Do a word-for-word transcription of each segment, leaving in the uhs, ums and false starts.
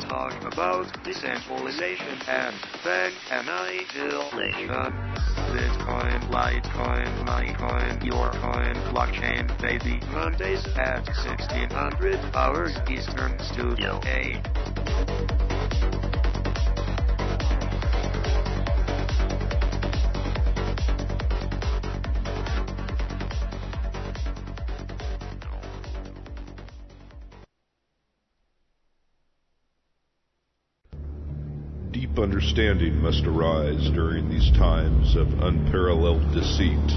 talk about decentralization and then annihilation. Bitcoin, Litecoin, Litecoin, your coin, blockchain, baby. Mondays at sixteen hundred hours Eastern, Studio A. Deep understanding must arise during these times of unparalleled deceit.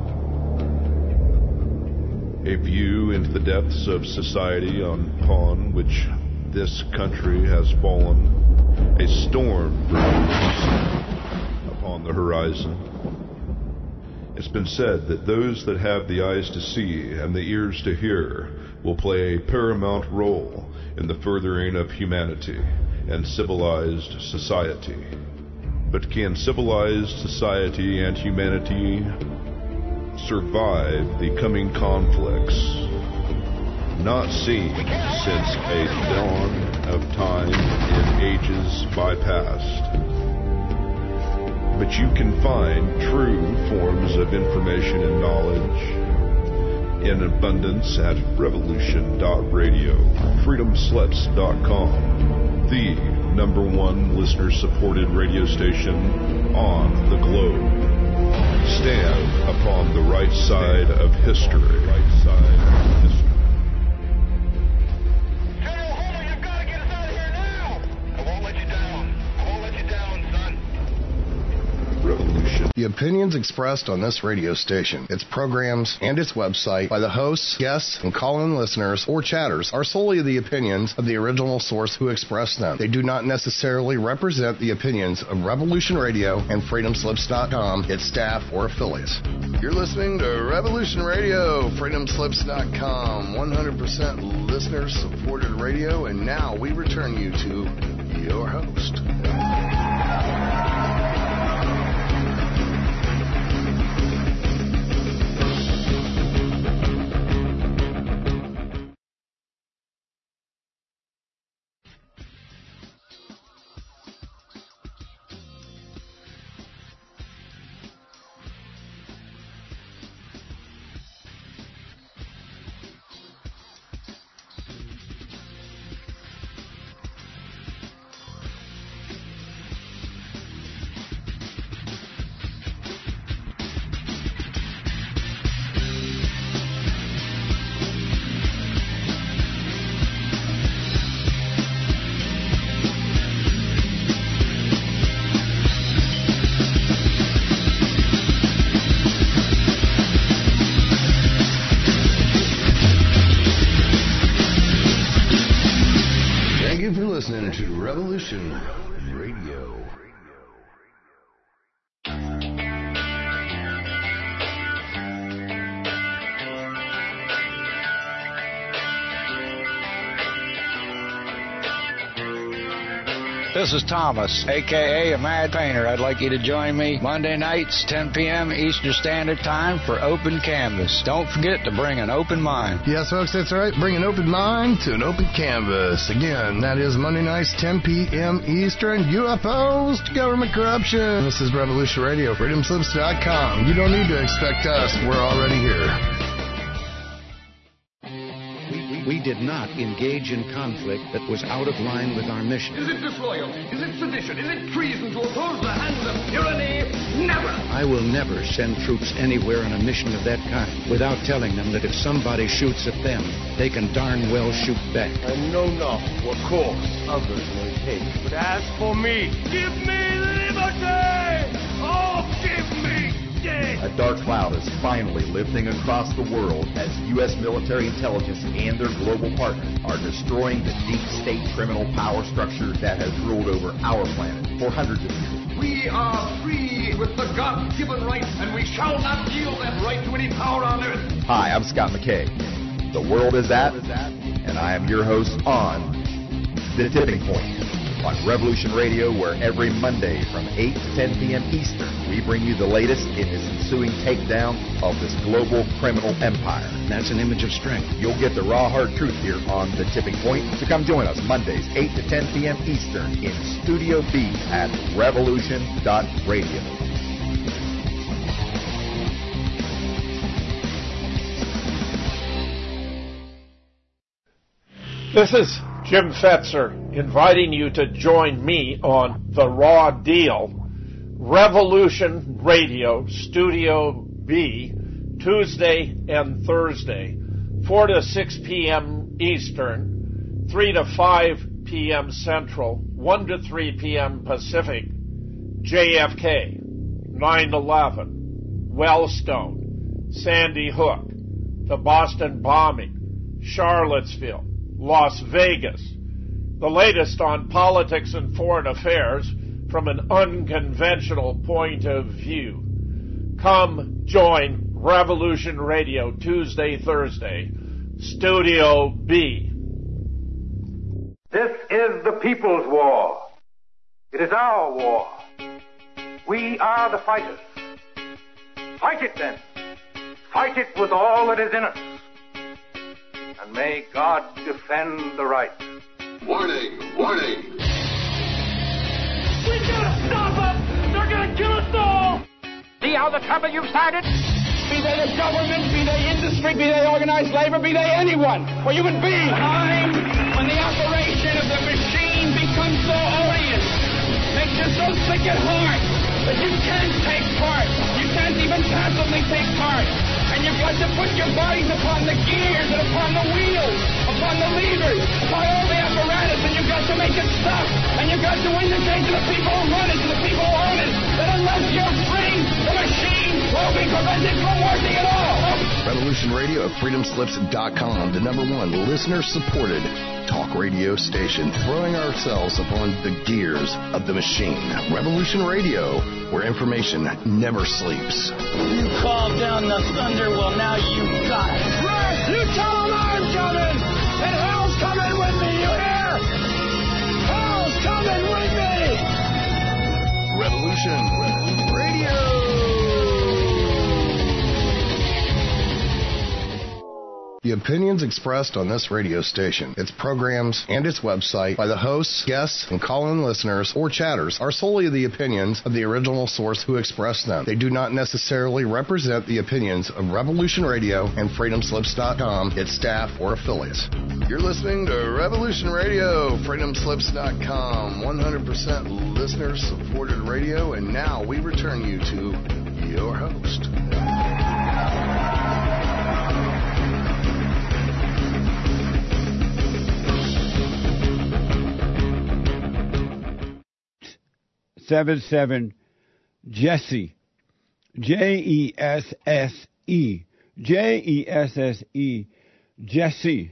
A view into the depths of society upon which this country has fallen, a storm brews upon the horizon. It's been said that those that have the eyes to see and the ears to hear will play a paramount role in the furthering of humanity and civilized society. But can civilized society and humanity survive the coming conflicts not seen since a dawn of time in ages bypast? But you can find true forms of information and knowledge in abundance at revolution dot radio, freedom sluts dot com. The number one listener-supported radio station on the globe. Stand upon the right side of history. Right side of history. Hey, Homer, you've got to get us out of here now! I won't let you down. I won't let you down, son. Revolution. The opinions expressed on this radio station, its programs, and its website by the hosts, guests, and call-in listeners or chatters are solely the opinions of the original source who expressed them. They do not necessarily represent the opinions of Revolution Radio and freedom slips dot com, its staff, or affiliates. You're listening to Revolution Radio, freedom slips dot com, one hundred percent listener-supported radio, and now we return you to your host. This is Thomas, a k a. a Mad Painter. I'd like you to join me Monday nights, ten p.m. Eastern Standard Time for Open Canvas. Don't forget to bring an open mind. Yes, folks, that's right. Bring an open mind to an open canvas. Again, that is Monday nights, ten p.m. Eastern. U F Os to government corruption. This is Revolution Radio, freedom slips dot com. You don't need to expect us. We're already here. We did not engage in conflict that was out of line with our mission. Is it disloyal? Is it sedition? Is it treason to oppose the hands of tyranny? Never! I will never send troops anywhere on a mission of that kind without telling them that if somebody shoots at them, they can darn well shoot back. I know not what course others may take, but as for me, give me liberty! Oh, give me death! A dark cloud is finally lifting across the world as U S military intelligence and their global partners are destroying the deep state criminal power structure that has ruled over our planet for hundreds of years. We are free with the God-given right, and we shall not yield that right to any power on earth. Hi, I'm Scott McKay. The world is at, and I am your host on The Tipping Point on Revolution Radio, where every Monday from eight to ten p.m. Eastern, we bring you the latest in this ensuing takedown of this global criminal empire. That's an image of strength. You'll get the raw, hard truth here on The Tipping Point. So come join us Mondays, eight to ten p.m. Eastern in Studio B at revolution dot radio. This is Jim Fetzer inviting you to join me on The Raw Deal, Revolution Radio, Studio B, Tuesday and Thursday, four to six p.m. Eastern, three to five p.m. Central, one to three p.m. Pacific, J F K, nine eleven, Wellstone, Sandy Hook, the Boston bombing, Charlottesville, Las Vegas, the latest on politics and foreign affairs from an unconventional point of view. Come join Revolution Radio Tuesday, Thursday, Studio B. This is the people's war. It is our war. We are the fighters. Fight it then. Fight it with all that is in us. And may God defend the right. Warning! Warning! We gotta stop them! They're gonna kill us all! See how the trouble you've started? Be they the government, be they industry, be they organized labor, be they anyone, or human beings. Time when the operation of the machine becomes so odious, makes you so sick at heart that you can't take part. You can't even passively take part. And you've got to put your bodies upon the gears and upon the wheels, upon the levers, upon all the apparatus, and you've got to make it stop. And you've got to indicate to the people who run it, to the people who own it, that unless you're free, the machine will be prevented from working at all. Revolution Radio at freedom slips dot com, the number one listener-supported talk radio station, throwing ourselves upon the gears of the machine. Revolution Radio, where information never sleeps. You called down the thunder, well now you got it. Right, you tell them I'm coming, and hell's coming with me, you hear? Hell's coming with me! Revolution Radio! The opinions expressed on this radio station, its programs, and its website by the hosts, guests, and call-in listeners or chatters are solely the opinions of the original source who expressed them. They do not necessarily represent the opinions of Revolution Radio and freedom slips dot com, its staff, or affiliates. You're listening to Revolution Radio, freedom slips dot com, one hundred percent listener-supported radio, and now we return you to your host. Seven seven Jesse, J E S S E, J E S S E, Jesse.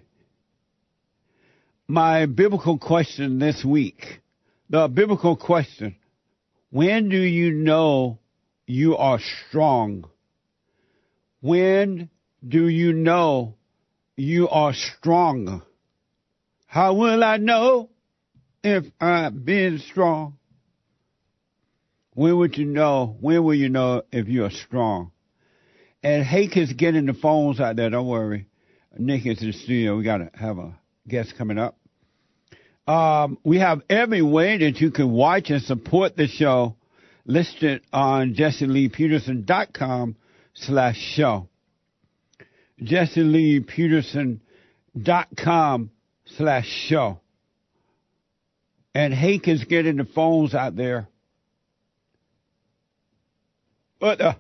My biblical question this week, the biblical question: when do you know you are strong? When do you know you are strong? How will I know if I've been strong? When would you know? When will you know if you are strong? And Hake is getting the phones out there. Don't worry. Nick is in the studio. We got to have a guest coming up. Um, we have every way that you can watch and support the show listed on jesse lee peterson dot com slash show. jesse lee peterson dot com slash show. And Hake is getting the phones out there. But uh,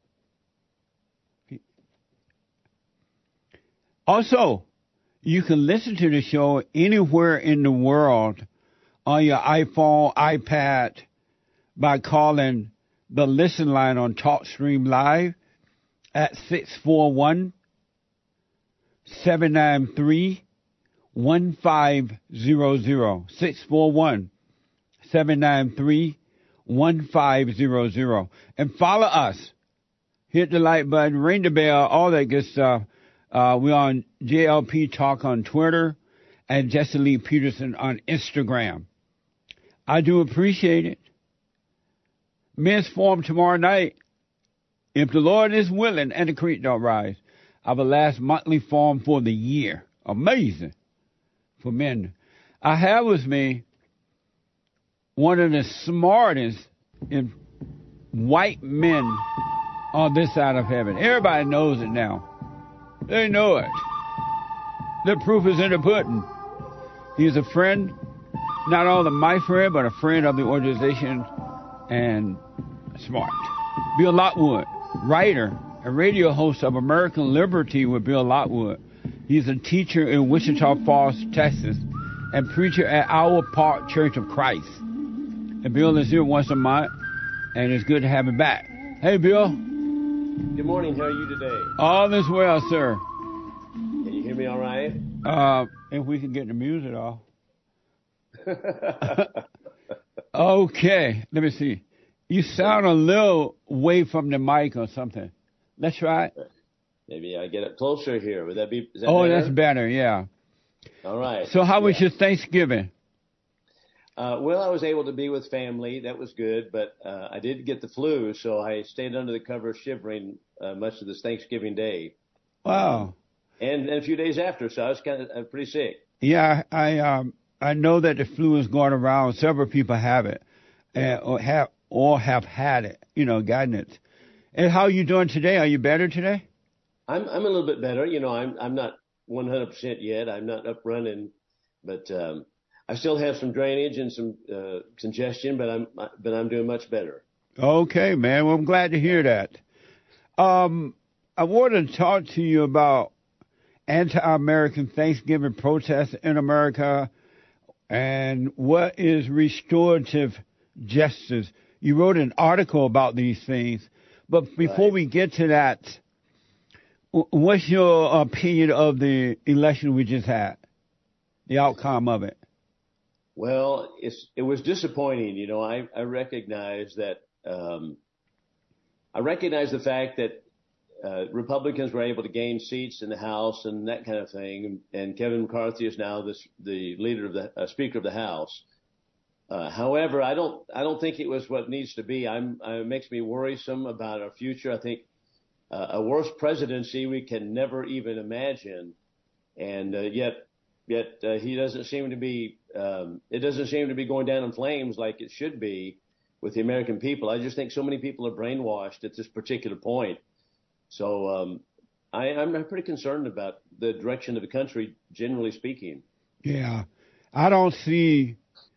also, you can listen to the show anywhere in the world on your iPhone, iPad, by calling the listen line on TalkStream Live at six four one, seven nine three, one five zero zero. six four one, seven nine three, one five zero zero. And follow us. Hit the like button, ring the bell, all that good stuff. Uh, we're on J L P Talk on Twitter and Jesse Lee Peterson on Instagram. I do appreciate it. Men's Forum tomorrow night. If the Lord is willing and the creek don't rise. Our last monthly forum for the year. Amazing for men. I have with me one of the smartest in white men on this side of heaven. Everybody knows it now. They know it. The proof is in the pudding. He's a friend, not only my friend, but a friend of the organization and smart. Bill Lockwood, writer and radio host of American Liberty with Bill Lockwood. He's a teacher in Wichita Falls, Texas, and preacher at Owl Park Church of Christ. And Bill is here once a month, and it's good to have him back. Hey, Bill. Good morning. How are you today? All is well, sir. Can you hear me all right? Uh, if we can get the music off. Okay, let me see. You sound a little away from the mic or something. Let's try it. Maybe I get it closer here. Would that be? Is that oh, better? that's better. Yeah. All right. So, how was yeah. your Thanksgiving? Uh, well, I was able to be with family. That was good, but uh, I did get the flu, so I stayed under the cover shivering uh, much of this Thanksgiving Day. Wow. And, and a few days after, so I was kind of uh, pretty sick. Yeah, I um I know that the flu is going around. Several people have it, uh, or have or have had it. You know, gotten it. And how are you doing today? Are you better today? I'm I'm a little bit better. You know, I'm I'm not one hundred percent yet. I'm not up running, but um, I still have some drainage and some uh, congestion, but I'm but I'm doing much better. Okay, man. Well, I'm glad to hear that. Um, I want to talk to you about anti-American Thanksgiving protests in America and what is restorative justice. You wrote an article about these things, but before right. we get to that, what's your opinion of the election we just had, the outcome of it? Well, it's it was disappointing. You know, I, I recognize that um, I recognize the fact that uh, Republicans were able to gain seats in the House and that kind of thing, and, and Kevin McCarthy is now this, the leader of the uh, Speaker of the House. Uh, however, I don't I don't think it was what needs to be. I'm uh, it makes me worrisome about our future. I think uh, a worse presidency we can never even imagine, and uh, yet yet uh, he doesn't seem to be. Um, it doesn't seem to be going down in flames like it should be with the American people. I just think so many people are brainwashed at this particular point. So um, I, I'm pretty concerned about the direction of the country, generally speaking. Yeah, I don't see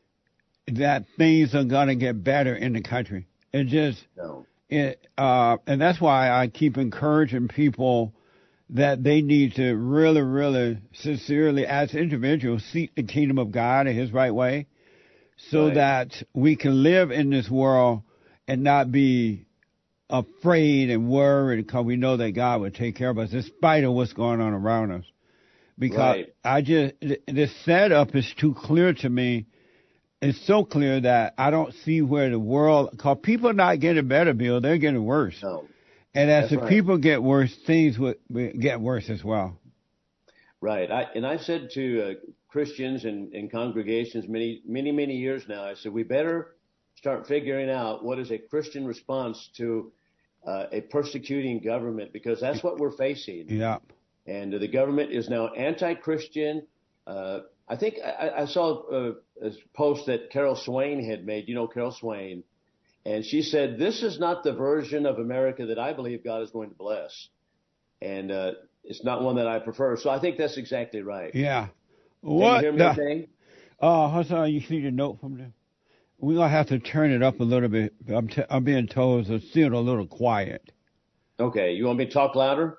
that things are going to get better in the country. It just, no. it, uh, and that's why I keep encouraging people that they need to really, really sincerely, as individuals, seek the kingdom of God in His right way, so right. that we can live in this world and not be afraid and worried, because we know that God will take care of us in spite of what's going on around us. Because right. I just, the setup is too clear to me. It's so clear that I don't see where the world, because people are not getting better, Bill, they're getting worse. No. And as That's the right. people get worse, things would get worse as well. Right. I, and I've said to uh, Christians and, and congregations many, many, many years now, I said, we better start figuring out what is a Christian response to uh, a persecuting government, because that's what we're facing. Yeah. And uh, the government is now anti-Christian. Uh, I think I, I saw uh, a post that Carol Swain had made. You know Carol Swain. And she said, this is not the version of America that I believe God is going to bless. And uh, it's not one that I prefer. So I think that's exactly right. Yeah. Can What you hear me the, okay? Oh, uh, sorry, you see the note from there? We're going to have to turn it up a little bit. I'm, t- I'm being told it's still a little quiet. Okay. You want me to talk louder?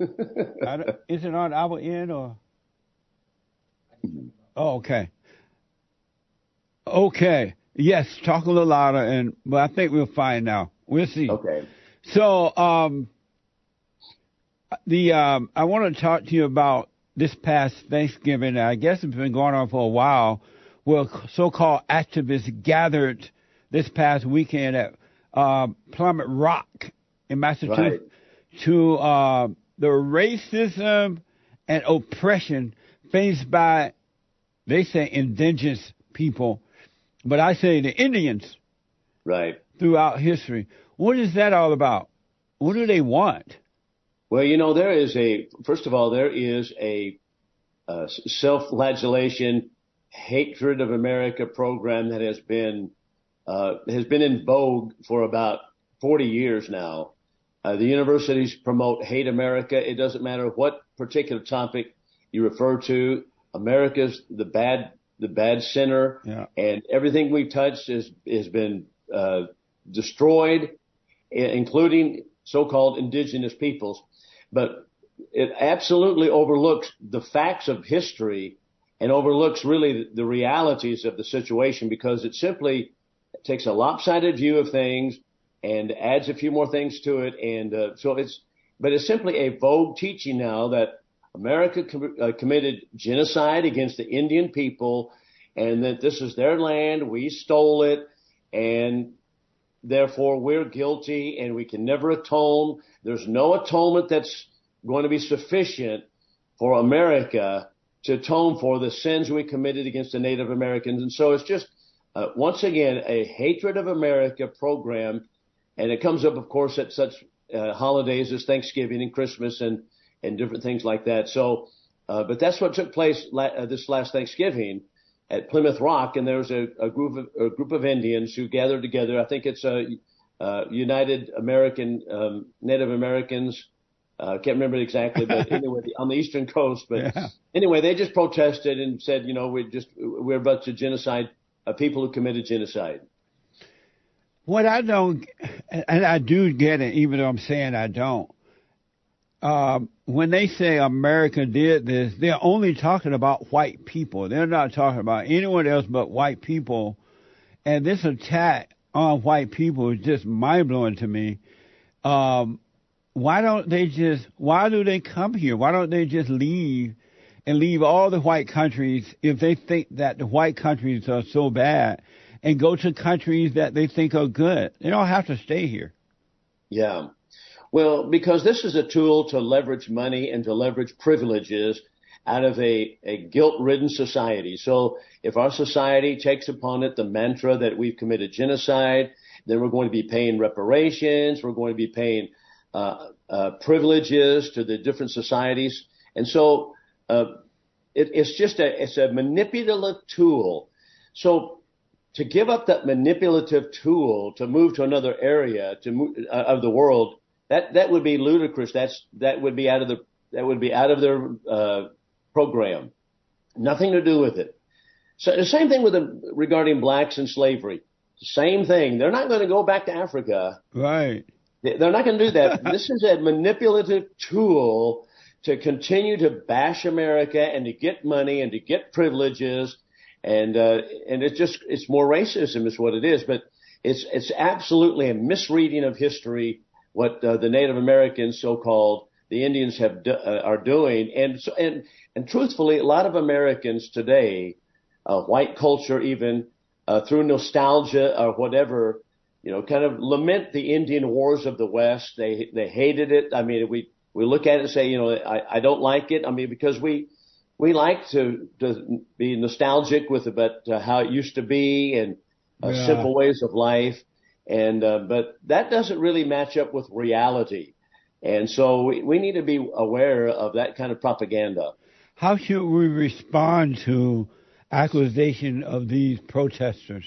I don't, is it on our end or? Oh, okay. Okay. Yes, talk a little louder, and but I think we'll find out. We'll see. Okay. So, um, the um, I want to talk to you about this past Thanksgiving. I guess it's been going on for a while, where so-called activists gathered this past weekend at uh, Plymouth Rock in Massachusetts Right. to uh, the racism and oppression faced by, they say, indigenous people but I say the Indians. Right. Throughout history. What is that all about? What do they want? Well, you know, there is a, first of all, there is a uh, self-flagellation, hatred of America program that has been, uh, has been in vogue for about forty years now. Uh, the universities promote hate America. It doesn't matter what particular topic you refer to. America's the bad, the bad sinner, yeah. and everything we've touched has, has been uh, destroyed, including so-called indigenous peoples. But it absolutely overlooks the facts of history and overlooks really the realities of the situation, because it simply takes a lopsided view of things and adds a few more things to it. And uh, so it's, but it's simply a vogue teaching now that America com- uh, committed genocide against the Indian people, and that this is their land, we stole it, and therefore we're guilty and we can never atone. There's no atonement that's going to be sufficient for America to atone for the sins we committed against the Native Americans. And so it's just, uh, once again, a hatred of America program. And it comes up, of course, at such uh, holidays as Thanksgiving and Christmas and, and different things like that. So, uh, but that's what took place la- uh, this last Thanksgiving at Plymouth Rock. And there was a, a group of, a group of Indians who gathered together. I think it's a, uh, United American, um, Native Americans. I uh, can't remember exactly, but anyway, on the Eastern Coast. But yeah. anyway, they just protested and said, you know, we're just, we're about to genocide uh, people who committed genocide. What I don't, and I do get it, even though I'm saying I don't, um, when they say America did this, they're only talking about white people. They're not talking about anyone else but white people. And this attack on white people is just mind-blowing to me. Um, why don't they just, why do they come here? Why don't they just leave and leave all the white countries if they think that the white countries are so bad, and go to countries that they think are good? They don't have to stay here. Yeah. Well, because this is a tool to leverage money and to leverage privileges out of a, a guilt-ridden society. So if our society takes upon it the mantra that we've committed genocide, then we're going to be paying reparations, we're going to be paying uh, uh, privileges to the different societies. And so uh, it, it's just a, it's a manipulative tool. So to give up that manipulative tool to move to another area to move, uh, of the world, that, that would be ludicrous. That's, that would be out of the, that would be out of their, uh, program. Nothing to do with it. So the same thing with the, regarding blacks and slavery. Same thing. They're not going to go back to Africa. Right. They're not going to do that. This is a manipulative tool to continue to bash America and to get money and to get privileges. And, uh, and it's just, it's more racism is what it is. But it's, it's absolutely a misreading of history, what uh, the Native Americans, so-called, the Indians have, do, uh, are doing. And so, and, and truthfully, a lot of Americans today, uh, white culture even, uh, through nostalgia or whatever, you know, kind of lament the Indian wars of the West. They, they hated it. I mean, we, we look at it and say, you know, I, I don't like it. I mean, because we, we like to, to be nostalgic with about uh, how it used to be and uh, yeah. simple ways of life. And, uh, but that doesn't really match up with reality. And so we, we need to be aware of that kind of propaganda. How should we respond to accusation of these protesters?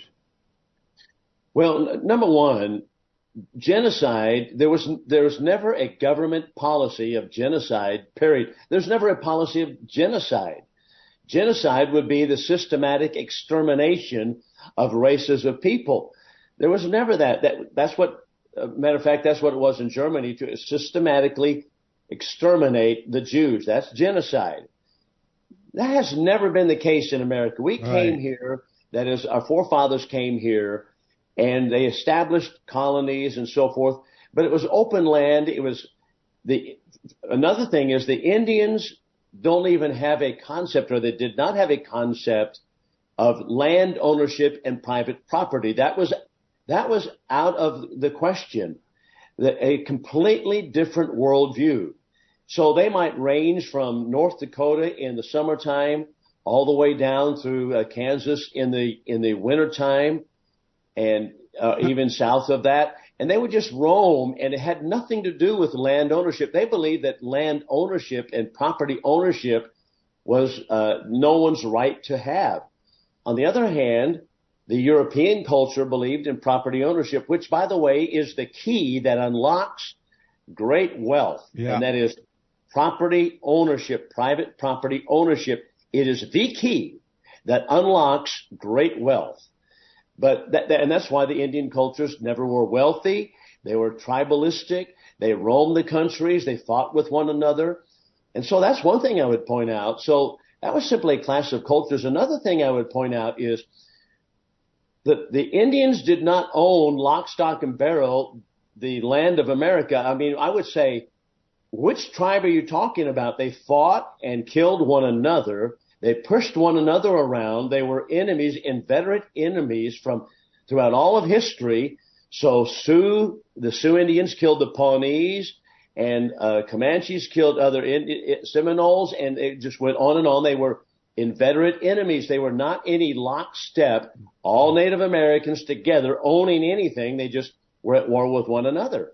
Well, n- number one, genocide, there was, there was never a government policy of genocide, period. There's never a policy of genocide. Genocide would be the systematic extermination of races of people. There was never that. That that's what, uh, matter of fact, that's what it was in Germany, to systematically exterminate the Jews. That's genocide. That has never been the case in America. We Right. came here, that is, our forefathers came here, and they established colonies and so forth. But it was open land. It was the another thing is the Indians don't even have a concept, or they did not have a concept of land ownership and private property. That was that was out of the question. The, a completely different worldview. So they might range from North Dakota in the summertime all the way down through uh, Kansas in the in the wintertime, and uh, even south of that. And they would just roam, and it had nothing to do with land ownership. They believed that land ownership and property ownership was uh, no one's right to have. On the other hand, the European culture believed in property ownership, which, by the way, is the key that unlocks great wealth. Yeah. And that is property ownership, private property ownership. It is the key that unlocks great wealth. But that, that, and that's why the Indian cultures never were wealthy. They were tribalistic. They roamed the countries. They fought with one another. And so that's one thing I would point out. So that was simply a clash of cultures. Another thing I would point out is that the Indians did not own lock, stock, and barrel the land of America. I mean, I would say, which tribe are you talking about? They fought and killed one another. They pushed one another around. They were enemies, inveterate enemies from throughout all of history. So Sioux, the Sioux Indians killed the Pawnees, and uh, Comanches killed other Indi- Seminoles, and it just went on and on. They were inveterate enemies. They were not any lockstep, all Native Americans together owning anything. They just were at war with one another.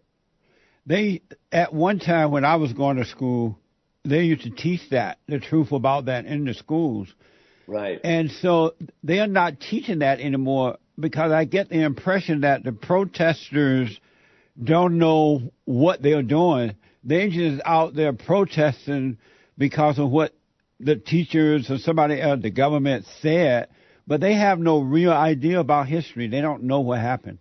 They, at one time when I was going to school, they used to teach that, the truth about that in the schools. Right. And so they are not teaching that anymore, because I get the impression that the protesters don't know what they're doing. They're just out there protesting because of what the teachers or somebody else, the government said, but they have no real idea about history. They don't know what happened.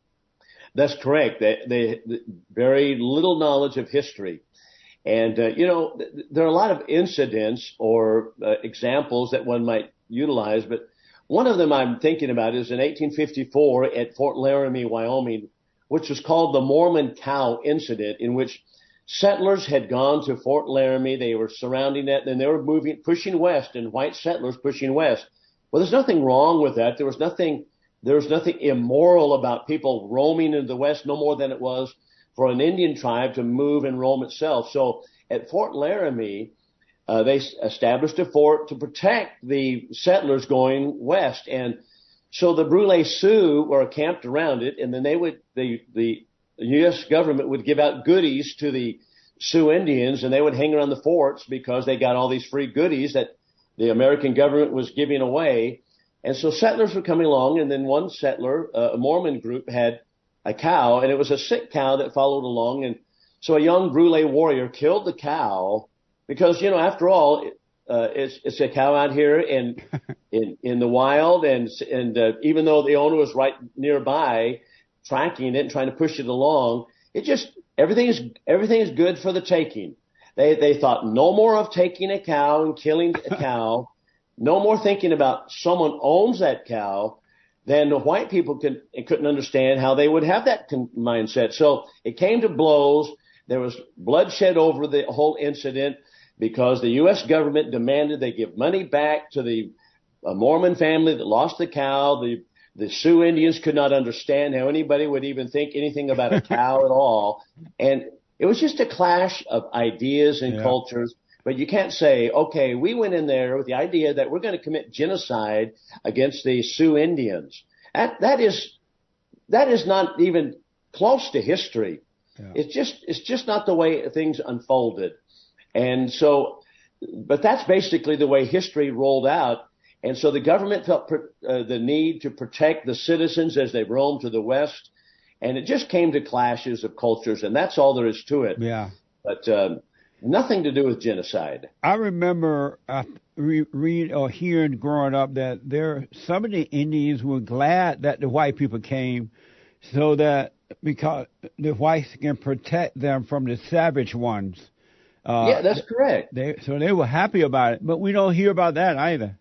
That's correct. They, they, they very little knowledge of history. And, uh, you know, th- there are a lot of incidents or uh, examples that one might utilize, but one of them I'm thinking about is in eighteen fifty-four at Fort Laramie, Wyoming, which was called the Mormon Cow Incident, in which settlers had gone to Fort Laramie. They were surrounding it, and they were moving, pushing west, and white settlers pushing west. Well, there's nothing wrong with that. There was nothing, there was nothing immoral about people roaming into the west, no more than it was for an Indian tribe to move and roam itself. So at Fort Laramie, uh, they established a fort to protect the settlers going west. And so the Brule Sioux were camped around it, and then they would, the, the U S government would give out goodies to the Sioux Indians, and they would hang around the forts because they got all these free goodies that the American government was giving away. And so settlers were coming along, and then one settler, uh, a Mormon group, had a cow, and it was a sick cow that followed along. And so a young Brule warrior killed the cow because, you know, after all, uh, it's, it's a cow out here in, in, in the wild. And, and, uh, even though the owner was right nearby tracking it and trying to push it along, it just, everything is, everything is good for the taking. They, they thought no more of taking a cow and killing a cow, no more thinking about someone owns that cow. Then the white people could, couldn't understand how they would have that con- mindset. So it came to blows. There was bloodshed over the whole incident because the U S government demanded they give money back to the uh, Mormon family that lost the cow. The, the Sioux Indians could not understand how anybody would even think anything about a cow at all. And it was just a clash of ideas and yeah. cultures. But you can't say, okay, we went in there with the idea that we're going to commit genocide against the Sioux Indians. That, that is, that is not even close to history. Yeah. It's just, it's just not the way things unfolded. And so, but that's basically the way history rolled out. And so the government felt uh, the need to protect the citizens as they roamed to the west. And it just came to clashes of cultures, and that's all there is to it. Yeah. But, um, nothing to do with genocide. I remember uh, re- read or hearing growing up that there some of the Indians were glad that the white people came, so that because the whites can protect them from the savage ones. Uh, yeah, that's correct. They, so they were happy about it, but we don't hear about that either.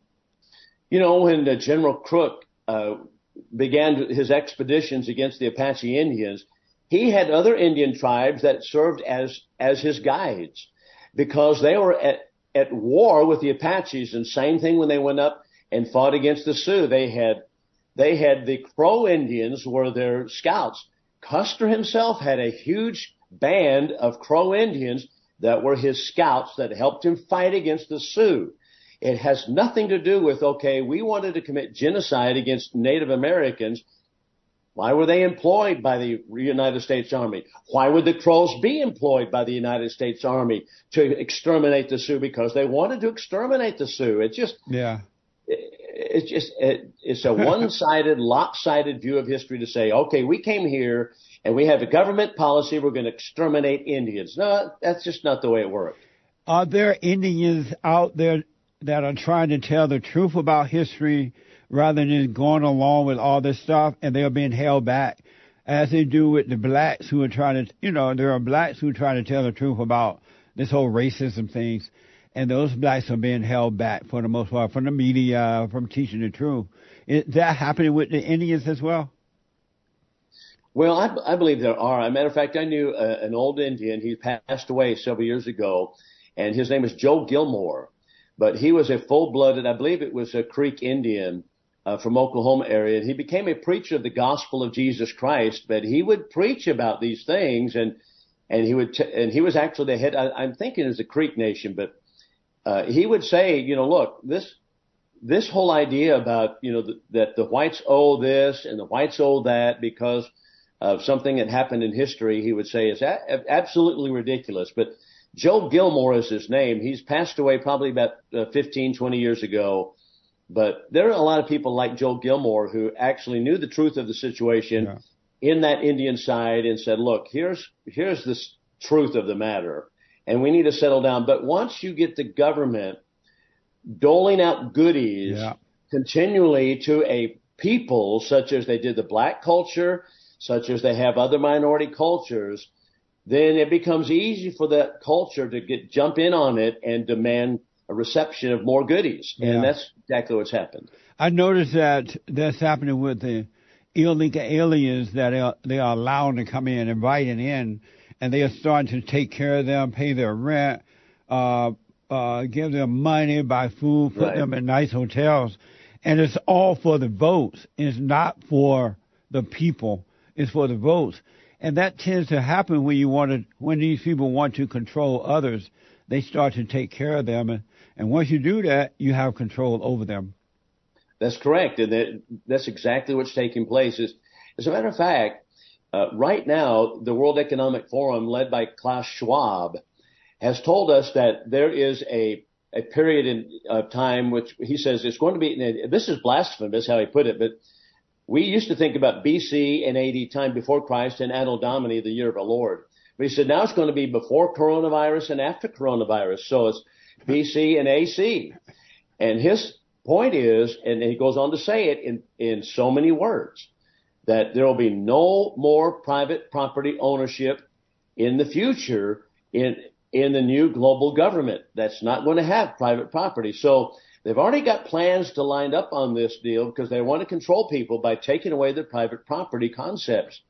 You know, when uh, General Crook uh, began his expeditions against the Apache Indians, he had other Indian tribes that served as as his guides because they were at, at war with the Apaches. And same thing when they went up and fought against the Sioux. They had they had the Crow Indians were their scouts. Custer himself had a huge band of Crow Indians that were his scouts that helped him fight against the Sioux. It has nothing to do with, okay, we wanted to commit genocide against Native Americans. Why were they employed by the United States Army? Why would the Crows be employed by the United States Army to exterminate the Sioux? Because they wanted to exterminate the Sioux. It's just, yeah, it, it's just, it, it's a one-sided, lopsided view of history to say, okay, we came here and we have a government policy. We're going to exterminate Indians. No, that's just not the way it worked. Are there Indians out there that are trying to tell the truth about history rather than going along with all this stuff, and they're being held back, as they do with the blacks who are trying to, you know, there are blacks who try to tell the truth about this whole racism things, and those blacks are being held back for the most part from the media, from teaching the truth. Is that happening with the Indians as well? Well, I, I believe there are. As a matter of fact, I knew uh, an old Indian. He passed away several years ago, and his name was Joe Gilmore. But he was a full-blooded, I believe it was a Creek Indian uh, from Oklahoma area. And he became a preacher of the gospel of Jesus Christ. But he would preach about these things, and and he would t- and he was actually the head. I, I'm thinking it was the Creek Nation, but uh, he would say, you know, look, this this whole idea about, you know, the, that the whites owe this and the whites owe that because of something that happened in history, he would say is a- absolutely ridiculous. But Joe Gilmore is his name. He's passed away probably about uh, fifteen, twenty years ago. But there are a lot of people like Joe Gilmore who actually knew the truth of the situation yeah. in that Indian side and said, look, here's here's the truth of the matter, and we need to settle down. But once you get the government doling out goodies yeah. continually to a people, such as they did the black culture, such as they have other minority cultures, then it becomes easy for that culture to get jump in on it and demand a reception of more goodies. And yeah. that's exactly what's happened. I noticed that that's happening with the illegal aliens that are, they are allowed to come in, inviting in, and they are starting to take care of them, pay their rent, uh, uh, give them money, buy food, put right. them in nice hotels. And it's all for the votes. It's not for the people. It's for the votes. And that tends to happen when you want to, when these people want to control others, they start to take care of them. And, and once you do that, you have control over them. That's correct. And that, that's exactly what's taking place. As, as a matter of fact, uh, right now, the World Economic Forum, led by Klaus Schwab, has told us that there is a, a period in uh, time which he says it's going to be, this is blasphemous how he put it, but we used to think about B C and A D, time before Christ, and Anno Domini, the year of our Lord. But he said now it's going to be before coronavirus and after coronavirus. So it's B C and A C. And his point is, and he goes on to say it in, in so many words, that there will be no more private property ownership in the future in in the new global government. That's not going to have private property. So they've already got plans to line up on this deal because they want to control people by taking away their private property concepts.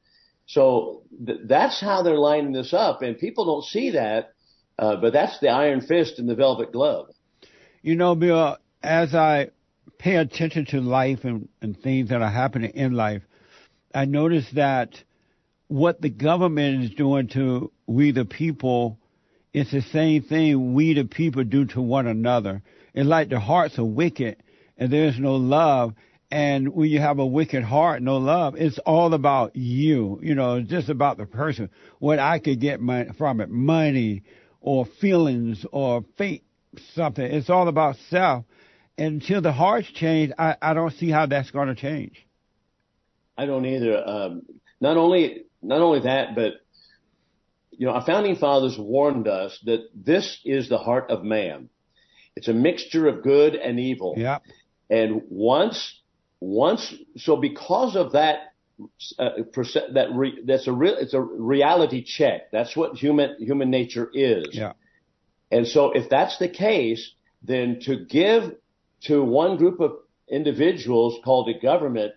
So th- that's how they're lining this up, and people don't see that, uh, but that's the iron fist and the velvet glove. You know, Bill, as I pay attention to life and, and things that are happening in life, I notice that what the government is doing to we the people, it's the same thing we the people do to one another. It's like the hearts are wicked and there's no love. And when you have a wicked heart, no love, it's all about you. You know, it's just about the person. What I could get my, from it, money or feelings or fate, something. It's all about self. And until the hearts change, I, I don't see how that's going to change. I don't either. Um, not only not only that, but you know, our founding fathers warned us that this is the heart of man. It's a mixture of good and evil. Yeah. And once, once, so because of that, uh, that re, that's a real, it's a reality check. That's what human human nature is. Yeah. And so, if that's the case, then to give to one group of individuals called a government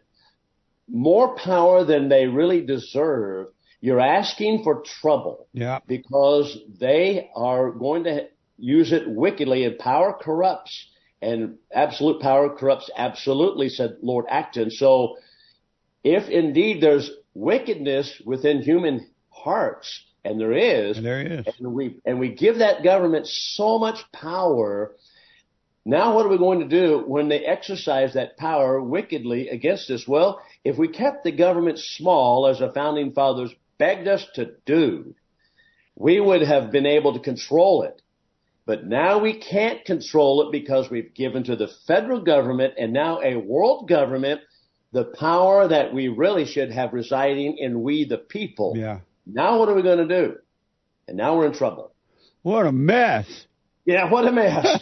more power than they really deserve, you're asking for trouble. Yeah. Because they are going to use it wickedly, and power corrupts, and absolute power corrupts absolutely, said Lord Acton. So if indeed there's wickedness within human hearts, and there is, and there is, and we and we give that government so much power, now what are we going to do when they exercise that power wickedly against us? Well, if we kept the government small, as our founding fathers begged us to do, we would have been able to control it. But now we can't control it because we've given to the federal government and now a world government the power that we really should have residing in we the people. Yeah. Now what are we going to do? And now we're in trouble. What a mess. Yeah, what a mess.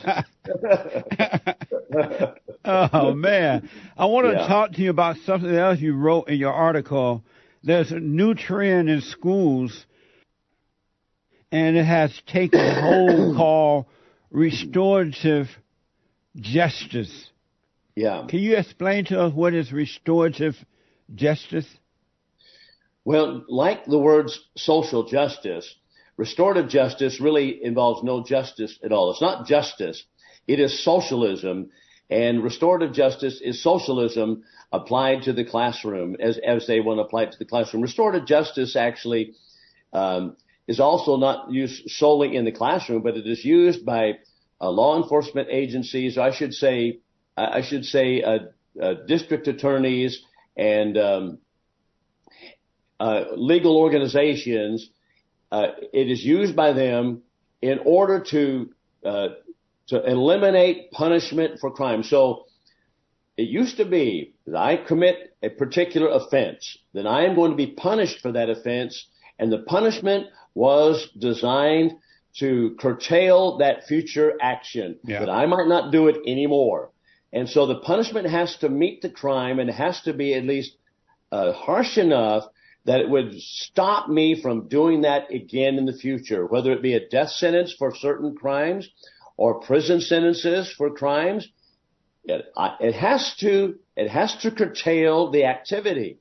Oh, man. I want to Yeah. talk to you about something else you wrote in your article. There's a new trend in schools, and it has taken hold called restorative justice. Yeah. Can you explain to us what is restorative justice? Well, like the words social justice, restorative justice really involves no justice at all. It's not justice. It is socialism. And restorative justice is socialism applied to the classroom as, as they want to apply it to the classroom. Restorative justice actually um, is also not used solely in the classroom, but it is used by uh, law enforcement agencies. I should say, I should say, uh, uh, district attorneys and um, uh, legal organizations. Uh, it is used by them in order to uh, to eliminate punishment for crime. So it used to be that I commit a particular offense, then I am going to be punished for that offense, and the punishment was designed to curtail that future action, Yeah. that I might not do it anymore. And so the punishment has to meet the crime, and it has to be at least uh, harsh enough that it would stop me from doing that again in the future, whether it be a death sentence for certain crimes or prison sentences for crimes. It, I, it has to it has to curtail the activity.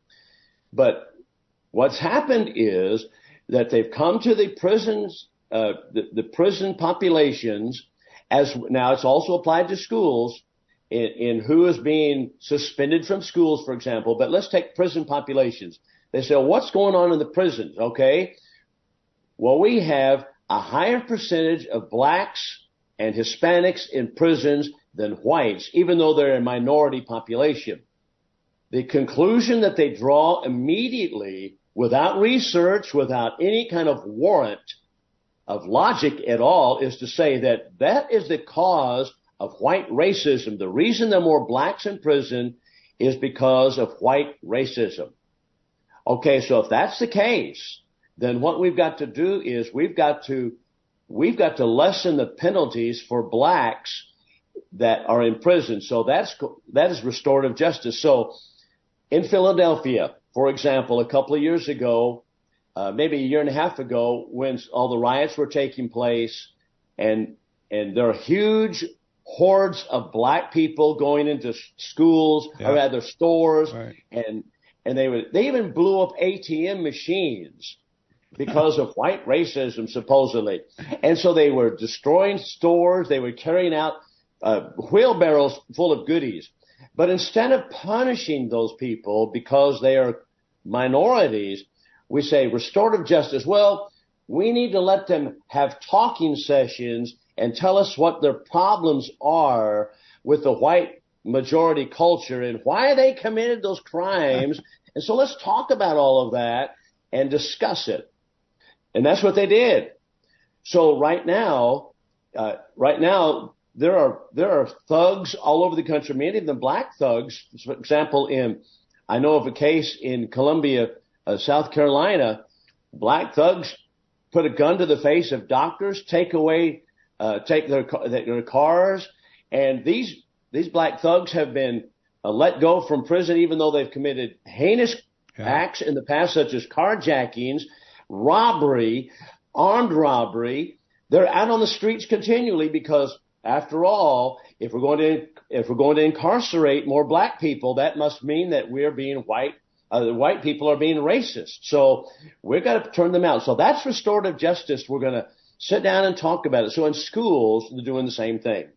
But what's happened is that they've come to the prisons, uh, the, the prison populations, as now it's also applied to schools, in, in who is being suspended from schools, for example. But let's take prison populations. They say, well, what's going on in the prisons? Okay. Well, we have a higher percentage of blacks and Hispanics in prisons than whites, even though they're a minority population. The conclusion that they draw immediately, without research, without any kind of warrant of logic at all, is to say that that is the cause of white racism. The reason there are more blacks in prison is because of white racism. Okay, so if that's the case, then what we've got to do is we've got to we've got to lessen the penalties for blacks that are in prison. So that's that is restorative justice. So in Philadelphia, for example, a couple of years ago, uh, maybe a year and a half ago, when all the riots were taking place, and and there are huge hordes of black people going into schools, Yeah. or rather stores, Right. and and they would they even blew up A T M machines because of white racism, supposedly. And so they were destroying stores. They were carrying out uh, wheelbarrows full of goodies. But instead of punishing those people because they are minorities, we say restorative justice. Well, we need to let them have talking sessions and tell us what their problems are with the white majority culture and why they committed those crimes. And so let's talk about all of that and discuss it. And that's what they did. So right now, uh, right now, there are, there are thugs all over the country, many of them black thugs. For example, in, I know of a case in Columbia, uh, South Carolina, black thugs put a gun to the face of doctors, take away, uh, take their, their cars. And these, these black thugs have been uh, let go from prison, even though they've committed heinous yeah. acts in the past, such as carjackings, robbery, armed robbery. They're out on the streets continually because, after all, if we're going to if we're going to incarcerate more black people, that must mean that we're being white. Uh, the white people are being racist. So we've got to turn them out. So that's restorative justice. We're going to sit down and talk about it. So in schools, they're doing the same thing.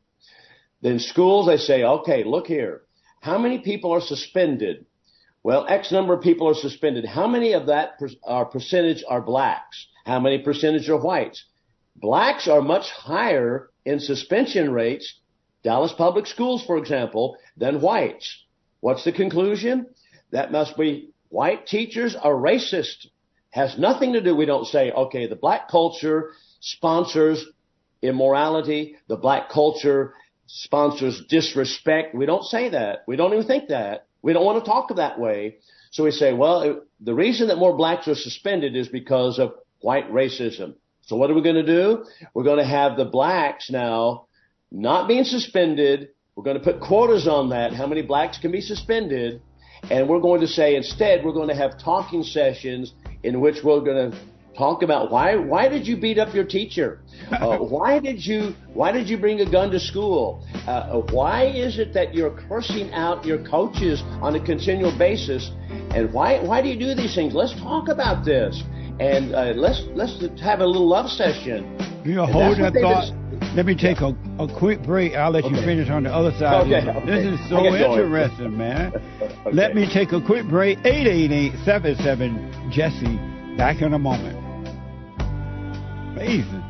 In schools, they say, okay, look here. How many people are suspended? Well, X number of people are suspended. How many of that per, uh, percentage are blacks? How many percentage are whites? Blacks are much higher in suspension rates Dallas Public Schools, for example, than whites. What's the conclusion? That must be white teachers are racist. Has nothing to do, we don't say, okay, the black culture sponsors immorality, the black culture sponsors disrespect. We don't say that. We don't even think that. We don't want to talk that way. So we say, well, the reason that more blacks are suspended is because of white racism. So what are we going to do? We're going to have the blacks now not being suspended. We're going to put quotas on that, how many blacks can be suspended. And we're going to say instead we're going to have talking sessions in which we're going to talk about why why did you beat up your teacher? Uh, why did you why did you bring a gun to school? Uh, why is it that you're cursing out your coaches on a continual basis? And why why do you do these things? Let's talk about this, and uh, let's let's have a little love session. You know, hold that thought. Let me take a, a quick break. I'll let okay. you finish on the other side. Okay, okay. This is so interesting, man. Okay. Let me take a quick break. eight eight eight, seven seven, Jesse. Back in a moment. Amazing.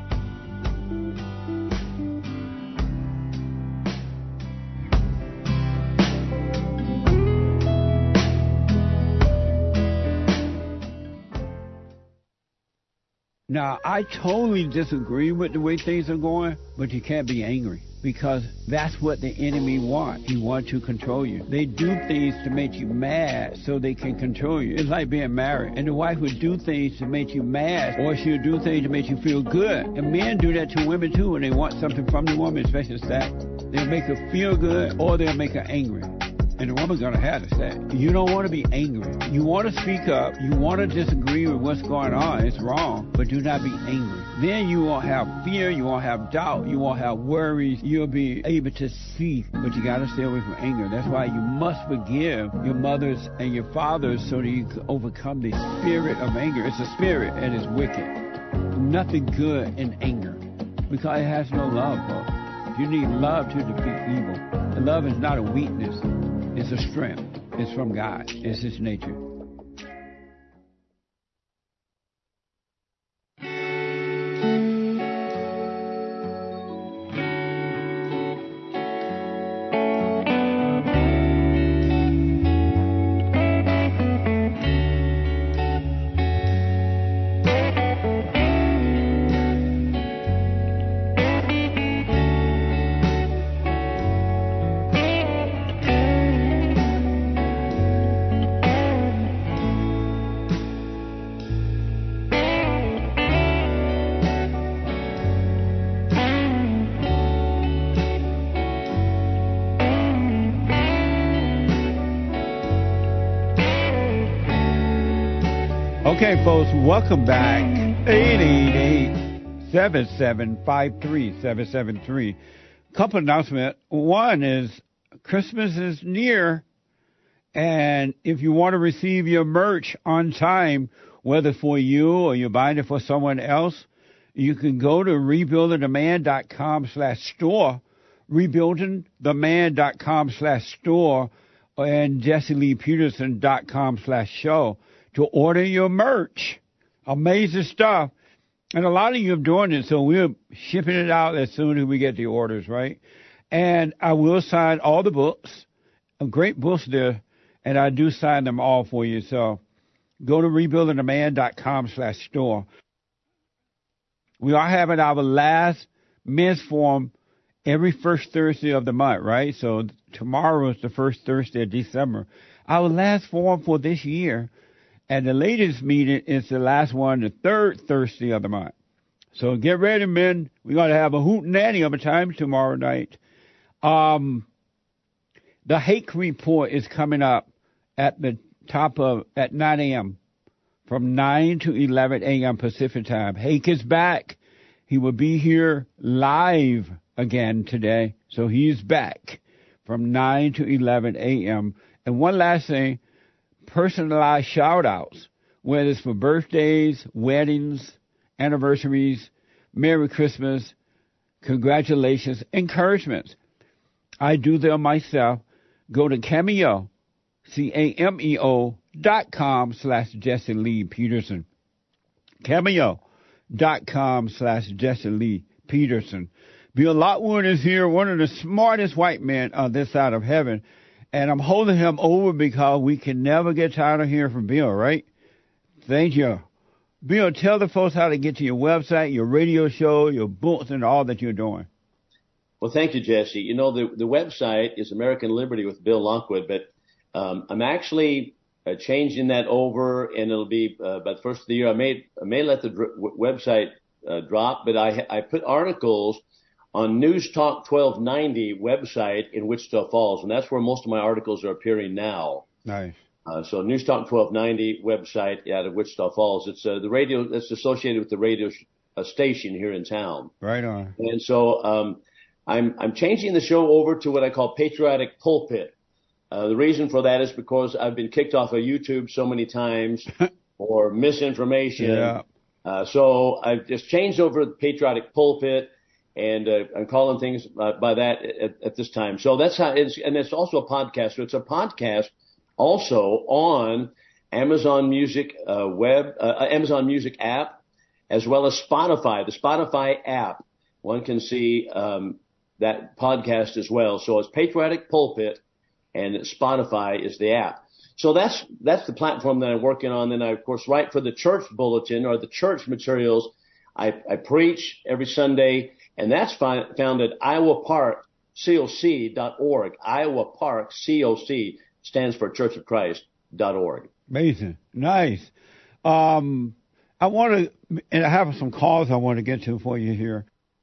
Now, I totally disagree with the way things are going, but you can't be angry because that's what the enemy wants. He wants to control you. They do things to make you mad so they can control you. It's like being married, and the wife would do things to make you mad, or she'll do things to make you feel good. And men do that to women too when they want something from the woman, especially sex. They'll make her feel good, or they'll make her angry. And the woman's going to have to say, you don't want to be angry. You want to speak up. You want to disagree with what's going on. It's wrong, but do not be angry. Then you won't have fear. You won't have doubt. You won't have worries. You'll be able to see, but you got to stay away from anger. That's why you must forgive your mothers and your fathers so that you can overcome the spirit of anger. It's a spirit and it's wicked. Nothing good in anger because it has no love, folks. You need love to defeat evil. And love is not a weakness. It's a strength. It's from God. It's His nature. Okay, folks, welcome back. eight eight eight, seven seven five three, seven seven three. Couple announcements. One is Christmas is near, and if you want to receive your merch on time, whether for you or you're buying it for someone else, you can go to rebuilding the man dot com slash store, rebuilding the man dot com slash store, and jesse lee peterson dot com slash show. To order your merch. Amazing stuff. And a lot of you are doing it, so we're shipping it out as soon as we get the orders, right? And I will sign all the books. A great books there, and I do sign them all for you. So go to rebuilding the man dot com slash store. We are having our last men's forum every first Thursday of the month, right? So tomorrow is the first Thursday of December. Our last forum for this year. And the latest meeting is the last one, the third Thursday of the month. So get ready, men. We're going to have a hootenanny of a time tomorrow night. Um, the Hake Report is coming up at the top of, at nine a.m. from nine to eleven a.m. Pacific time. Hake is back. He will be here live again today. So he's back from nine to eleven a.m. And one last thing. Personalized shout-outs, whether it's for birthdays, weddings, anniversaries, Merry Christmas, congratulations, encouragements. I do them myself. Go to Cameo, C A M E O dot com slash Jesse Lee Peterson. Cameo dot com slash Jesse Lee Peterson. Bill Lockwood is here, one of the smartest white men on this side of heaven. And I'm holding him over because we can never get tired of hearing from Bill, right? Thank you. Bill, tell the folks how to get to your website, your radio show, your books, and all that you're doing. Well, thank you, Jesse. You know, the, the website is American Liberty with Bill Lockwood, but um, I'm actually uh, changing that over, and it'll be uh, by the first of the year. I may, I may let the dr- website uh, drop, but I, I put articles on News Talk twelve ninety website in Wichita Falls, and that's where most of my articles are appearing now. Nice. Uh, so News Talk twelve ninety website out of Wichita Falls. It's uh, the radio that's associated with the radio sh- uh, station here in town. Right on. And so um, I'm I'm changing the show over to what I call Patriotic Pulpit. Uh, the reason for that is because I've been kicked off of YouTube so many times for misinformation. Yeah. Uh, so I've just changed over to Patriotic Pulpit. And uh, I'm calling things uh, by that at, at this time. So that's how it's, and it's also a podcast. So it's a podcast also on Amazon Music uh, web, uh, Amazon Music app, as well as Spotify. The Spotify app, one can see um, that podcast as well. So it's Patriotic Pulpit, and Spotify is the app. So that's that's the platform that I'm working on. Then I, of course, write for the church bulletin or the church materials. I, I preach every Sunday. And that's fi- found at iowa park coc dot org. Iowa Park C O C stands for Church of Christ dot org. Amazing. Nice. Um, I want to, and I have some calls I want to get to for you here.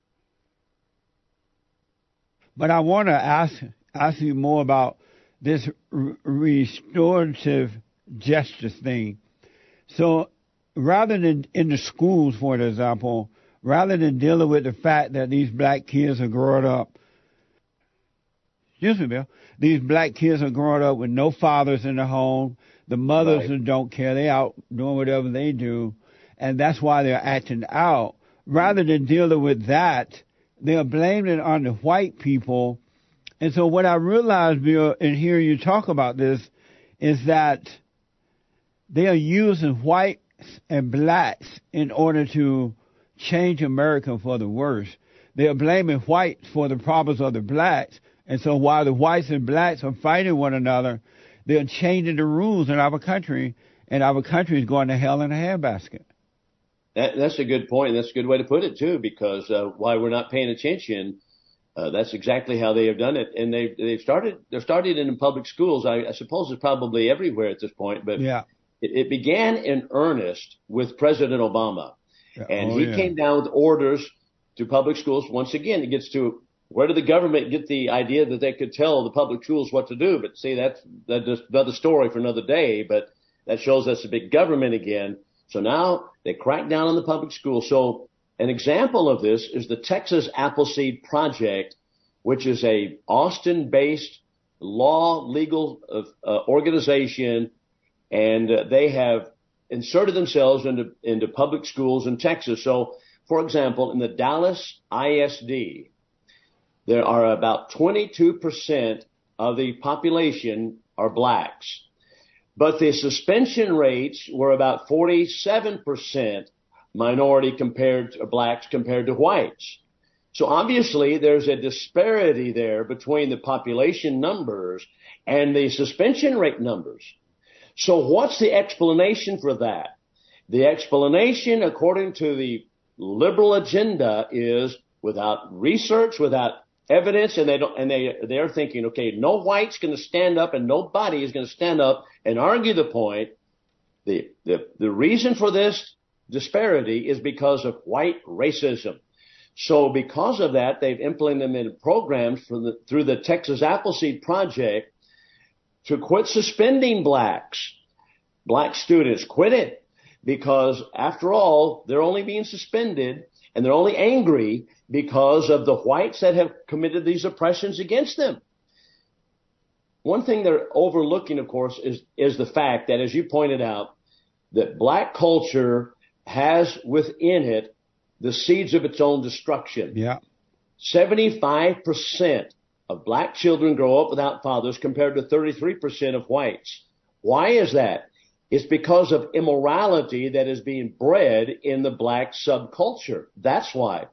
But I want to ask, ask you more about this r- restorative justice thing. So rather than in the schools, for example, rather than dealing with the fact that these black kids are growing up, excuse me, Bill, these black kids are growing up with no fathers in the home, the mothers Right. don't care, they out doing whatever they do, and that's why they're acting out. Rather than dealing with that, they're blaming it on the white people. And so what I realized, Bill, and hear you talk about this, is that they are using whites and blacks in order to change America for the worse. They are blaming whites for the problems of the blacks. And so while the whites and blacks are fighting one another, they're changing the rules in our country, and our country is going to hell in a handbasket. That, that's a good point. That's a good way to put it, too, because uh, while we're not paying attention, uh, that's exactly how they have done it. And they've, they've started, they're starting in public schools. I, I suppose it's probably everywhere at this point, but yeah. it, it began in earnest with President Obama. And oh, he yeah. came down with orders to public schools. Once again, it gets to where did the government get the idea that they could tell the public schools what to do? But see, that's, that's another story for another day. But that shows us a big government again. So now they crack down on the public schools. So an example of this is the Texas Appleseed Project, which is a Austin-based law legal uh, uh, organization, and uh, they have inserted themselves into, into public schools in Texas. So, for example, in the Dallas I S D, there are about twenty-two percent of the population are blacks. But the suspension rates were about forty-seven percent minority compared to blacks compared to whites. So obviously there's a disparity there between the population numbers and the suspension rate numbers. So what's the explanation for that? The explanation, according to the liberal agenda, is without research, without evidence, and they don't, and they, they're thinking, okay, no white's going to stand up and nobody is going to stand up and argue the point. The, the, the reason for this disparity is because of white racism. So because of that, they've implemented programs for the, through the Texas Appleseed Project to quit suspending blacks, black students. Quit it, because after all, they're only being suspended and they're only angry because of the whites that have committed these oppressions against them. One thing they're overlooking, of course, is, is the fact that, as you pointed out, that black culture has within it the seeds of its own destruction. Yeah. seventy-five percent of black children grow up without fathers compared to thirty-three percent of whites. Why is that? It's because of immorality that is being bred in the black subculture. That's why.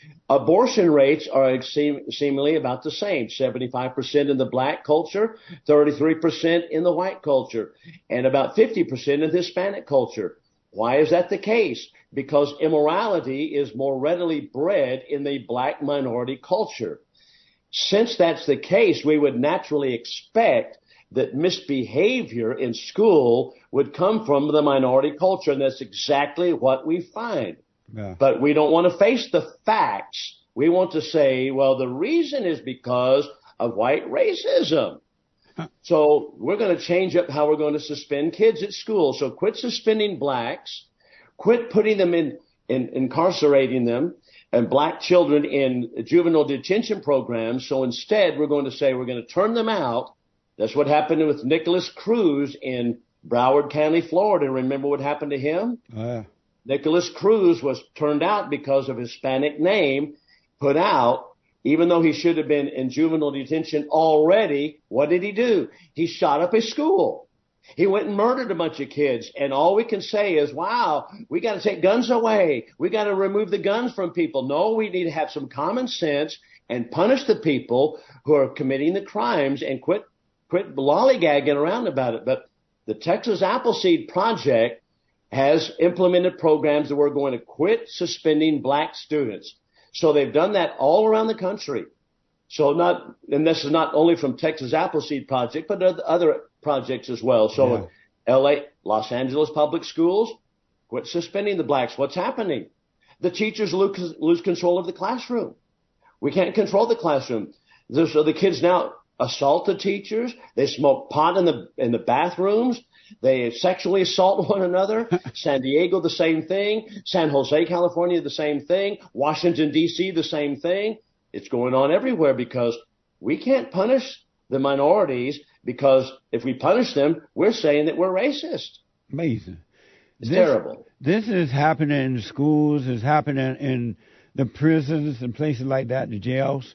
Abortion rates are seem, seemingly about the same, seventy-five percent in the black culture, thirty-three percent in the white culture, and about fifty percent in the Hispanic culture. Why is that the case? Because immorality is more readily bred in the black minority culture. Since that's the case, we would naturally expect that misbehavior in school would come from the minority culture, and that's exactly what we find. Yeah. But we don't want to face the facts. We want to say, well, the reason is because of white racism. Huh. So we're going to change up how we're going to suspend kids at school. So quit suspending blacks, quit putting them in, in incarcerating them and black children in juvenile detention programs. So instead, we're going to say we're going to turn them out. That's what happened with Nicholas Cruz in Broward County, Florida. Remember what happened to him? Oh, yeah. Nicholas Cruz was turned out because of Hispanic name, put out, even though he should have been in juvenile detention already. What did he do? He shot up a school. He went and murdered a bunch of kids. And all we can say is, wow, we got to take guns away. We got to remove the guns from people. No, we need to have some common sense and punish the people who are committing the crimes and quit, quit lollygagging around about it. But the Texas Appleseed Project has implemented programs that we're going to quit suspending black students. So they've done that all around the country. So not, and this is not only from Texas Appleseed Project, but other projects as well. So yeah. L A, Los Angeles Public Schools, quit suspending the blacks. What's happening? The teachers lose, lose control of the classroom. We can't control the classroom. So the kids now assault the teachers. They smoke pot in the in the bathrooms. They sexually assault one another. San Diego, the same thing. San Jose, California, the same thing. Washington, D C, the same thing. It's going on everywhere because we can't punish the minorities because if we punish them, we're saying that we're racist. Amazing. It's this, terrible. This is happening in schools. It's happening in the prisons and places like that, the jails.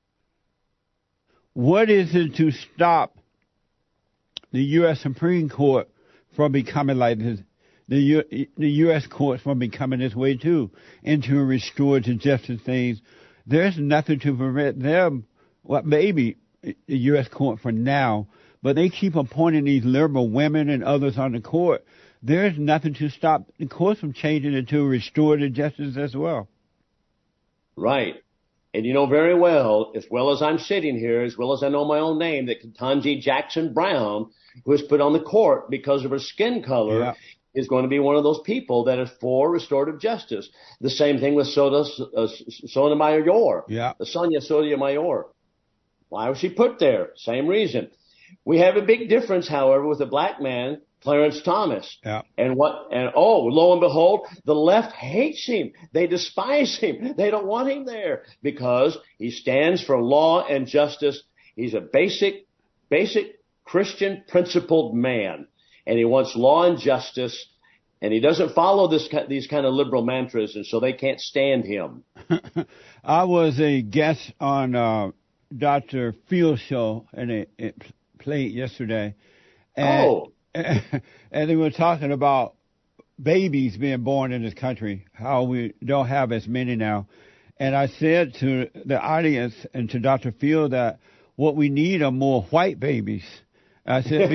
What is it to stop the U S Supreme Court from becoming like this, the U, the U S courts from becoming this way too, and to restore to justice things? There's nothing to prevent them, well, maybe the U S court for now, but they keep appointing these liberal women and others on the court. There's nothing to stop the courts from changing it to restore to justice as well. Right. And you know very well, as well as I'm sitting here, as well as I know my own name, that Ketanji Jackson Brown, who was put on the court because of her skin color, yeah. is going to be one of those people that is for restorative justice. The same thing with Soda, uh, Sotomayor, yeah. Sonia Sotomayor. Why was she put there? Same reason. We have a big difference, however, with a black man, Clarence Thomas. Yeah. And what? And oh, lo and behold, the left hates him. They despise him. They don't want him there because he stands for law and justice. He's a basic, basic Christian principled man, and he wants law and justice. And he doesn't follow this these kind of liberal mantras, and so they can't stand him. I was a guest on uh, Doctor Phil's show, and it, it played yesterday. And oh. And they were talking about babies being born in this country, how we don't have as many now. And I said to the audience and to Doctor Phil that what we need are more white babies. I said,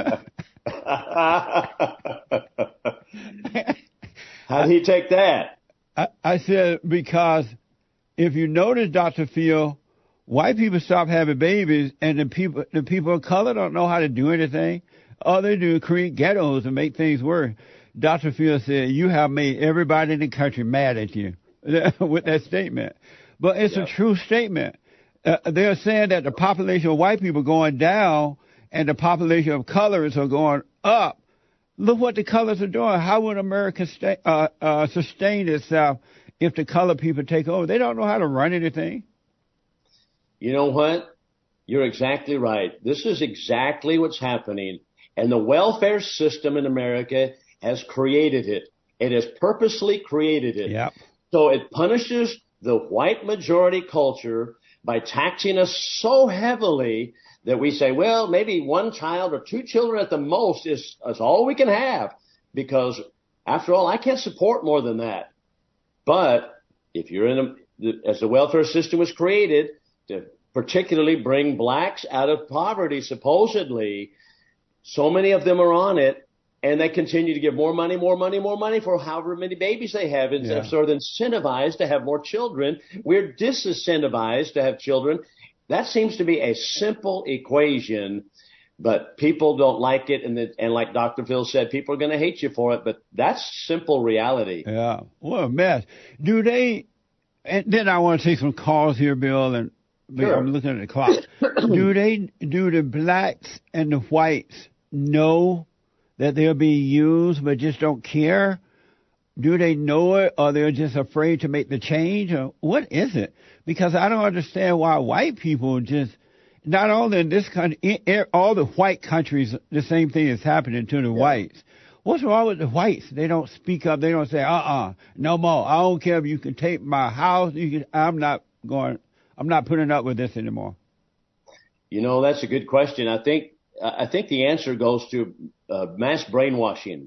how did he take that? I, I said, because if you notice, Doctor Phil, white people stop having babies, and the people, the people of color don't know how to do anything. All they do is create ghettos and make things worse. Doctor Phil said, you have made everybody in the country mad at you with that statement. But it's yeah. a true statement. Uh, they're saying that the population of white people are going down and the population of colors are going up. Look what the colors are doing. How would America stay, uh, uh, sustain itself if the color people take over? They don't know how to run anything. You know what? You're exactly right. This is exactly what's happening. And the welfare system in America has created it. It has purposely created it. Yep. So it punishes the white majority culture by taxing us so heavily that we say, well, maybe one child or two children at the most is, is all we can have. Because, after all, I can't support more than that. But if you're in a, the, as the welfare system was created to particularly bring blacks out of poverty, supposedly, so many of them are on it, and they continue to give more money, more money, more money for however many babies they have. And yeah. so they're incentivized to have more children. We're disincentivized to have children. That seems to be a simple equation, but people don't like it. And, the, and like Doctor Phil said, people are going to hate you for it, but that's simple reality. Yeah, what a mess. Do they, and then I want to take some calls here, Bill, and sure. I'm looking at the clock. do they, do the blacks and the whites know that they're being used but just don't care? Do they know it, or they're just afraid to make the change? Or what is it? Because I don't understand why white people just, not only in this country, in all the white countries, the same thing is happening to the yeah. whites. What's wrong with the whites? They don't speak up. They don't say, uh-uh, no more. I don't care if you can take my house. You can, I'm not going, I'm not putting up with this anymore. You know, that's a good question. I think, I think the answer goes to uh, mass brainwashing.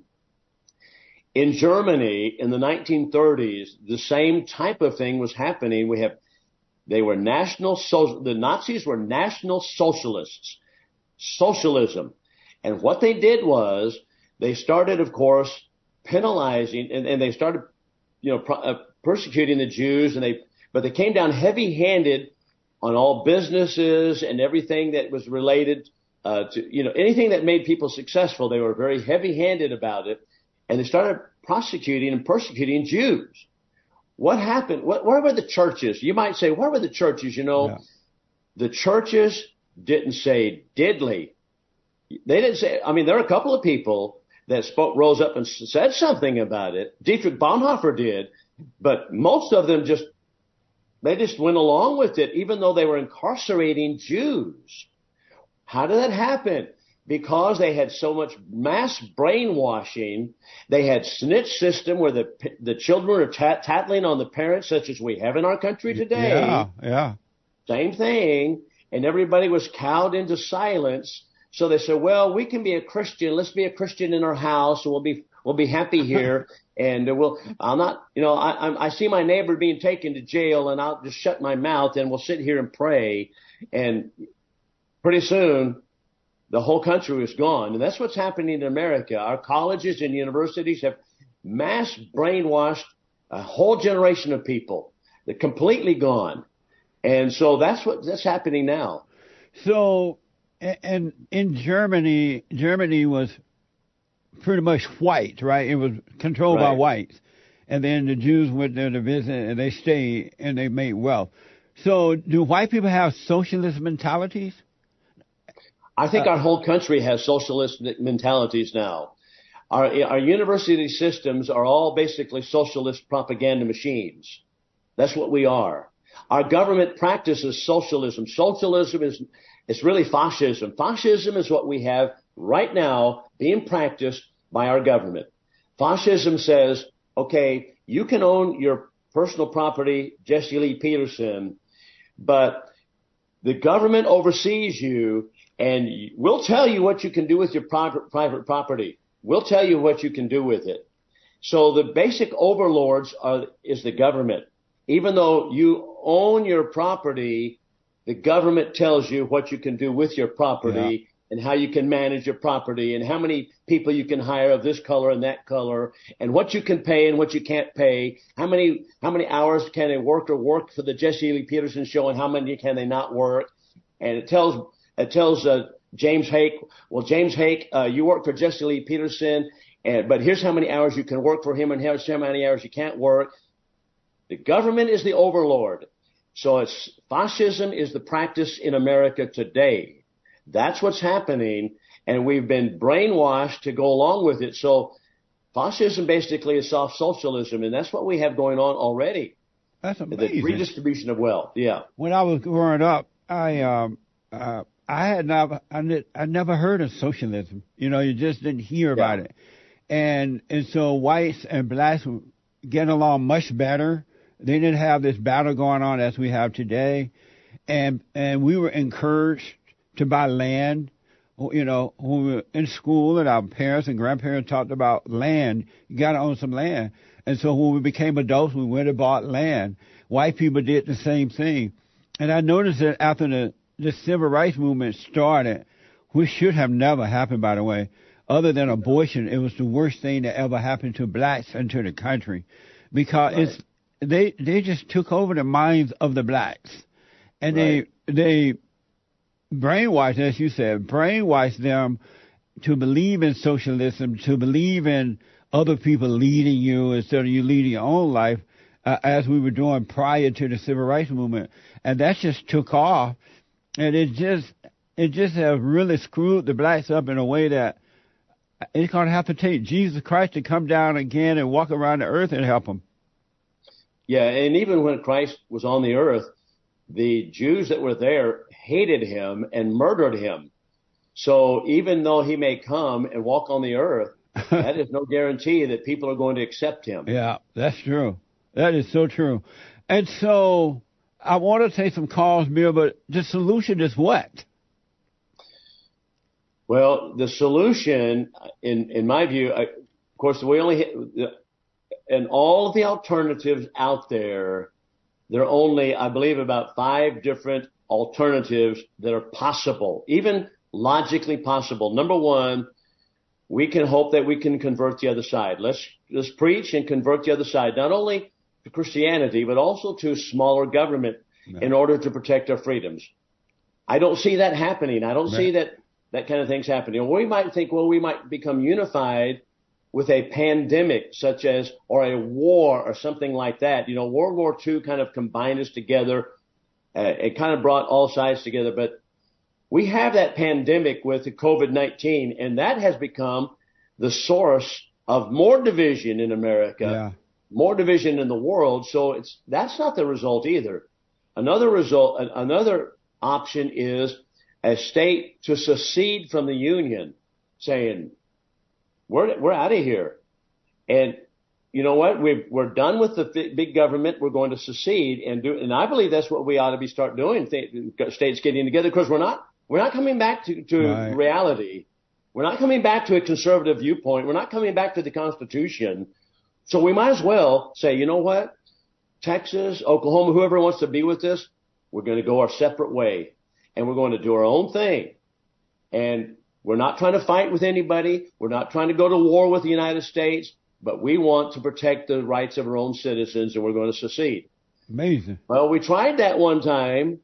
In Germany, in the nineteen thirties, the same type of thing was happening. We have, they were national social, the Nazis were national socialists, socialism. And what they did was they started, of course, penalizing, and, and they started, you know, pro, uh, persecuting the Jews, and they, but they came down heavy-handed on all businesses and everything that was related uh, to, you know, anything that made people successful. They were very heavy-handed about it. And they started prosecuting and persecuting Jews. What happened? What, where were the churches? You might say, where were the churches? You know, yeah. the churches didn't say diddly. They didn't say, I mean, there are a couple of people that spoke, rose up and said something about it. Dietrich Bonhoeffer did, but most of them just, they just went along with it, even though they were incarcerating Jews. How did that happen? Because they had so much mass brainwashing. They had snitch system where the the children are tat- tattling on the parents, such as we have in our country today. Yeah, yeah. Same thing. And everybody was cowed into silence. So they said, well, we can be a Christian. Let's be a Christian in our house, and we'll be we'll be happy here. And we'll, I'm not, you know, I I see my neighbor being taken to jail, and I'll just shut my mouth, and we'll sit here and pray. And pretty soon, the whole country was gone. And that's what's happening in America. Our colleges and universities have mass brainwashed a whole generation of people. They're completely gone. And so that's what that's happening now. So, and in Germany, Germany was pretty much white, right? It was controlled right. by whites. And then the Jews went there to visit, and they stayed, and they made wealth. So do white people have socialist mentalities? I think our whole country has socialist mentalities now. Our, our university systems are all basically socialist propaganda machines. That's what we are. Our government practices socialism. Socialism is, it's really fascism. Fascism is what we have right now being practiced by our government. Fascism says, okay, you can own your personal property, Jesse Lee Peterson, but the government oversees you. And we'll tell you what you can do with your private, private property. We'll tell you what you can do with it. So the basic overlords are, is the government. Even though you own your property, the government tells you what you can do with your property yeah. and how you can manage your property and how many people you can hire of this color and that color and what you can pay and what you can't pay. How many, how many hours can a worker work for the Jesse Lee Peterson show and how many can they not work? And it tells It tells uh, James Hake, well, James Hake, uh, you work for Jesse Lee Peterson, and, but here's how many hours you can work for him and here's how many hours you can't work. The government is the overlord. So it's fascism is the practice in America today. That's what's happening, and we've been brainwashed to go along with it. So fascism basically is soft socialism, and that's what we have going on already. That's amazing. The redistribution of wealth, yeah. When I was growing up, I um uh I had never, I, I never heard of socialism. You know, you just didn't hear about yeah. it. And and so whites and blacks were getting along much better. They didn't have this battle going on as we have today. And and we were encouraged to buy land. You know, when we were in school and our parents and grandparents talked about land, you got to own some land. And so when we became adults, we went and bought land. White people did the same thing. And I noticed that after the, the civil rights movement started, which should have never happened, by the way, other than abortion, it was the worst thing that ever happened to blacks and to the country. Because right. it's they they just took over the minds of the blacks. And right. they they brainwashed, as you said, brainwashed them to believe in socialism, to believe in other people leading you instead of you leading your own life, uh, as we were doing prior to the civil rights movement. And that just took off. And it just it just has really screwed the blacks up in a way that it's going to have to take Jesus Christ to come down again and walk around the earth and help them. Yeah, and even when Christ was on the earth, the Jews that were there hated him and murdered him. So even though he may come and walk on the earth, that is no guarantee that people are going to accept him. Yeah, that's true. That is so true. And so I want to take some calls, Bill, but the solution is what? Well, the solution, in in my view, I, of course, we only, and all of the alternatives out there, there are only, I believe, about five different alternatives that are possible, even logically possible. Number one, we can hope that we can convert the other side. Let's let's preach and convert the other side, not only to Christianity, but also to smaller government no. in order to protect our freedoms. I don't see that happening. I don't no. see that that kind of thing's happening. Or we might think, well, we might become unified with a pandemic such as, or a war or something like that. You know, World War Two kind of combined us together. Uh, it kind of brought all sides together. But we have that pandemic with the COVID nineteen, and that has become the source of more division in America, yeah. more division in the world. So it's that's not the result either. Another result, another option is a state to secede from the Union, saying, we're, we're out of here. And you know what? We've, we're done with the big government. We're going to secede and do, and I believe that's what we ought to be start doing. States getting together, because we're not, we're not coming back to, to right. reality. We're not coming back to a conservative viewpoint. We're not coming back to the Constitution. So we might as well say, you know what? Texas, Oklahoma, whoever wants to be with us, we're going to go our separate way. And we're going to do our own thing. And we're not trying to fight with anybody. We're not trying to go to war with the United States. But we want to protect the rights of our own citizens, and we're going to secede. Amazing. Well, we tried that one time.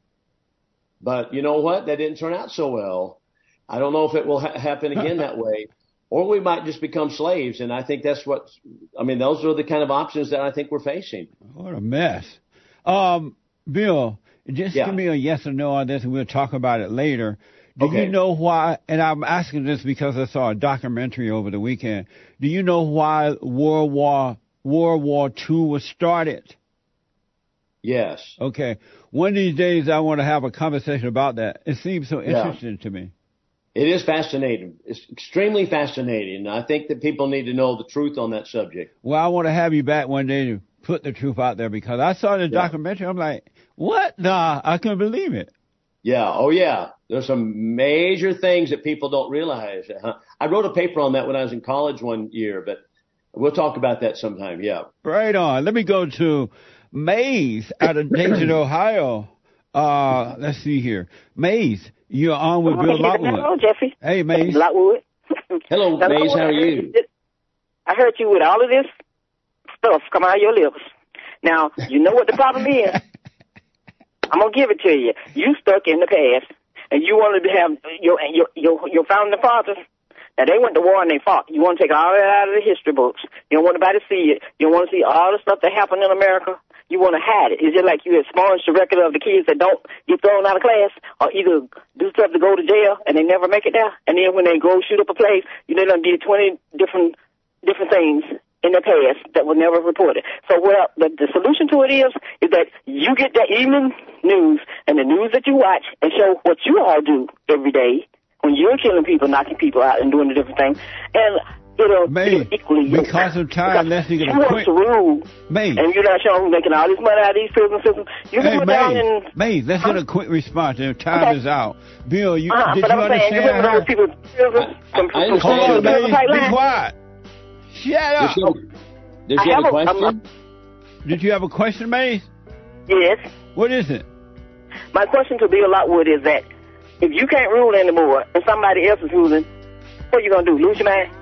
But you know what? That didn't turn out so well. I don't know if it will ha- happen again that way. Or we might just become slaves. And I think that's what, I mean, those are the kind of options that I think we're facing. What a mess. Um, Bill, just yeah. give me a yes or no on this, and we'll talk about it later. Do okay. you know why, and I'm asking this because I saw a documentary over the weekend. Do you know why World War, World War Two was started? Yes. Okay. One of these days I want to have a conversation about that. It seems so interesting yeah. to me. It is fascinating. It's extremely fascinating. I think that people need to know the truth on that subject. Well, I want to have you back one day to put the truth out there, because I saw the yeah. documentary. I'm like, what? Nah, I couldn't believe it. Yeah. Oh, yeah. There's some major things that people don't realize. Huh? I wrote a paper on that when I was in college one year, but we'll talk about that sometime. Yeah. Right on. Let me go to Mays out of Dayton, Ohio. Uh, let's see here. Mays, you're on with Bill Lockwood. Hello, Jeffrey. Hey, Mays. Lockwood. Hello, now, Mays. How are you? I heard you with all of this stuff coming out of your lips. Now, you know what the problem is? I'm going to give it to you. You stuck in the past, and you wanted to have your your your, your founding fathers. Now, they went to war and they fought. You want to take all that out of the history books. You don't want anybody to see it. You don't want to see all the stuff that happened in America. You want to hide it. It's just like you expunge the record of the kids that don't get thrown out of class, or either do stuff to go to jail and they never make it there. And then when they go shoot up a place, you know, they done did twenty different different things in the past that were never reported. So well, the, the solution to it is, is that you get the evening news and the news that you watch and show what you all do every day when you're killing people, knocking people out and doing the different things. And it'll, May, it'll equally because of time, let's get a quick... to rule, May. and you're not showing who's making all this money out of these prison systems. You can hey, go May, down and... May, let's huh? get a quick response. Time okay. is out. Bill, you, uh-huh, did but you I'm understand? Saying, you remember those people from, I, from, I from, Hold on, May, be line? quiet. Shut up. There's no, Did you have, have a question? Um, Did you have a question, Maze? Yes. What is it? My question to Bill Lockwood is that if you can't rule anymore and somebody else is ruling, what are you going to do, lose your mind?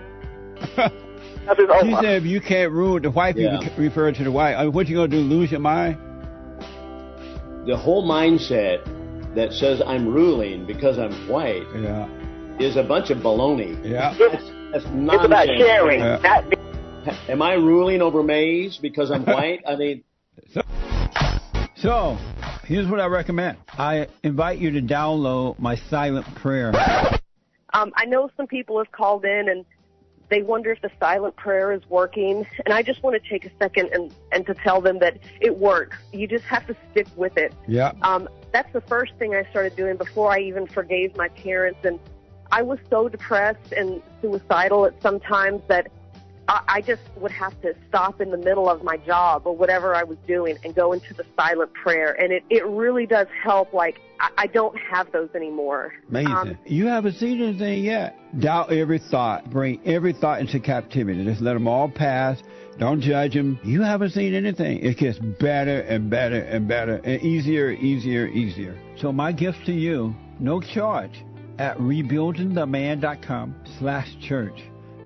She said if you can't rule, the white people yeah. refer to the white. I mean, what you going to do, lose your mind? The whole mindset that says I'm ruling because I'm white yeah. is a bunch of baloney. Yeah. That's, that's nonsense. It's about sharing. Yeah. Not Am I ruling over Maze because I'm white? I mean... So, so, here's what I recommend. I invite you to download my silent prayer. Um, I know some people have called in and they wonder if the silent prayer is working. And I just want to take a second and, and to tell them that it works. You just have to stick with it. Yeah. Um, that's the first thing I started doing before I even forgave my parents. And I was so depressed and suicidal at some times that I just would have to stop in the middle of my job or whatever I was doing and go into the silent prayer. And it, it really does help. Like, I, I don't have those anymore. Amazing. Um, you haven't seen anything yet. Doubt every thought. Bring every thought into captivity. Just let them all pass. Don't judge them. You haven't seen anything. It gets better and better and better and easier, easier, easier. So my gift to you, no charge, at rebuilding the man dot com slash church.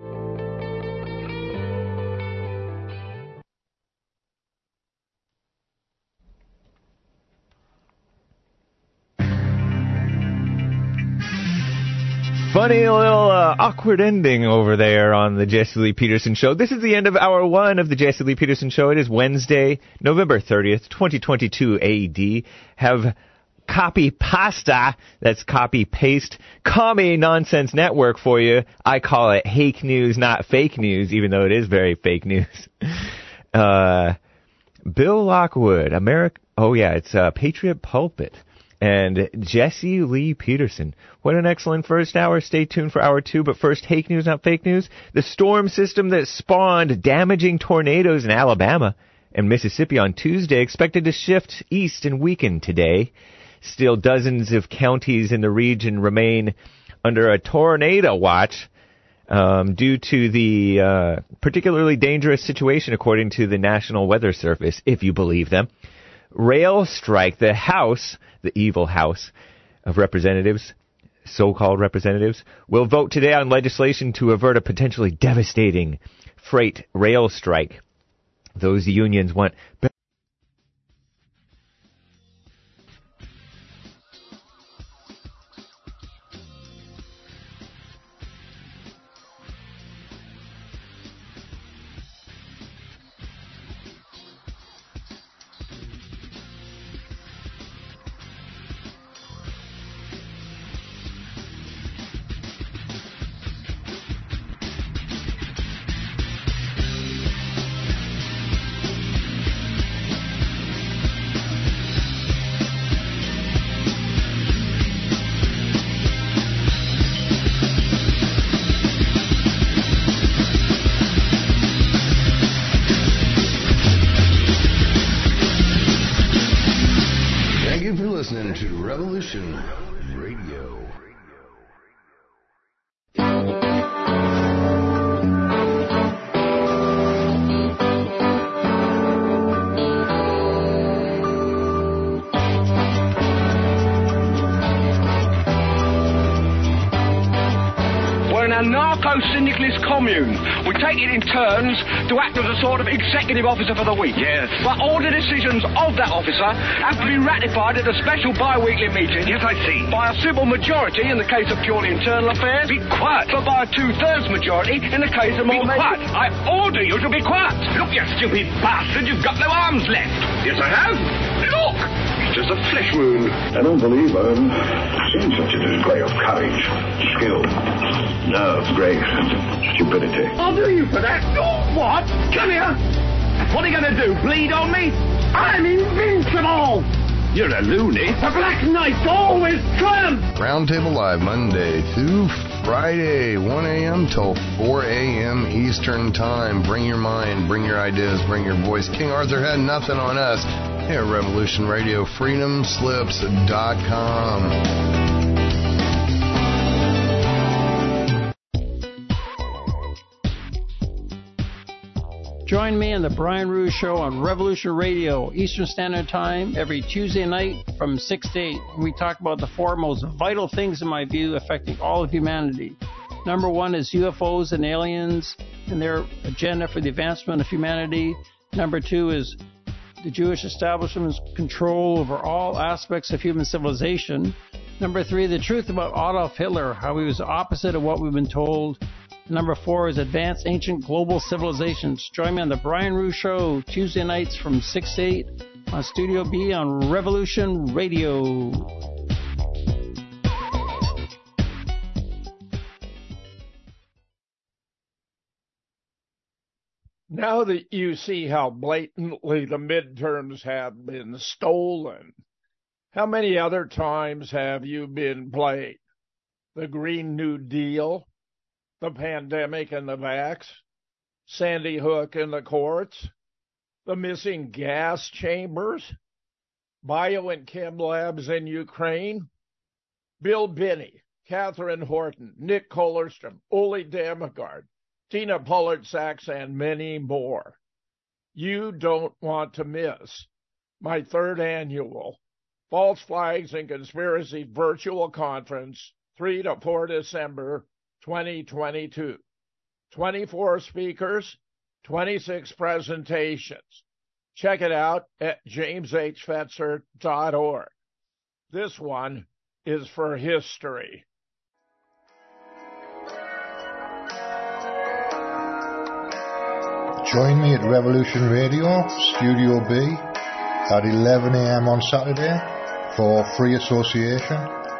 Funny little uh, awkward ending over there on the Jesse Lee Peterson Show. This is the end of hour one of the Jesse Lee Peterson Show. It is Wednesday, November thirtieth, twenty twenty-two A D. Have copy pasta, that's copy paste, commie nonsense network for you. I call it hake news, not fake news, even though it is very fake news. Uh, Bill Lockwood, America. Oh yeah, it's uh, Patriot Pulpit. And Jesse Lee Peterson. What an excellent first hour. Stay tuned for hour two. But first, hake news, not fake news. The storm system that spawned damaging tornadoes in Alabama and Mississippi on Tuesday expected to shift east and weaken today. Still, dozens of counties in the region remain under a tornado watch um, due to the uh, particularly dangerous situation, according to the National Weather Service, if you believe them. Rail strike, the House, the evil House of Representatives, so-called representatives, will vote today on legislation to avert a potentially devastating freight rail strike. Those unions want... Narco-syndicalist commune. We take it in turns to act as a sort of executive officer for the week. Yes. But all the decisions of that officer have to be ratified at a special bi-weekly meeting. Yes, I see. By a simple majority in the case of purely internal affairs. Be quiet. But by a two-thirds majority in the case of more... Be quiet. I order you to be quiet. Look, you stupid bastard, you've got no arms left. Yes, I have. Look. It's just a flesh wound. I don't believe I've seen such a display of courage, skill, nerve, grace, and stupidity. I'll do you for that. Oh, what? Come here. What are you going to do, bleed on me? I'm invincible. You're a loony. The Black Knight always triumphs. Roundtable Live, Monday through Friday, one a.m. till four a.m. Eastern Time. Bring your mind, bring your ideas, bring your voice. King Arthur had nothing on us. Here at Revolution Radio, freedom slips dot com. Join me on the Brian Ruhe Show on Revolution Radio, Eastern Standard Time, every Tuesday night from six to eight. We talk about the four most vital things, in my view, affecting all of humanity. Number one is U F Os and aliens and their agenda for the advancement of humanity. Number two is the Jewish establishment's control over all aspects of human civilization. Number three, the truth about Adolf Hitler, how he was the opposite of what we've been told. Number four is advanced ancient global civilizations. Join me on the Brian Ruhe Show, Tuesday nights from six to eight on Studio B on Revolution Radio. Now that you see how blatantly the midterms have been stolen, how many other times have you been played? The Green New Deal, the pandemic and the vax, Sandy Hook and the courts, the missing gas chambers, bio and chem labs in Ukraine, Bill Binney, Catherine Horton, Nick Kollerstrom, Uli Damagard, Tina Pollard-Sachs, and many more. You don't want to miss my third annual False Flags and Conspiracy Virtual Conference, three to four December twenty twenty-two. twenty-four speakers, twenty-six presentations. Check it out at james h fetzer dot org. This one is for history. Join me at Revolution Radio, Studio B, at eleven a.m. on Saturday for free association,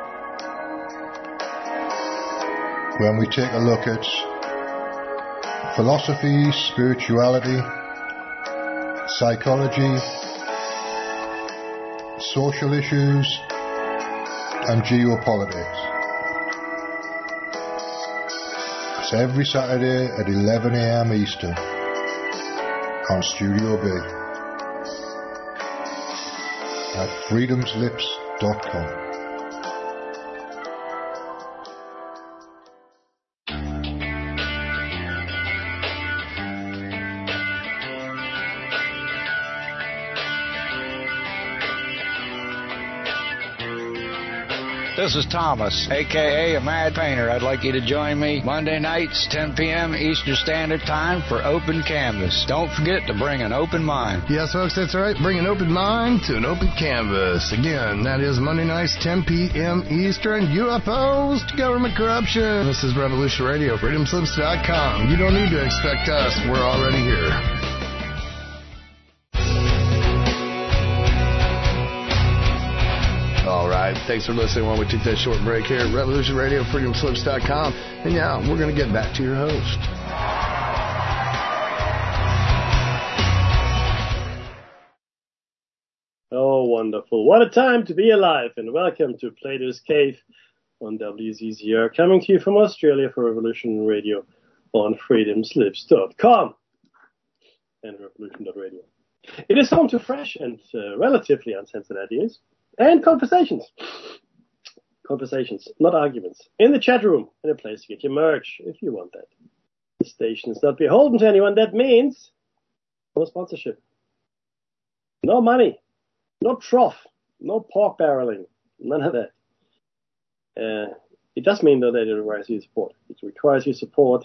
when we take a look at philosophy, spirituality, psychology, social issues, and geopolitics. It's every Saturday at eleven a.m. Eastern on Studio B at freedoms lips dot com. This is Thomas, a k a. a Mad Painter. I'd like you to join me Monday nights, ten p.m. Eastern Standard Time for Open Canvas. Don't forget to bring an open mind. Yes, folks, that's right. Bring an open mind to an open canvas. Again, that is Monday nights, ten p.m. Eastern. U F Os to government corruption. This is Revolution Radio, freedom slips dot com. You don't need to expect us. We're already here. Thanks for listening while we take that short break here at Revolution Radio, freedom slips dot com. And now we're going to get back to your host. Oh, wonderful. What a time to be alive. And welcome to Plato's Cave on W Z Z R, coming to you from Australia for Revolution Radio on freedom slips dot com and revolution dot radio. It is home to fresh and uh, relatively uncensored ideas and conversations. Conversations, not arguments. In the chat room, and a place to get your merch, if you want that. The station is not beholden to anyone. That means no sponsorship. No money. No trough. No pork barreling. None of that. Uh, it does mean, though, that it requires your support. It requires your support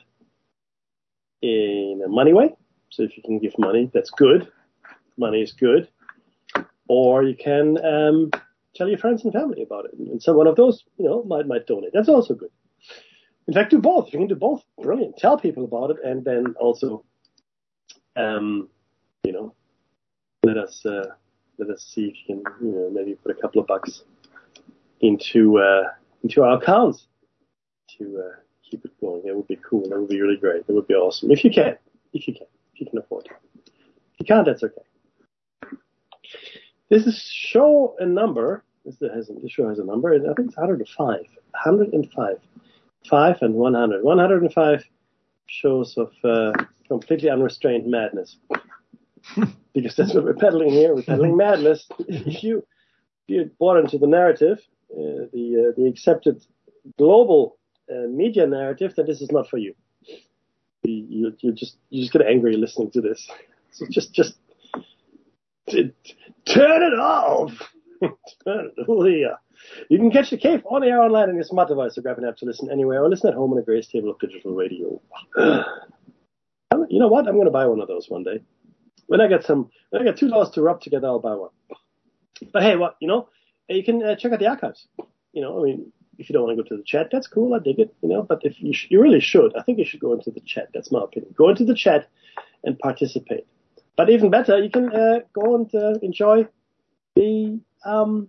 in a money way. So if you can give money, that's good. Money is good. Or you can um, tell your friends and family about it. And so one of those, you know, might might donate. That's also good. In fact, do both. You can do both. Brilliant. Tell people about it, and then also, um, you know, let us uh, let us see if you can, you know, maybe put a couple of bucks into uh, into our accounts to uh, keep it going. That would be cool. That would be really great. That would be awesome if you can. If you can. If you can afford it. If you can't, that's okay. This is show a number. This, has, this show has a number. I think it's one hundred five. one hundred five. five and one hundred. one hundred five shows of uh, completely unrestrained madness. Because that's what we're peddling here. We're peddling madness. If you, if you bought into the narrative, uh, the uh, the accepted global uh, media narrative, that this is not for you. You, you you just you just get angry listening to this. So just just t- turn it off. Turn it off. Yeah. You can catch the Cave on air online on your smart device, or grab an app to listen anywhere, or listen at home on a Grace table of digital radio. You know what? I'm going to buy one of those one day. When I get some, when I get two dollars to rub together, I'll buy one. But hey, what you know, you can uh, check out the archives. You know, I mean, if you don't want to go to the chat, that's cool. I dig it. You know, but if you sh- you really should, I think you should go into the chat. That's my opinion. Go into the chat and participate. But even better, you can uh, go and uh, enjoy the um,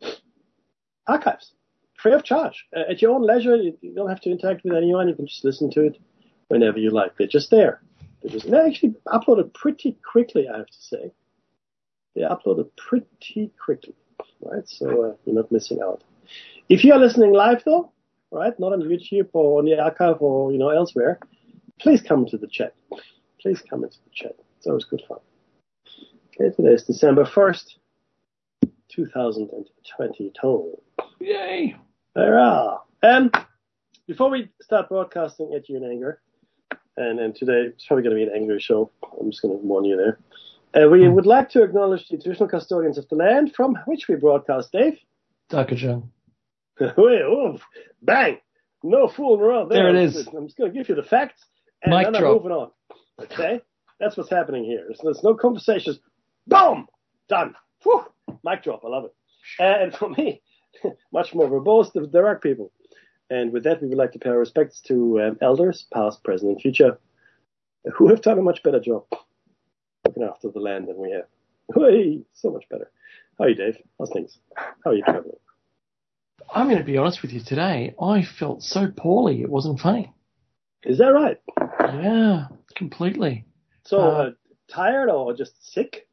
archives free of charge uh, at your own leisure. You, you don't have to interact with anyone. You can just listen to it whenever you like. They're just there. They're just they actually uploaded pretty quickly, I have to say. They uploaded pretty quickly, right? So uh, you're not missing out. If you are listening live, though, right, not on YouTube or on the archive or you know elsewhere, please come to the chat. Please come into the chat. It's always good fun. Okay, today is December first, two thousand twenty-two. Yay! Hurrah! And before we start broadcasting at you in anger, and, and today it's probably going to be an angry show, I'm just going to warn you there. Uh, we would like to acknowledge the traditional custodians of the land from which we broadcast, Dave. Dakajang. Wait, oh, bang! No fooling around there. There it is. I'm just going to give you the facts, and Mic then I'm drop. moving on. Okay? That's what's happening here. There's, there's no conversations. Boom! Done. Whew. Mic drop. I love it. Uh, and for me, much more verbose, the direct people. And with that, we would like to pay our respects to um, elders, past, present, and future, who have done a much better job looking after the land than we have. Hey, so much better. How are you, Dave? How's things? How are you traveling? I'm going to be honest with you today. I felt so poorly, it wasn't funny. Is that right? Yeah, completely. So, uh, Uh, tired or just sick?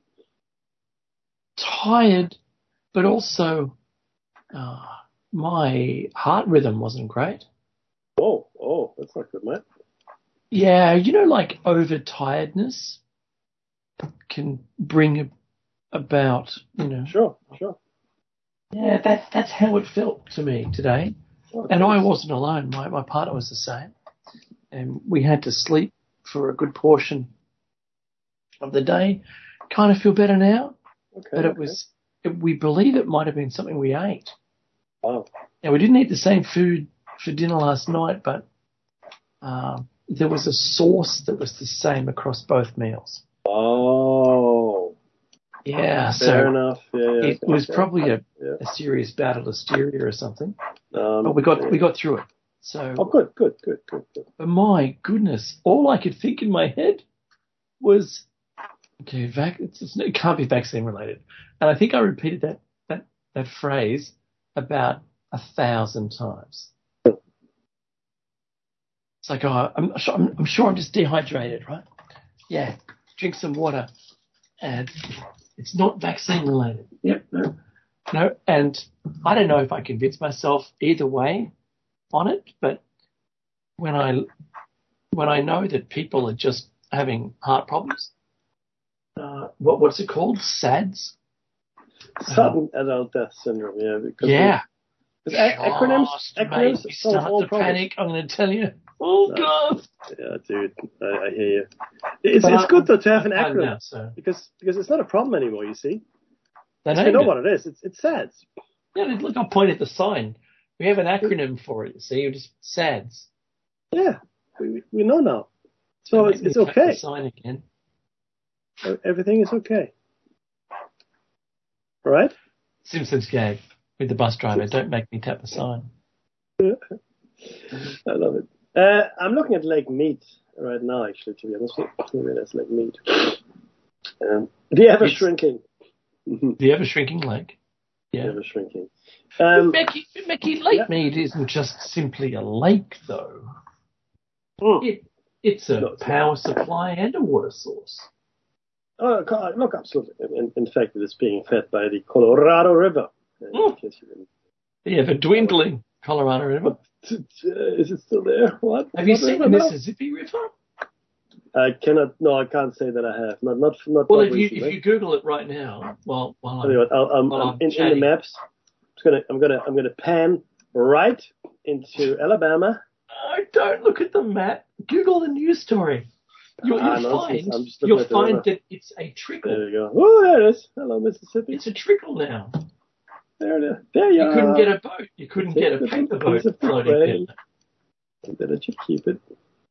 Tired, but also uh, my heart rhythm wasn't great. Oh, oh, that's not good, mate. Yeah, you know, like overtiredness can bring about, you know. Sure, sure. Yeah, that that's how it felt to me today. Oh, and I thanks. wasn't alone. My my partner was the same. And we had to sleep for a good portion of the day. Kind of feel better now. Okay, but it okay. was, it, we believe it might have been something we ate. Oh. Now, we didn't eat the same food for dinner last night, but um, there was a sauce that was the same across both meals. Oh. Yeah, Fair so enough. Yeah, yeah, it was okay. probably a, Yeah. a serious bout of listeria or something. Um, But we got yeah. we got through it. So, Oh, good, good, good, good, good. but my goodness, all I could think in my head was, okay, vac- it's, it's, it can't be vaccine related. And I think I repeated that that that phrase about a thousand times. It's like, oh, I'm, sure- I'm, I'm sure I'm just dehydrated, right? Yeah, drink some water. And it's not vaccine related. Yep, no. No, and I don't know if I convinced myself either way on it, but when I when I know that people are just having heart problems, uh, what what's it called? SADS? Sudden adult death syndrome, yeah. Because Yeah. Because a- acronyms, Just acronyms made me solve start all to problems. panic. I'm going to tell you. Oh, No. God. Yeah, dude, I, I hear you. It's But it's I- good though to have an I'm fine acronym now, so. because because it's not a problem anymore. You see, They So you named know it. what it is. It's it's SADS. Yeah, look, I'll point at the sign. We have an acronym for it, you see. It's just SADS. Yeah, we we know now. So Don't it's make it's me tap okay. the sign again. Everything is okay. All right. Simpsons gag with the bus driver. Don't make me tap the sign. I love it. Uh, I'm looking at Lake Mead right now, actually, to be honest with you. Maybe that's Lake Mead. Um, the ever shrinking. The ever shrinking lake. Yeah. The ever shrinking. Um, Mickey, Mickey, Lake yeah. Mead isn't just simply a lake, though. Mm. It, it's a No, it's power supply and a water source. Oh, co- look, absolutely. In, in fact, it is being fed by the Colorado River. Uh, in Mm. case you didn't- The ever dwindling Colorado River. Uh, Is it still there? What? Have you What seen the river now? Mississippi River? I cannot. No, I can't say that I have. Not, not, not. Well, not if you recently. if you Google it right now, well, while Tell you I'm, what, I'll, I'm, while I'm I'm in, in the chatting. maps. I'm gonna, I'm gonna, I'm gonna pan right into Alabama. Oh, don't look at the map. Google the news story. You'll, Ah, you'll nonsense. find, I'm just looking you'll at the find river. that it's a trickle. There you go. Oh, there it is. Hello, Mississippi. It's a trickle now. There it is. There you, You are. couldn't get a boat. You couldn't Take get a the paper piece boat of floating rain. there. Better you keep it.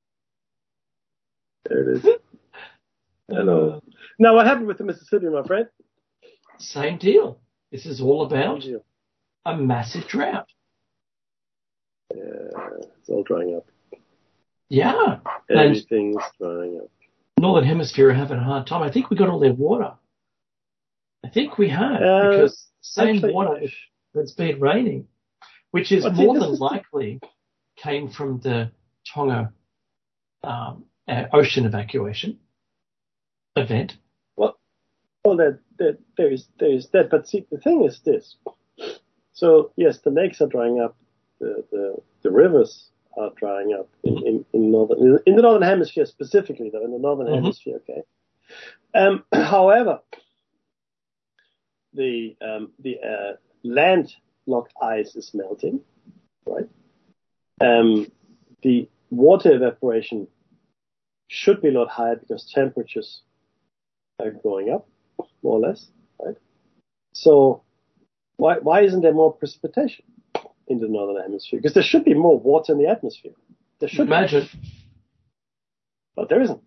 There it is. Hello. Now, what happened with the Mississippi, my friend? Same deal. This is all about a massive drought. Yeah, it's all drying up. Yeah. Everything's drying up. Northern Hemisphere are having a hard time. I think we got all their water. I think we have, Uh, because same actually, water that's been raining, which is What's more it- than this is- likely came from the Tonga um, uh, ocean evacuation event. Well, well, there, there, there is there is that. But see, the thing is this. So yes, the lakes are drying up. The the, the rivers are drying up in, in, in northern in the northern hemisphere specifically, though in the northern Mhm. hemisphere. Okay. Um, however, the um, the uh, landlocked ice is melting, right? Um, the water evaporation should be a lot higher because temperatures are going up, more or less, right? So why why isn't there more precipitation in the northern hemisphere? Because there should be more water in the atmosphere. There should Imagine. be. But there isn't.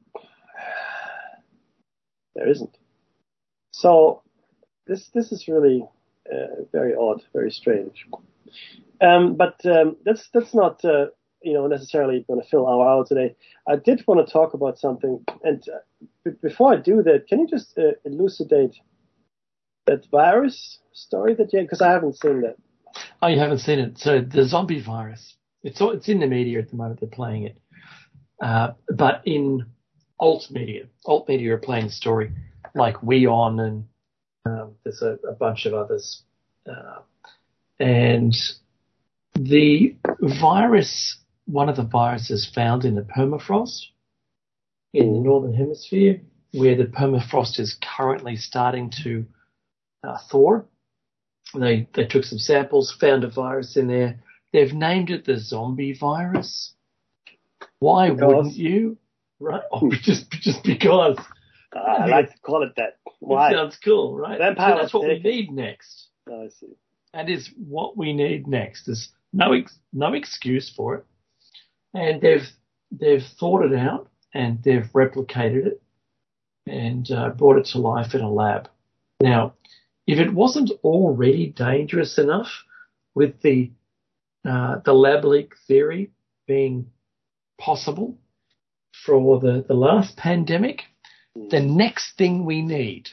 There isn't. So this this is really uh, very odd, very strange. Um, but um, that's that's not uh, you know necessarily going to fill our hour today. I did want to talk about something, and uh, b- before I do that, can you just uh, elucidate that virus story that you? Because I haven't seen that. Oh, you haven't seen it. So the zombie virus, it's all, it's in the media at the moment. They're playing it. Uh, but in alt media, alt media are playing the story like WeOn and um, there's a, a bunch of others. Uh, and the virus, one of the viruses found in the permafrost in the northern hemisphere, where the permafrost is currently starting to uh, thaw. They they took some samples, found a virus in there. They've named it the zombie virus. Why Because- wouldn't you? Right? Oh, just just because. Uh, I like to call it that. Why? It sounds cool, right? Vampire so that's what we was taken. need next. Oh, I see. That is what we need next. There's no ex- no excuse for it, and they've they've thought it out and they've replicated it and uh, brought it to life in a lab. Now, if it wasn't already dangerous enough with the uh, the lab leak theory being possible for the, the last pandemic, the next thing we need,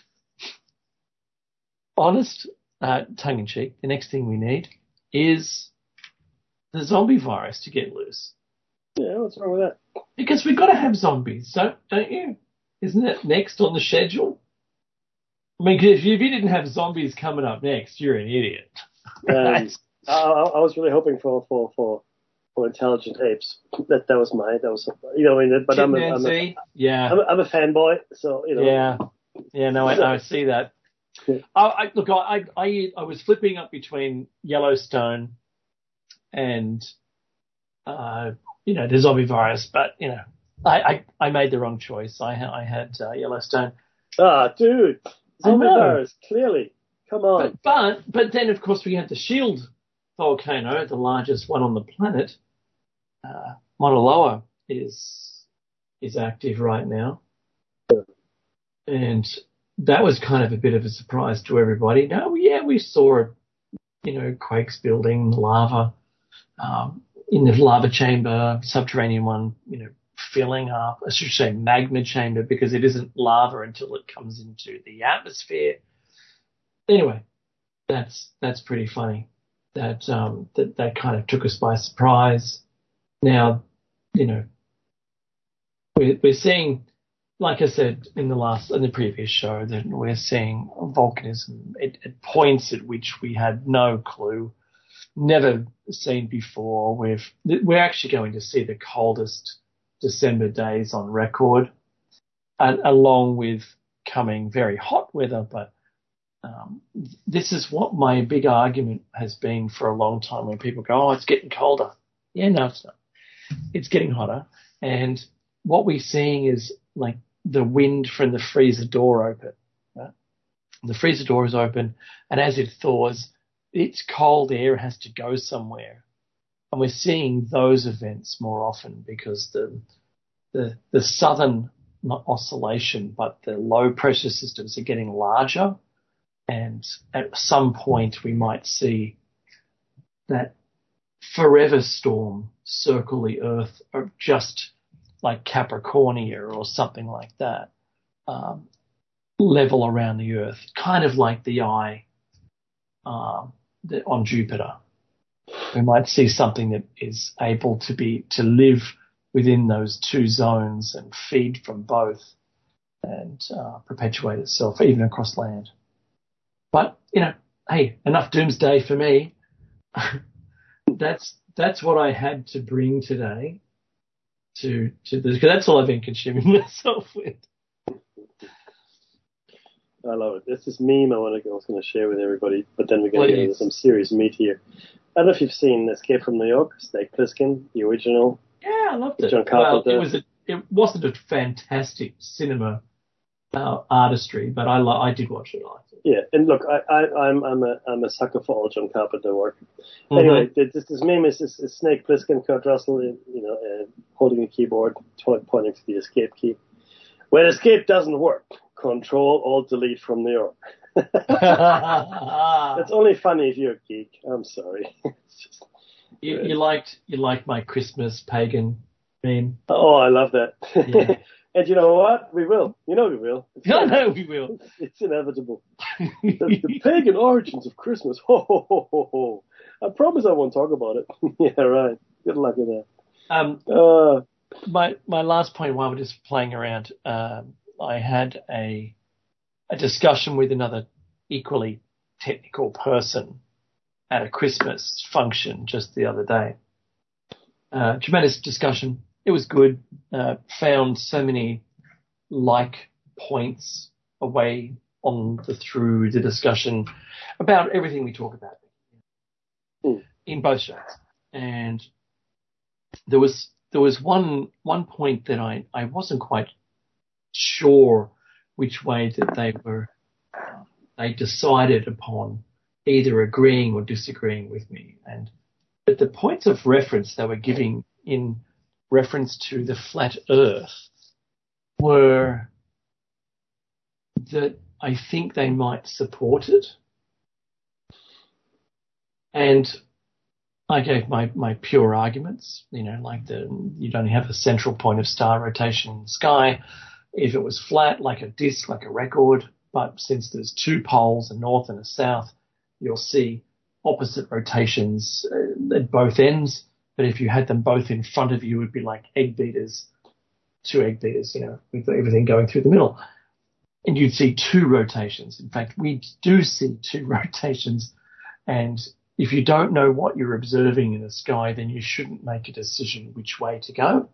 honest, uh, tongue-in-cheek, the next thing we need is the zombie virus to get loose. Yeah, what's wrong with that? Because we've got to have zombies, don't, don't you? Isn't that next on the schedule? I mean, 'cause if you, if you didn't have zombies coming up next, you're an idiot. Um, I, I was really hoping for for for, for intelligent apes. That that was my that was you know. I mean, but I'm a, I'm a, Chimpanzee? Yeah. I'm a, I'm a fanboy, so you know. Yeah, yeah, no, I, I see that. I, I, look, I, I, I was flipping up between Yellowstone and, uh, you know, the zombie virus, but you know, I, I, I made the wrong choice. I, I had uh, Yellowstone. Ah, dude, zombie I know. virus, clearly. Come on. But, but but then of course we had the Shield volcano, the largest one on the planet. Uh, Mauna Loa is is active right now, and that was kind of a bit of a surprise to everybody. No, yeah, we saw, you know, quakes building, lava um, in the lava chamber, subterranean one, you know, filling up. I should say magma chamber because it isn't lava until it comes into the atmosphere. Anyway, that's that's pretty funny. That um that that kind of took us by surprise. Now, you know, we're we're seeing, like I said in the last in the previous show, that we're seeing volcanism at, at points at which we had no clue, never seen before. We've we're actually going to see the coldest December days on record, and along with coming very hot weather, but Um, this is what my big argument has been for a long time when people go, oh, it's getting colder. Yeah, no, it's not. It's getting hotter. And what we're seeing is like the wind from the freezer door open. Right? The freezer door is open, and as it thaws, its cold air has to go somewhere. And we're seeing those events more often because the the the southern, not oscillation, but the low pressure systems are getting larger, and at some point we might see that forever storm circle the Earth, or just like Capricornia or something like that, um, level around the Earth, kind of like the eye uh, the, on Jupiter. We might see something that is able to be to live within those two zones and feed from both and uh, perpetuate itself even across land. But, you know, hey, enough doomsday for me. that's that's what I had to bring today to to this, because that's all I've been consuming myself with. I love it. This is meme I want to I was going to share with everybody, but then we're going Please. to get into some serious meat here. I don't know if you've seen Escape from New York, Snake Plissken, the original. Yeah, I loved it. John Carpenter. Well, it was a, it wasn't a fantastic cinema uh, artistry, but I lo- I did watch it. I liked it. Yeah, and look, I, I, I'm I'm a I'm a sucker for all John Carpenter work. Mm-hmm. Anyway, this this meme is, is, is Snake Plissken, Kurt Russell, you know, uh, holding a keyboard, t- pointing to the escape key. When escape doesn't work, Control Alt Delete from New York. That's only funny if you're a geek. I'm sorry. Just, you, you liked you liked my Christmas pagan meme. Oh, I love that. Yeah. And you know what? We will. You know we will. It's I know we will. It's, it's inevitable. the, the pagan origins of Christmas. Ho, ho, ho, ho, ho. I promise I won't talk about it. Yeah, right. Good luck with that. Um, uh, my my last point while we're just playing around, um, I had a a discussion with another equally technical person at a Christmas function just the other day. Uh, tremendous discussion. It was good. Uh, found so many like points away on the through the discussion about everything we talk about mm. in both shows. And there was there was one one point that I, I wasn't quite sure which way that they were uh, they decided upon either agreeing or disagreeing with me. And but the points of reference they were giving in reference to the flat Earth were that I think they might support it. And I gave my, my pure arguments, you know, like the you don't have a central point of star rotation in the sky. If it was flat, like a disk, like a record, but since there's two poles, a north and a south, you'll see opposite rotations at both ends. But if you had them both in front of you, it would be like egg beaters, two egg beaters, you know, with everything going through the middle. And you'd see two rotations. In fact, we do see two rotations. And if you don't know what you're observing in the sky, then you shouldn't make a decision which way to go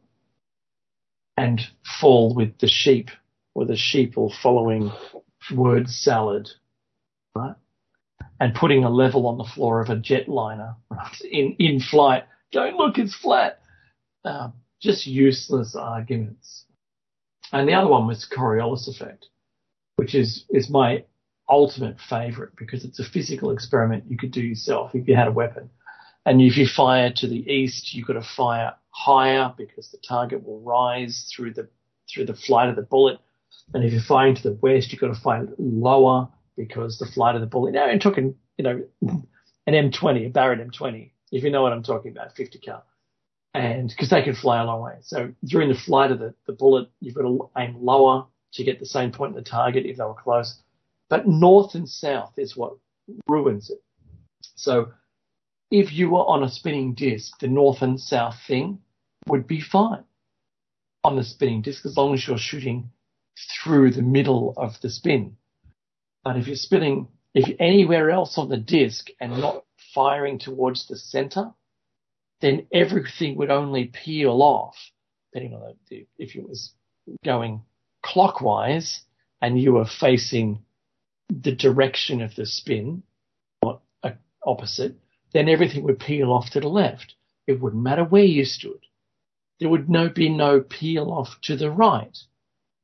and fall with the sheep, or the sheep or following word salad, right? And putting a level on the floor of a jetliner, right, in, in flight. Don't look, it's flat. Uh, just useless arguments. And the other one was Coriolis effect, which is, is my ultimate favorite because it's a physical experiment you could do yourself if you had a weapon. And if you fire to the east, you've got to fire higher because the target will rise through the through the flight of the bullet. And if you're firing to the west, you've got to fire lower because the flight of the bullet. Now, I'm talking, you know, an M twenty, a Barrett M twenty. If you know what I'm talking about, fifty cal. And because they can fly a long way. So during the flight of the, the bullet, you've got to aim lower to get the same point in the target if they were close. But north and south is what ruins it. So if you were on a spinning disc, the north and south thing would be fine on the spinning disc as long as you're shooting through the middle of the spin. But if you're spinning, if you're anywhere else on the disc and not firing towards the center, then everything would only peel off, depending on the, if it was going clockwise and you were facing the direction of the spin, not opposite, then everything would peel off to the left. It wouldn't matter where you stood. There would no be no peel off to the right.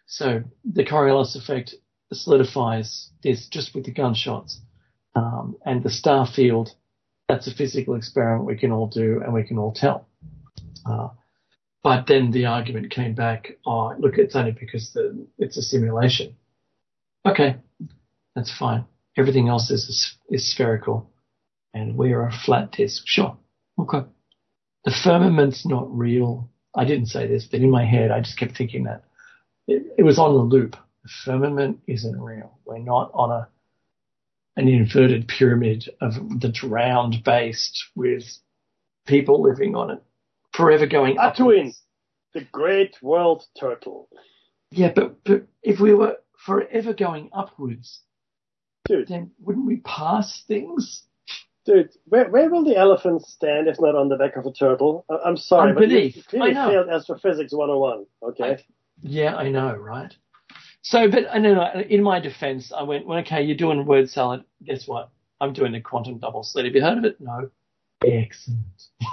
So the Coriolis effect solidifies this just with the gunshots. Um, and the star field, that's a physical experiment we can all do and we can all tell. Uh, but then the argument came back, oh, look, it's only because the, it's a simulation. Okay, that's fine. Everything else is, is spherical and we are a flat disk. Sure, okay. The firmament's not real. I didn't say this, but in my head I just kept thinking that. It, it was on the loop. The firmament isn't real. We're not on a an inverted pyramid of that's round based with people living on it, forever going up. Tatooine, the great world turtle. Yeah, but, but if we were forever going upwards, dude, then wouldn't we pass things? Dude, where where will the elephant stand if not on the back of a turtle? I, I'm sorry, Underneath. but you clearly I know. failed Astrophysics one oh one, okay? I, yeah, I know, right? So, but and then in my defense, I went, well, okay, you're doing word salad. Guess what? I'm doing the quantum double slit. Have you heard of it? No. Excellent.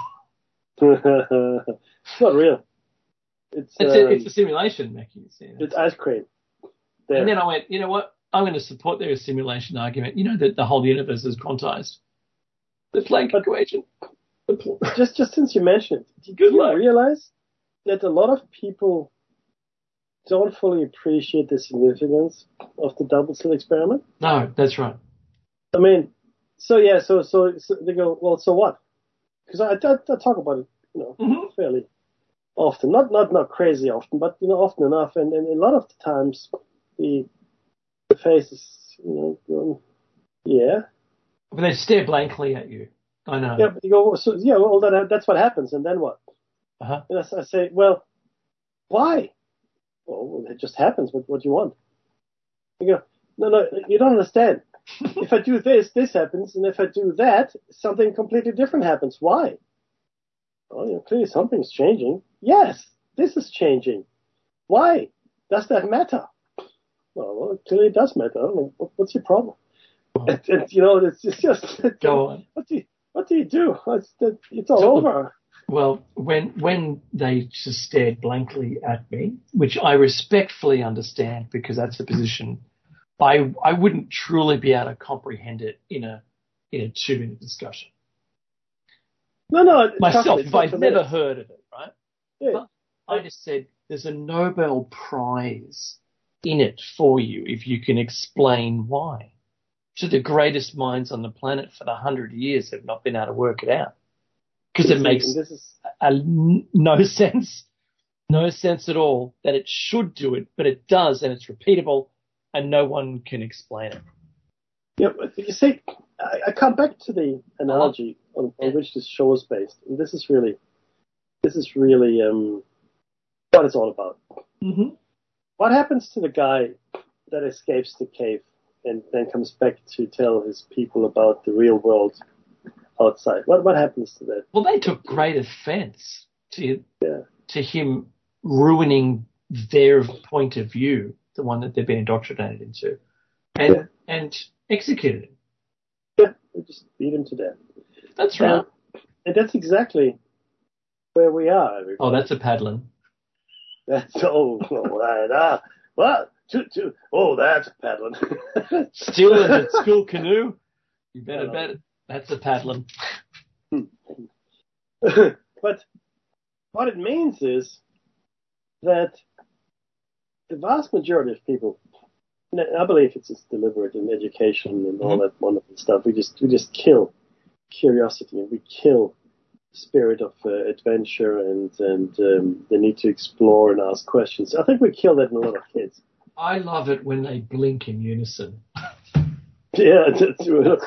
It's not real. It's it's, um, a, it's a simulation, Mackie. It's ice cream. There. And then I went, you know what? I'm going to support their simulation argument. You know that the whole universe is quantized. The Planck equation. Just, just since you mentioned it, do you realize that a lot of people don't fully appreciate the significance of the double slit experiment? No, that's right. I mean, so yeah, so so, so they go, well, so what? Because I, I, I talk about it, you know, mm-hmm. fairly often, not not not crazy often, but you know, often enough, and, and a lot of the times the the face is, you know, going, yeah. But they stare blankly at you. I know. Yeah, but you go, so yeah, well, that, that's what happens, and then what? Uh-huh. And I, I say, well, why? Well, it just happens. What, what do you want? You go, no, no, you don't understand. If I do this, this happens, and if I do that, something completely different happens. Why? Well, you know, clearly something's changing. Yes, this is changing. Why? Does that matter? Well, well it clearly does matter. I don't know. What, what's your problem? Oh. And, and, you know, it's, it's just... Go on. What do you, what do, you do? It's, it's all over. Well, when when they just stared blankly at me, which I respectfully understand because that's the position, I I wouldn't truly be able to comprehend it in a in a two minute discussion. No, no, myself, if I've never heard of it, right? Yeah. But I just said there's a Nobel Prize in it for you if you can explain why. So the greatest minds on the planet for the hundred years have not been able to work it out. Because it makes this is... a, no sense, no sense at all that it should do it, but it does, and it's repeatable, and no one can explain it. Yeah, but you see, I, I come back to the analogy on, on which this show is based, and this is really, this is really um, what it's all about. Mm-hmm. What happens to the guy that escapes the cave and then comes back to tell his people about the real world outside? What what happens to that? Well, they took great offence to yeah. to him ruining their point of view, the one that they've been indoctrinated into, and yeah. and executed him. Yeah, they just beat him to death. That's right. And, and that's exactly where we are. Everybody. Oh, that's a paddling. That's oh, oh that, ah, what? To, to, oh, that's paddling. Still in a school canoe? You better uh, bet it. That's a paddling. But what it means is that the vast majority of people, I believe it's just deliberate in education and all mm-hmm. that wonderful stuff. We just we just kill curiosity and we kill the spirit of uh, adventure and and um, the need to explore and ask questions. I think we kill that in a lot of kids. I love it when they blink in unison. Yeah, that's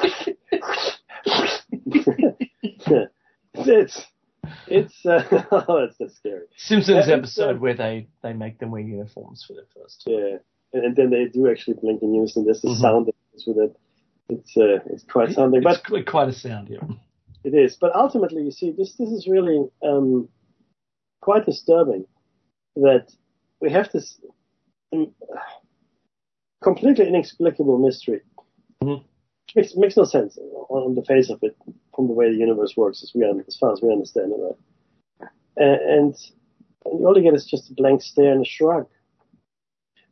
it's it's uh, oh, that's that's scary. Simpsons yeah, episode uh, where they, they make them wear uniforms for the first time. Yeah, and, and then they do actually blink in unison. There's a mm-hmm. sound that goes with it. It's uh, it's quite something, it's but quite a sound, yeah. It is, but ultimately, you see, this this is really um, quite disturbing that we have this um, completely inexplicable mystery. Mm-hmm. Which makes, makes no sense on the face of it from the way the universe works, as we as far as we understand it, right? And, and you only get is just a blank stare and a shrug.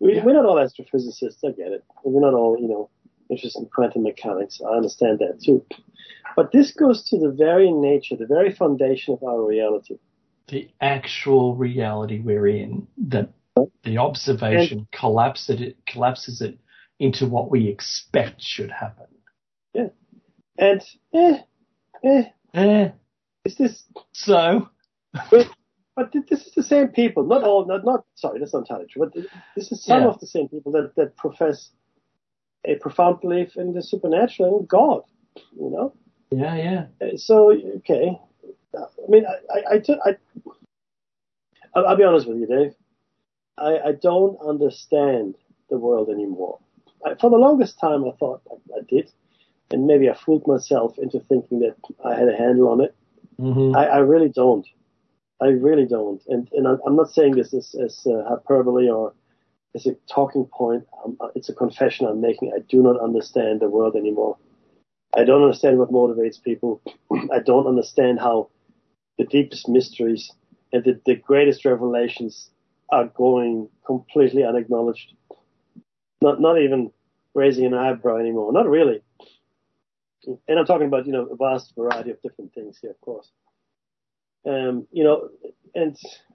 We, Yeah. We're not all astrophysicists, I get it. And we're not all, you know, interested in quantum mechanics. I understand that too. But this goes to the very nature, the very foundation of our reality. The actual reality we're in, that the observation And- collapses it, collapses it into what we expect should happen. Yeah. And, eh, eh, Eh. is this... So? But, but th- this is the same people, not all, not, not sorry, that's not entirely true, but th- this is some Yeah. of the same people that, that profess a profound belief in the supernatural and God, you know? Yeah, yeah. Uh, So, okay. I mean, I, I, I, do- I, I'll, I'll be honest with you, Dave. I, I don't understand the world anymore. I, for the longest time, I thought I, I did, and maybe I fooled myself into thinking that I had a handle on it. Mm-hmm. I, I really don't. I really don't. And and I'm, I'm not saying this as, as uh, hyperbole or as a talking point. Um, it's a confession I'm making. I do not understand the world anymore. I don't understand what motivates people. I don't understand how the deepest mysteries and the, the greatest revelations are going completely unacknowledged. Not not even raising an eyebrow anymore. Not really. And I'm talking about, you know, a vast variety of different things here, of course. Um, you know, and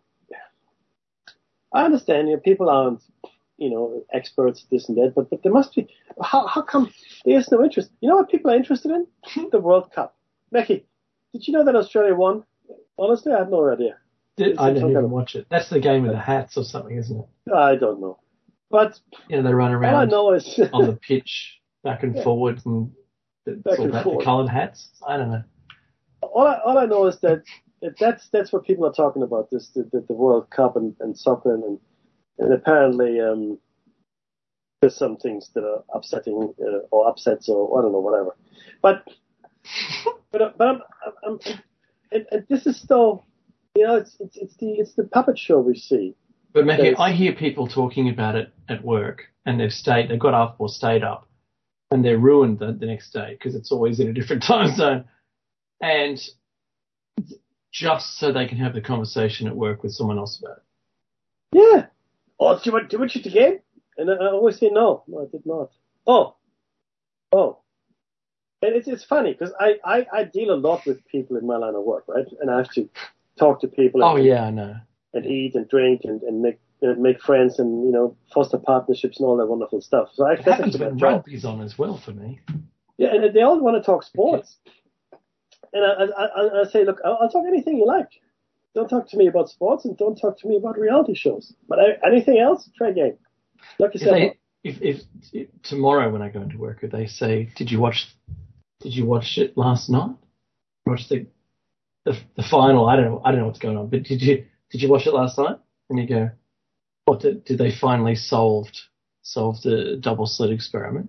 I understand, you know, people aren't, you know, experts at this and that, but, but there must be, how, how come there's no interest? You know what people are interested in? The World Cup. Becky, did you know that Australia won? Honestly, I had no idea. Did, I It's didn't some even kind of- watch it. That's the game with the hats or something, isn't it? I don't know. But You know, they run all I around know is on the pitch, back and Yeah. forward, and it's Back all and about forward. the coloured hats. I don't know. all I all I know is that, that that's that's what people are talking about, this the, the, the World Cup and, and soccer, and and apparently um, there's some things that are upsetting uh, or upsets or I don't know, whatever. But but uh, but I'm, I'm, I'm and, and this is still, you know, it's it's it's the it's the puppet show we see. But Mackie, There's- I hear people talking about it at work, and they've stayed, they've got up or stayed up, and they're ruined the, the next day because it's always in a different time zone, and just so they can have the conversation at work with someone else about it. Yeah. Oh, did you watch, did you watch it again? And I, I always say no, no, I did not. Oh, oh. And it's it's funny because I, I, I deal a lot with people in my line of work, right? And I have to talk to people. Oh and, yeah, I know. And eat and drink and, and make uh, make friends and, you know, foster partnerships and all that wonderful stuff. So I, It that's happens actually my when job. rugby's on as well for me. Yeah, and they all want to talk sports. And I, I, I, I say, look, I'll, I'll talk anything you like. Don't talk to me about sports and don't talk to me about reality shows. But I, anything else, try game. Look If, yourself they, up. if, if, if tomorrow when I go into work, if they say, "Did you watch? Did you watch it last night? Watch the the, the final? I don't know. I don't know what's going on. But did you did you watch it last night?" And you go, "What did, did they finally solved solved the double slit experiment?"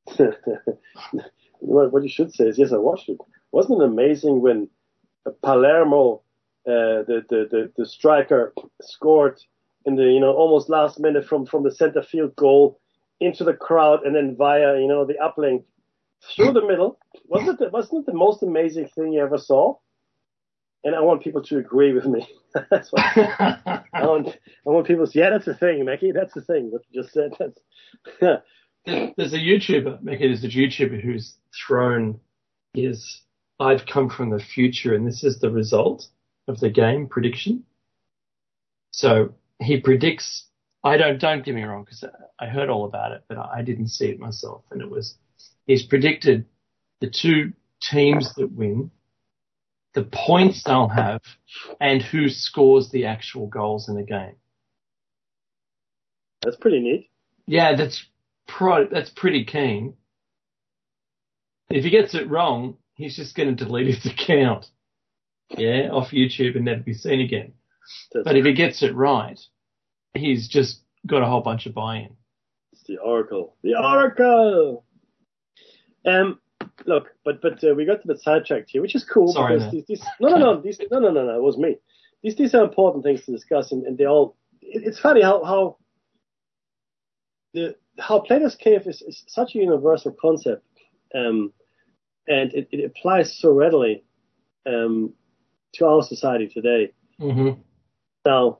what, what you should say is, yes, I watched it. Wasn't it amazing when Palermo, uh, the, the, the, the striker, scored in the, you know, almost last minute from, from the center field goal into the crowd and then via, you know, the uplink through the middle? Wasn't it, the, wasn't it the most amazing thing you ever saw? And I want people to agree with me. That's what I want. I want people to say, yeah, that's the thing, Mackie. That's the thing. What you just said. That's, There's a YouTuber, Mackie, there's a YouTuber who's thrown his "I've come from the future and this is the result of the game" prediction. So he predicts. I don't don't get me wrong, because I heard all about it, but I didn't see it myself. And it was he's predicted the two teams that win, the points they'll have, and who scores the actual goals in the game. that's pretty neat. Yeah, that's pro- that's pretty keen. If he gets it wrong, he's just going to delete his account, yeah, off YouTube and never be seen again. That's but if he gets it right, he's just got a whole bunch of buy-in. It's the Oracle. The Oracle! Um, look, but but uh, we got a bit sidetracked here, which is cool. Sorry, because man. these, these, no, no, no, these, no, no, no, no, it was me. These these are important things to discuss, and, and they all. It, it's funny how how the how Plato's Cave is, is such a universal concept, um, and it, it applies so readily um, to our society today. Mm-hmm. Now,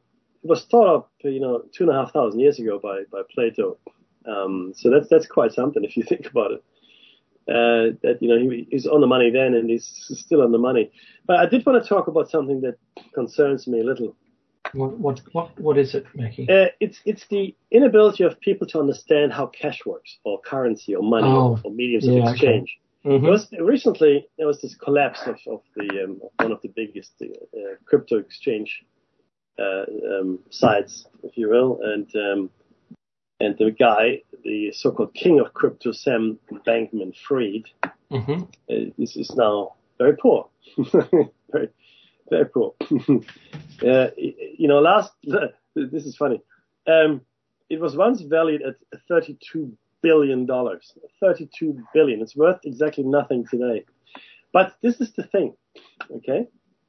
was thought up, you know, two and a half thousand years ago by by Plato. Um, so that's that's quite something if you think about it. Uh, that you know he, he's on the money then, and he's still on the money. But I did want to talk about something that concerns me a little. What what what, what is it, Mackie? Uh, it's it's the inability of people to understand how cash works, or currency, or money, Oh, or, or mediums yeah, of exchange. okay. Mm-hmm. There was, recently, there was this collapse of, of the um, of one of the biggest uh, crypto exchange uh, um, sites, if you will, and um, and the guy, the so-called king of crypto, Sam Bankman-Fried, Mm-hmm. uh, is, is now very poor, very very poor. uh, you know, last this is funny. Um, it was once valued at thirty-two billion dollars. thirty-two billion. It's worth exactly nothing today. But this is the thing, okay?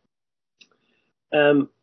Um,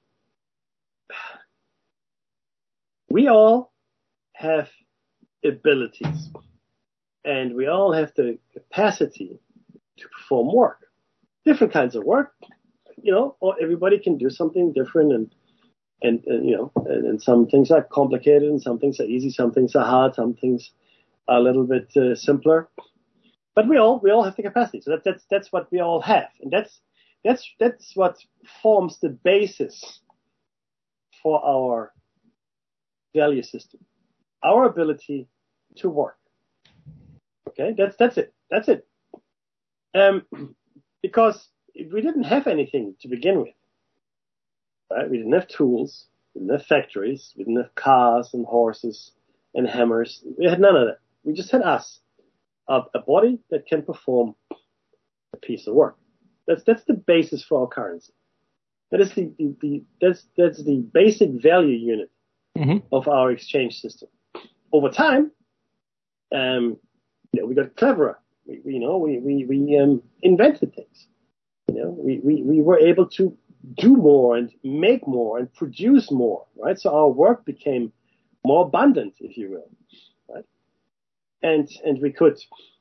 we all have abilities, and we all have the capacity to perform work, different kinds of work. You know, or everybody can do something different, and and, and you know, and, and some things are complicated, and some things are easy, some things are hard, some things are a little bit uh, simpler. But we all we all have the capacity, so that, that's that's what we all have, and that's that's that's what forms the basis for our value system, our ability to work. Okay, that's that's it. That's it. Um, because if we didn't have anything to begin with, right? We didn't have tools, we didn't have factories, we didn't have cars and horses and hammers. We had none of that. We just had us, a, a body that can perform a piece of work. That's that's the basis for our currency. That is the, the, the that's that's the basic value unit Mm-hmm. of our exchange system. Over time, um, you know, we got cleverer. We, we you know, we we we um, invented things. You know, we, we, we were able to do more and make more and produce more, right? So our work became more abundant, if you will, right? And and we could,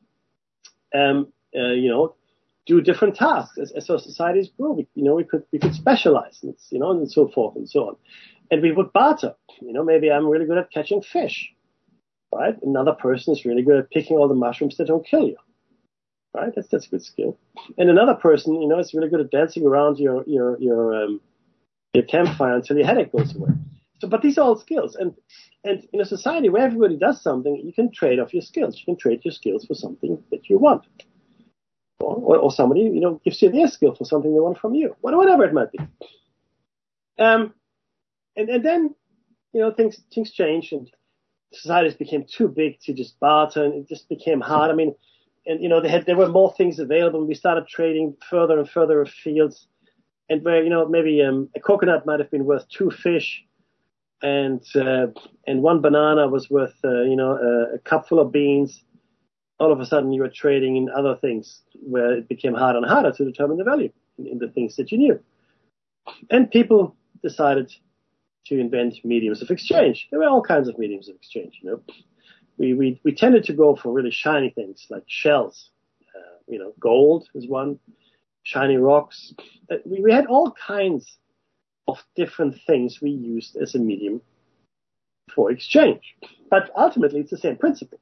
um, uh, you know, do different tasks as, as our societies grew. We, you know, we could we could specialize, and you know, and so forth and so on. And we would barter. You know, maybe I'm really good at catching fish, right? Another person is really good at picking all the mushrooms that don't kill you. Right, that's that's a good skill. And another person, you know, is really good at dancing around your your your um, your campfire until your headache goes away. So, but these are all skills, and and in a society where everybody does something, you can trade off your skills. You can trade your skills for something that you want, or, or, or somebody, you know, gives you their skill for something they want from you, whatever it might be. Um, and and then, you know, things things change, and societies became too big to just barter, and it just became hard. I mean. And, you know, they had, there were more things available, and we started trading further and further afield. And where, you know, maybe um, a coconut might have been worth two fish, and uh, and one banana was worth, uh, you know, a, a cup full of beans. All of a sudden, you were trading in other things where it became harder and harder to determine the value in, in the things that you knew. And people decided to invent mediums of exchange. There were all kinds of mediums of exchange, you know. We, we we tended to go for really shiny things like shells, uh, you know, gold is one, shiny rocks. Uh, we, we had all kinds of different things we used as a medium for exchange. But ultimately, it's the same principle.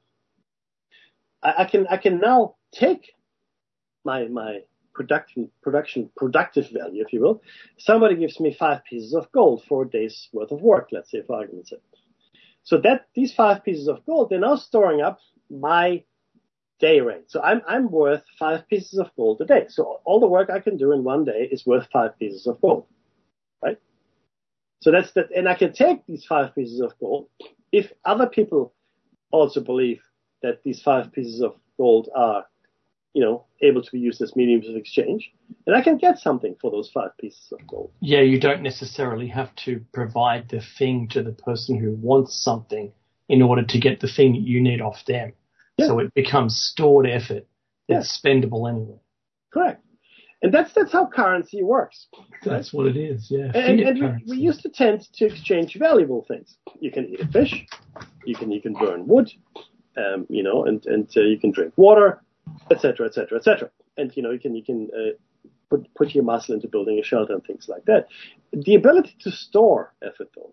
I, I can I can now take my my production production productive value, if you will. Somebody gives me five pieces of gold for a day's worth of work, let's say, for argument's sake. So that these five pieces of gold, they're now storing up my day rate. So I'm I'm worth five pieces of gold a day. So all the work I can do in one day is worth five pieces of gold, right? So that's that, and I can take these five pieces of gold if other people also believe that these five pieces of gold are, you know, able to be used as mediums of exchange, and I can get something for those five pieces of gold. Yeah, you don't necessarily have to provide the thing to the person who wants something in order to get the thing that you need off them. Yeah. So it becomes stored effort that's yeah. spendable anyway. Correct. And that's that's how currency works. That's right? What it is, yeah. And, and we, we used to tend to exchange valuable things. You can eat a fish, you can you can burn wood, um, you know, and and uh, you can drink water, et cetera, et cetera, et cetera. And, you know, you can, you can uh, put, put your muscle into building a shelter and things like that. The ability to store effort, though,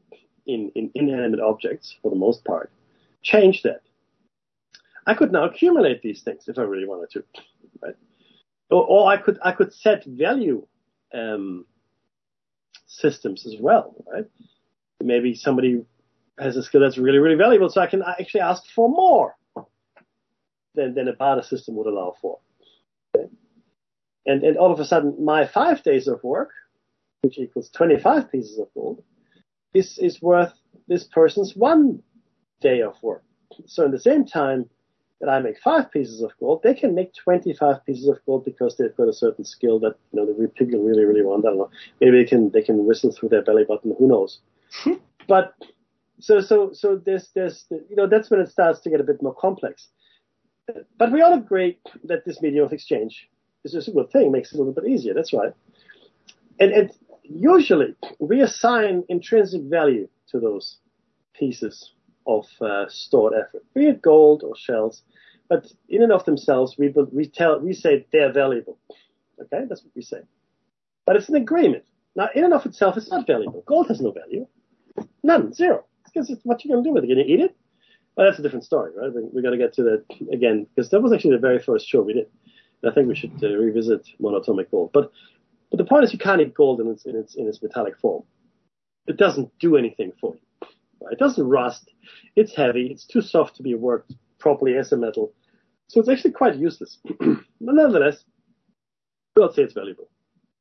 in, in inanimate objects, for the most part, change that. I could now accumulate these things if I really wanted to, right? Or, or I could I could set value um, systems as well, right? Maybe somebody has a skill that's really, really valuable, so I can actually ask for more than, than a barter system would allow for. Okay? And, and all of a sudden, my five days of work, which equals twenty-five pieces of gold, is, is worth this person's one day of work. So in the same time that I make five pieces of gold, they can make twenty-five pieces of gold because they've got a certain skill that, you know, the people really, really want. I don't know. Maybe they can, they can whistle through their belly button. Who knows? But so, so, so there's, there's, you know, that's when it starts to get a bit more complex. But we all agree that this medium of exchange is just a good thing, makes it a little bit easier. That's right. And, and usually we assign intrinsic value to those pieces of uh, stored effort, be it gold or shells. But in and of themselves, we we tell we say they're valuable. Okay, that's what we say. But it's an agreement. Now, in and of itself, it's not valuable. Gold has no value, none, zero. Because it's what you're going to do with it. You're going to eat it. Well, that's a different story, right? We, we got to get to that again because that was actually the very first show we did. And I think we should uh, revisit monatomic gold. But but the point is, you can't eat gold in its in its in its metallic form. It doesn't do anything for you. Right? It doesn't rust. It's heavy. It's too soft to be worked properly as a metal. So it's actually quite useless. But nonetheless, we'll say it's valuable.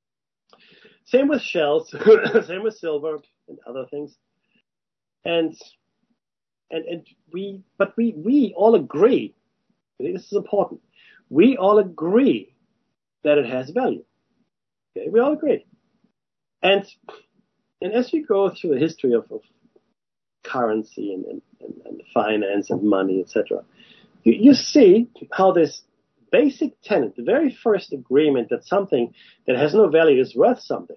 Same with shells. Same with silver and other things. And and and we, but we we all agree. This is important. We all agree that it has value. Okay, we all agree. And and as you go through the history of, of currency and, and, and finance and money, et cetera, you, you see how this basic tenet, the very first agreement that something that has no value is worth something,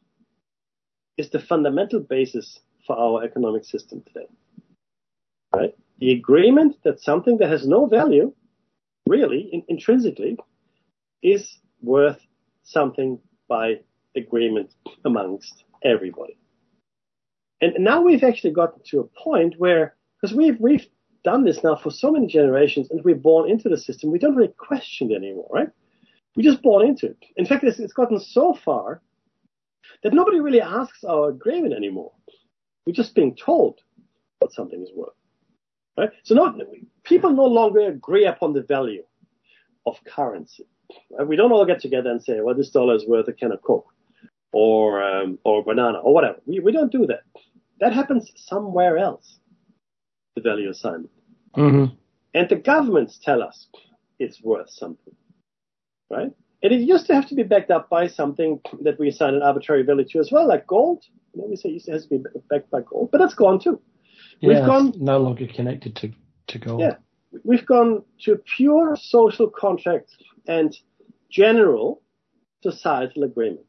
is the fundamental basis for our economic system today. Right? The agreement that something that has no value, really, in, intrinsically, is worth something by agreement amongst everybody. And now we've actually gotten to a point where, because we've we've done this now for so many generations, and we're born into the system, we don't really question it anymore, right? We're just born into it. In fact, it's, it's gotten so far that nobody really asks our agreement anymore. We're just being told what something is worth, right? So not, people no longer agree upon the value of currency. Right? We don't all get together and say, well, this dollar is worth a can of Coke or um, or banana or whatever. We we don't do that. That happens somewhere else, the value assignment. Mm-hmm. And the governments tell us it's worth something, right? And it used to have to be backed up by something that we assign an arbitrary value to as well, like gold. You know, we say it has to be backed by gold, but that's gone too. Yeah, we've gone no longer connected to, to gold. Yeah, we've gone to pure social contract and general societal agreement.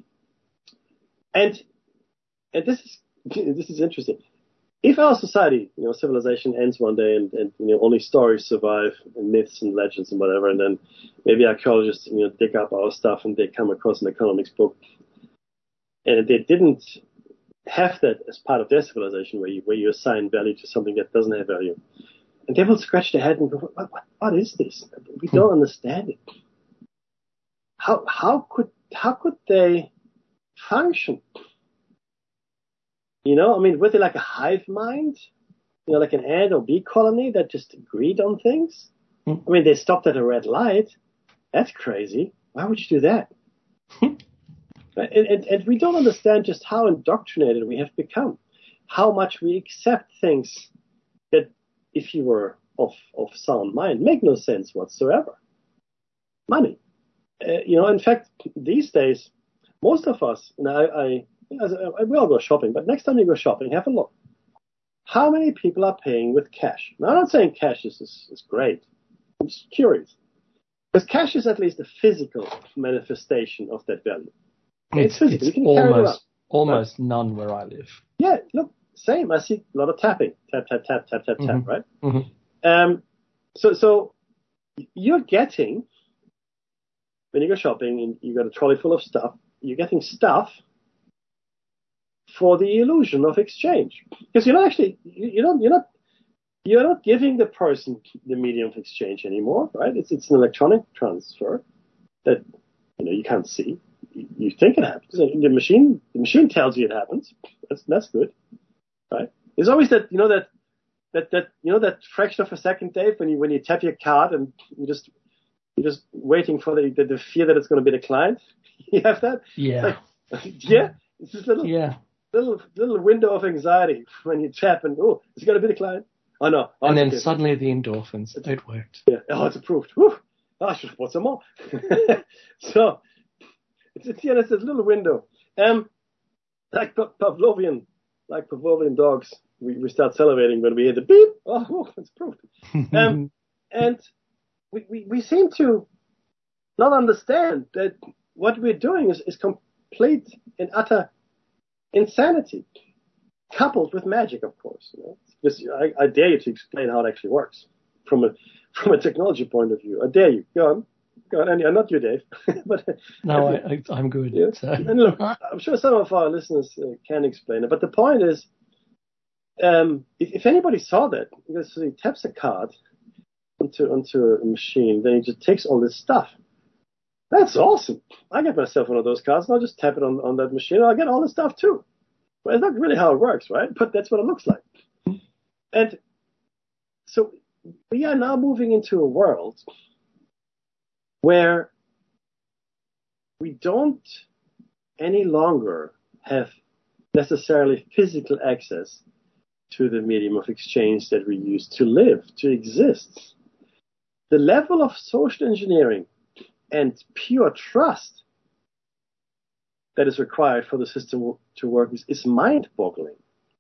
And and this is this is interesting. If our society, you know, civilization ends one day and, and you know only stories survive and myths and legends and whatever, and then maybe archaeologists you know dig up our stuff and they come across an economics book, and they didn't have that as part of their civilization, where you where you assign value to something that doesn't have value, and they will scratch their head and go, "What, what, what is this? We don't understand it. How how could how could they function?" You know, I mean, were they like a hive mind? You know, like an ant or bee colony that just agreed on things? Mm. I mean, they stopped at a red light. That's crazy. Why would you do that? and, and, and we don't understand just how indoctrinated we have become. How much we accept things that, if you were of, of sound mind, make no sense whatsoever. Money. Uh, you know, in fact, these days, most of us, and I, I we all go shopping, but next time you go shopping, have a look. How many people are paying with cash? Now, I'm not saying cash is, is, is great. I'm just curious. Because cash is at least a physical manifestation of that value. It's, it's, it's almost, it almost right? None where I live. Yeah, look, same. I see a lot of tapping. Tap, tap, tap, tap, tap, mm-hmm. tap, right? Mm-hmm. Um, so, so you're getting, when you go shopping and you got a trolley full of stuff, you're getting stuff for the illusion of exchange, because you're not actually you don't you're not you're not giving the person the medium of exchange anymore, right? It's it's an electronic transfer that you know you can't see. You, you think it happens. The machine the machine tells you it happens. That's that's good, right? There's always that you know that that that you know that fraction of a second, Dave, when you when you tap your card and you just you're just waiting for the the, the fear that it's going to be declined. You have that? Yeah. Like, yeah. It's this little yeah. little little window of anxiety when you tap and oh, is it going to be declined? Oh no. Oh, and then okay. suddenly the endorphins. It worked. Yeah. Oh, it's approved. Whew. Oh, I should have bought some more. So it's, it's yeah, it's this little window. Um, like Pavlovian, like Pavlovian dogs, we, we start salivating when we hear the beep. Oh, oh it's approved. um, and we, we we seem to not understand that what we're doing is, is complete and utter insanity, coupled with magic, of course. You know? Just, I, I dare you to explain how it actually works from a from a technology point of view. I dare you. Go on. Go on. And not you, Dave. but No, I, I, I'm good. Yeah. So. And look, I'm sure some of our listeners uh, can explain it. But the point is, um, if, if anybody saw that, because he taps a card onto, onto a machine, then he just takes all this stuff. That's awesome. I get myself one of those cards, and I'll just tap it on, on that machine, and I'll get all the stuff too. Well, it's not really how it works, right? But that's what it looks like. And so we are now moving into a world where we don't any longer have necessarily physical access to the medium of exchange that we use to live, to exist. The level of social engineering and pure trust that is required for the system to work is, is mind-boggling.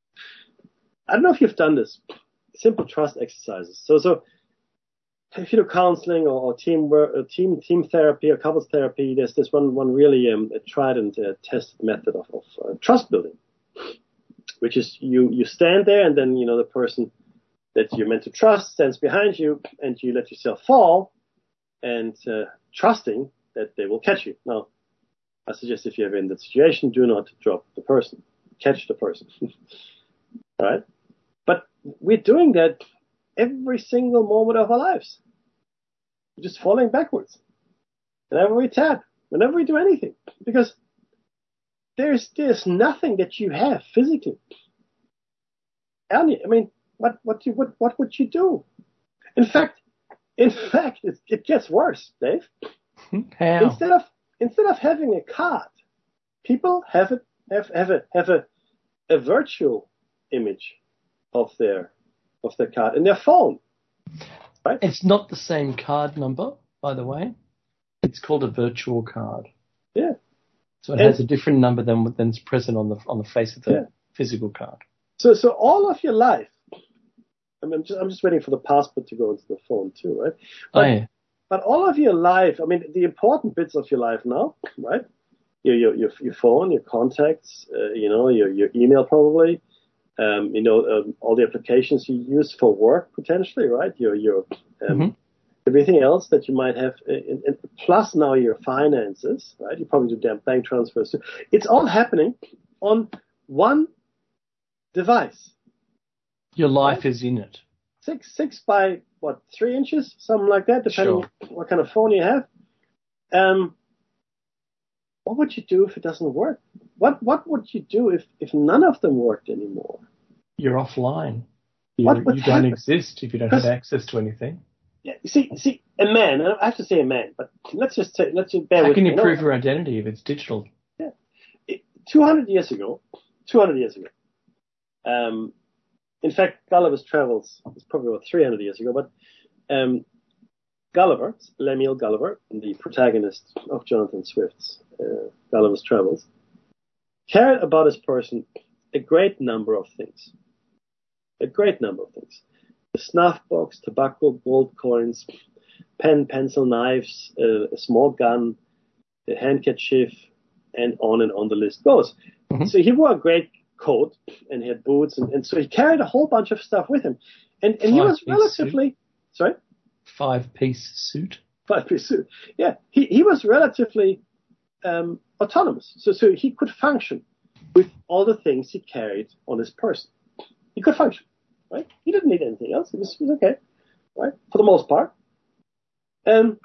I don't know if you've done this. Simple trust exercises. So, so if you do counseling or, or team work, or team team therapy or couples therapy, there's this one one really um, tried and uh, tested method of, of uh, trust building, which is you you stand there and then you know the person that you're meant to trust stands behind you and you let yourself fall and uh, trusting that they will catch you. Now, I suggest if you're ever in that situation, do not drop the person, catch the person. All right? But we're doing that every single moment of our lives. We're just falling backwards. Whenever we tap, whenever we do anything. Because there's there's nothing that you have physically. I mean, what what you what what would you do? In fact, in fact, it, it gets worse, Dave. How? Instead of instead of having a card, people have a have have a have a, a virtual image of their of their card in their phone. Right? It's not the same card number, by the way. It's called a virtual card. Yeah. So it and, has a different number than than's present on the on the face of the yeah. physical card. So so all of your life, I mean, I'm just I'm just waiting for the passport to go into the phone too, right? But, oh, yeah. But all of your life, I mean, the important bits of your life now, right? Your your your, your phone, your contacts, uh, you know, your your email probably, um, you know, um, all the applications you use for work potentially, right? Your your um, mm-hmm. everything else that you might have, and, and plus now your finances, right? You probably do bank transfers too. It's all happening on one device. Your life right? is in it. Six six by what three inches, something like that, depending sure. on what kind of phone you have. Um, what would you do if it doesn't work? What what would you do if, if none of them worked anymore? You're offline. You, what would you happen? don't exist if you don't have access to anything. Yeah, see, see, a man. I have to say a man, but let's just say, let's just bear How with can me. you prove your identity if it's digital? Yeah, two hundred years ago, two hundred years ago. Um. In fact, Gulliver's Travels is probably about three hundred years ago, but um, Gulliver, Lemuel Gulliver, the protagonist of Jonathan Swift's uh, Gulliver's Travels, carried about his person a great number of things. A great number of things. A snuff box, tobacco, gold coins, pen, pencil, knives, uh, a small gun, a handkerchief, and on and on the list goes. Mm-hmm. So he wore a great coat and he had boots and, and so he carried a whole bunch of stuff with him and, and he was relatively suit. sorry five piece suit five piece suit yeah he, he was relatively um, autonomous so so he could function with all the things he carried on his person. He could function, right? He didn't need anything else. It was, it was okay, right? For the most part. Um,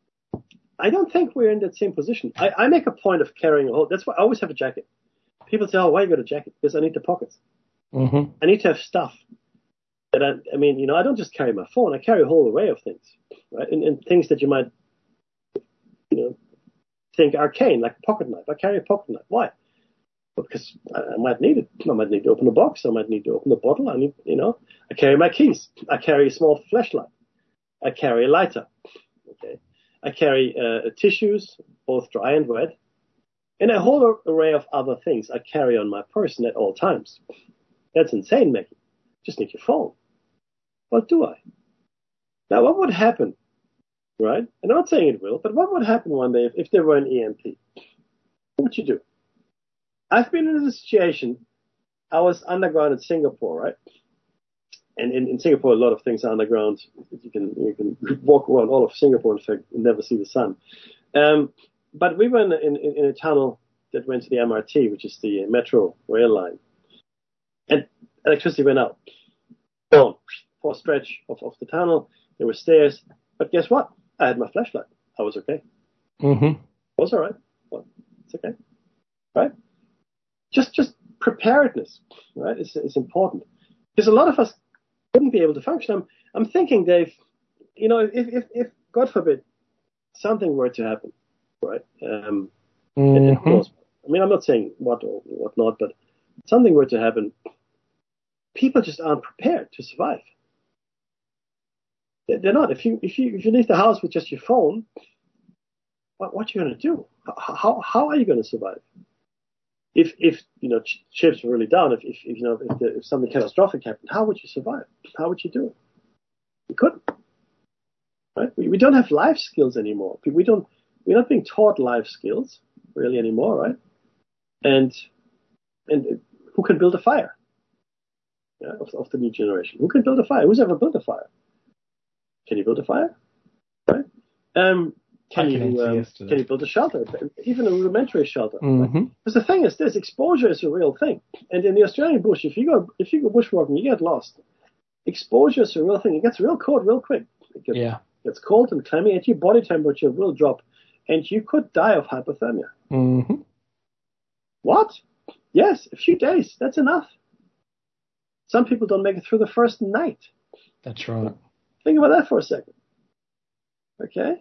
I don't think we're in that same position. I, I make a point of carrying a whole. That's why I always have a jacket. People say, "Oh, why you got a jacket?" Because I need the pockets. Mm-hmm. I need to have stuff. That I, I mean, you know, I don't just carry my phone. I carry a whole array of things, right? And, and things that you might, you know, think arcane, like a pocket knife. I carry a pocket knife. Why? Because I, I might need it. I might need to open a box. I might need to open a bottle. I need, you know, I carry my keys. I carry a small flashlight. I carry a lighter. Okay. I carry uh, tissues, both dry and wet, and a whole array of other things I carry on my person at all times. That's insane, Mickey. Just need your phone. What do I? Now, what would happen, right? I'm not saying it will, but what would happen one day if, if there were an E M P? What would you do? I've been in a situation. I was underground in Singapore, right? And in, in Singapore, a lot of things are underground. You can you can walk around all of Singapore, in fact, and never see the sun. Um, but we were in, in, in a tunnel that went to the M R T, which is the metro rail line. And electricity went out. Boom. For a stretch of, of the tunnel, there were stairs. But guess what? I had my flashlight. I was okay. Mm-hmm. I was all right. Well, it's okay. Right? Just just preparedness, right, is, is important. Because a lot of us wouldn't be able to function. I'm, I'm thinking, Dave, you know, if, if, if, God forbid, something were to happen, right? Um, mm-hmm. and, and course, I mean, I'm not saying what or what not, but something were to happen, people just aren't prepared to survive. They're not. If you if you if you leave the house with just your phone, what what you going to do? How how are you going to survive? If if you know ch- chips were really down, if, if you know if, the, if something catastrophic happened, how would you survive? How would you do it? You couldn't. Right? We we don't have life skills anymore. We don't. We're not being taught life skills really anymore, right? And and who can build a fire? Yeah, of, of the new generation. Who can build a fire? Who's ever built a fire? Can you build a fire? Right? Um, can you um, can you build a shelter? Even a rudimentary shelter. Mm-hmm. Right? Because the thing is, this exposure is a real thing. And in the Australian bush, if you go if you go bushwalking, you get lost. Exposure is a real thing. It gets real cold real quick. It gets, yeah. gets cold and clammy, and your body temperature will drop, and you could die of hypothermia. Mm-hmm. What? Yes, a few days. That's enough. Some people don't make it through the first night. That's right. Think about that for a second. Okay?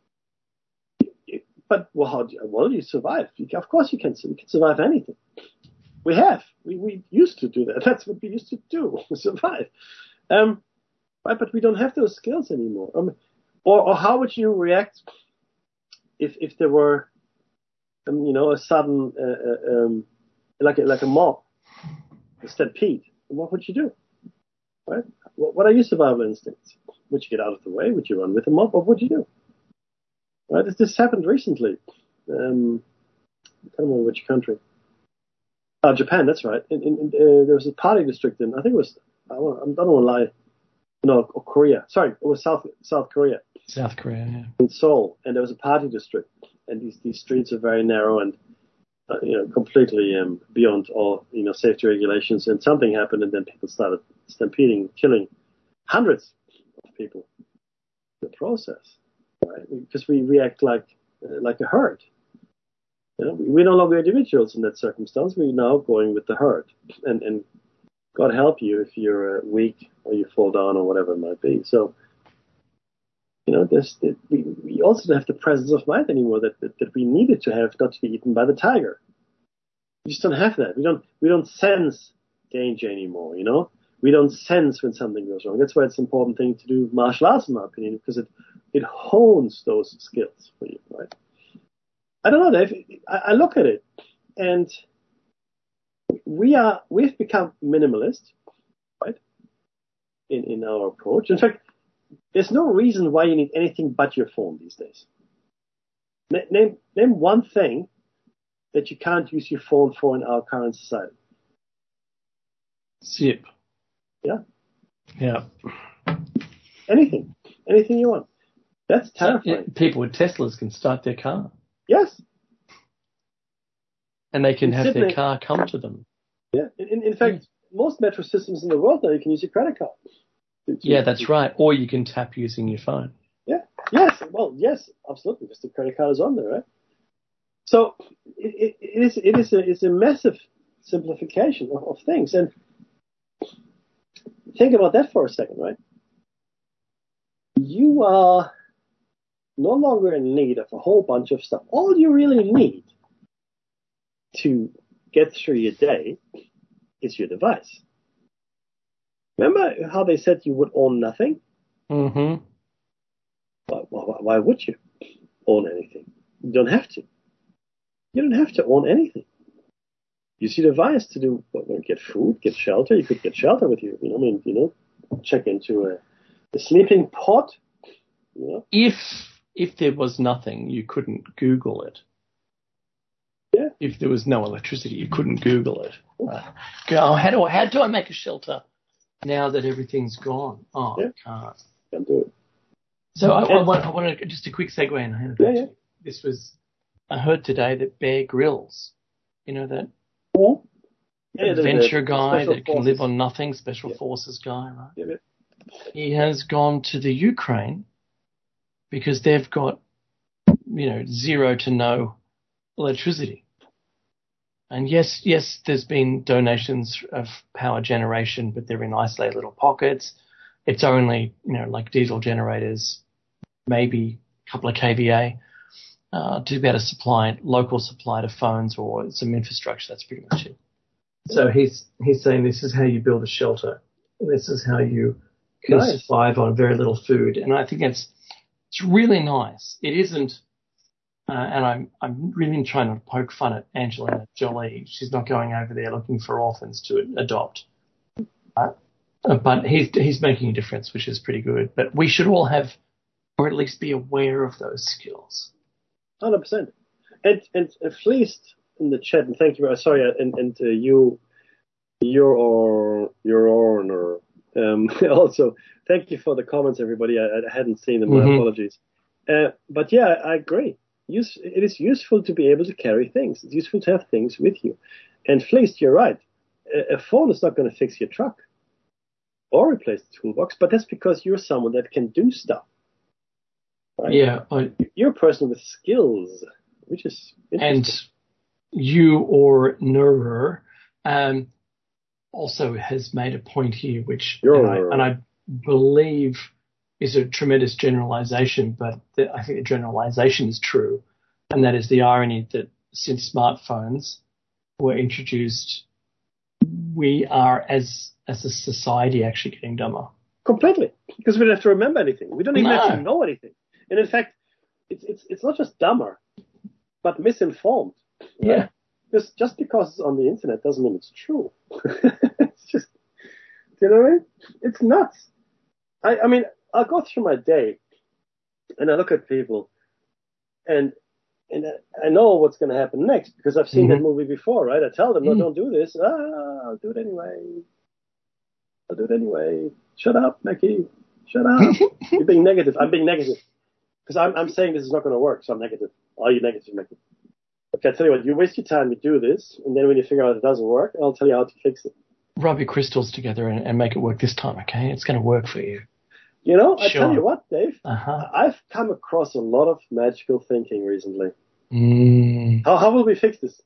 But, well, how do you, well, you survive. You can, of course you can, you can survive anything. We have. We, we used to do that. That's what we used to do, survive. Um, right, but we don't have those skills anymore. Um, or, or how would you react if if there were, um, you know, a sudden, uh, um, like a, like a mob, a stampede? What would you do? Right? What are your survival instincts? Would you get out of the way? Would you run with the mob? What would you do? Right? This, this happened recently. Um, I don't remember which country. Oh, Japan, that's right. In, in, in, uh, there was a party district in, I think it was, I don't, I don't want to lie, no, or Korea. Sorry, it was South South Korea. South Korea, yeah. In Seoul. And there was a party district. And these, these streets are very narrow and Uh, you know, completely um, beyond all, you know, safety regulations. And something happened, and then people started stampeding, killing hundreds of people in the process, right? Because we react like uh, like a herd. You know, we're no longer individuals in that circumstance. We're now going with the herd. And, and God help you if you're uh, weak or you fall down or whatever it might be. So, you know, there's, we, we also don't have the presence of mind anymore that, that, that we needed to have not to be eaten by the tiger. We just don't have that. We don't, we don't sense danger anymore, you know? We don't sense when something goes wrong. That's why it's an important thing to do martial arts, in my opinion, because it, it hones those skills for you, right? I don't know, Dave. I, I look at it, and we are, we've become minimalist, right? In, in our approach. In fact, there's no reason why you need anything but your phone these days. N- name name one thing that you can't use your phone for in our current society. Zip. Yeah. Yeah. Anything. Anything you want. That's terrifying. Yeah, people with Teslas can start their car. Yes. And they can in have Sydney, their car come to them. Yeah. In, in fact, mm. most metro systems in the world now, you can use your credit card. To, to, yeah, that's to, right. Or you can tap using your phone. Yeah. Yes. Well, yes, absolutely, because the credit card is on there, right? So it, it, it is it is a it's a massive simplification of, of things. And think about that for a second, right? You are no longer in need of a whole bunch of stuff. All you really need to get through your day is your device. Remember how they said you would own nothing? Mm-hmm. Why, why, why would you own anything? You don't have to. You don't have to own anything. Use your device to do what? Get food, get shelter. You could get shelter with you. You know, I mean, you know, check into a, a sleeping pod. You know? If if there was nothing, you couldn't Google it. Yeah. If there was no electricity, you couldn't Google it. Right. Go, how do I how do I make a shelter now that everything's gone? Oh, yeah. I can't. Can't do it. So I, I, want, I want to just a quick segue, and I hand it back yeah, to yeah. you. This was I heard today that Bear Grylls, you know that yeah, adventure the, the guy that forces. can live on nothing, special yeah. forces guy, right? Yeah, yeah. He has gone to the Ukraine because they've got, you know, zero to no electricity. And yes, yes, there's been donations of power generation, but they're in isolated little pockets. It's only, you know, like diesel generators, maybe a couple of K V A. Uh, to be able to supply local supply to phones or some infrastructure. That's pretty much it. So he's he's saying this is how you build a shelter. And this is how you can nice. survive on very little food. And I think it's it's really nice. It isn't, uh, and I'm I'm really trying to poke fun at Angelina Jolie. She's not going over there looking for orphans to adopt. Uh, but he's he's making a difference, which is pretty good. But we should all have, or at least be aware of those skills. one hundred percent. And, and at least in the chat, and thank you, sorry, and, and uh, you, your, your honor, um, also, thank you for the comments, everybody. I, I hadn't seen them, mm-hmm. My apologies. Uh, but yeah, I, I agree. Use, it is useful to be able to carry things. It's useful to have things with you. And Fleeced, you're right. A, a phone is not going to fix your truck or replace the toolbox, but that's because you're someone that can do stuff. Right? Yeah, I, you're a person with skills, which is and you or Nurer um, also has made a point here, which and I, and I believe is a tremendous generalization, but the, I think the generalization is true, and that is the irony that since smartphones were introduced, we are as as a society actually getting dumber. Completely, because we don't have to remember anything. We don't even no. have to know anything. And in fact, it's it's it's not just dumber, but misinformed. Right? Yeah. Because just because it's on the internet doesn't mean it's true. It's just, you know what I mean? It's nuts. I, I mean, I'll go through my day, and I look at people, and and I know what's going to happen next because I've seen mm-hmm. that movie before, right? I tell them, no, mm. don't do this. Ah, I'll do it anyway. I'll do it anyway. Shut up, Mackie. Shut up. You're being negative. I'm being negative. Because I'm, I'm saying this is not going to work, so I'm negative. Are you negative, Mackie? Okay, I'll tell you what, you waste your time, you do this, and then when you figure out it doesn't work, I'll tell you how to fix it. Rub your crystals together and, and make it work this time, okay? It's going to work for you. You know, I sure. tell you what, Dave, uh-huh. I've come across a lot of magical thinking recently. Mm. How, how will we fix this?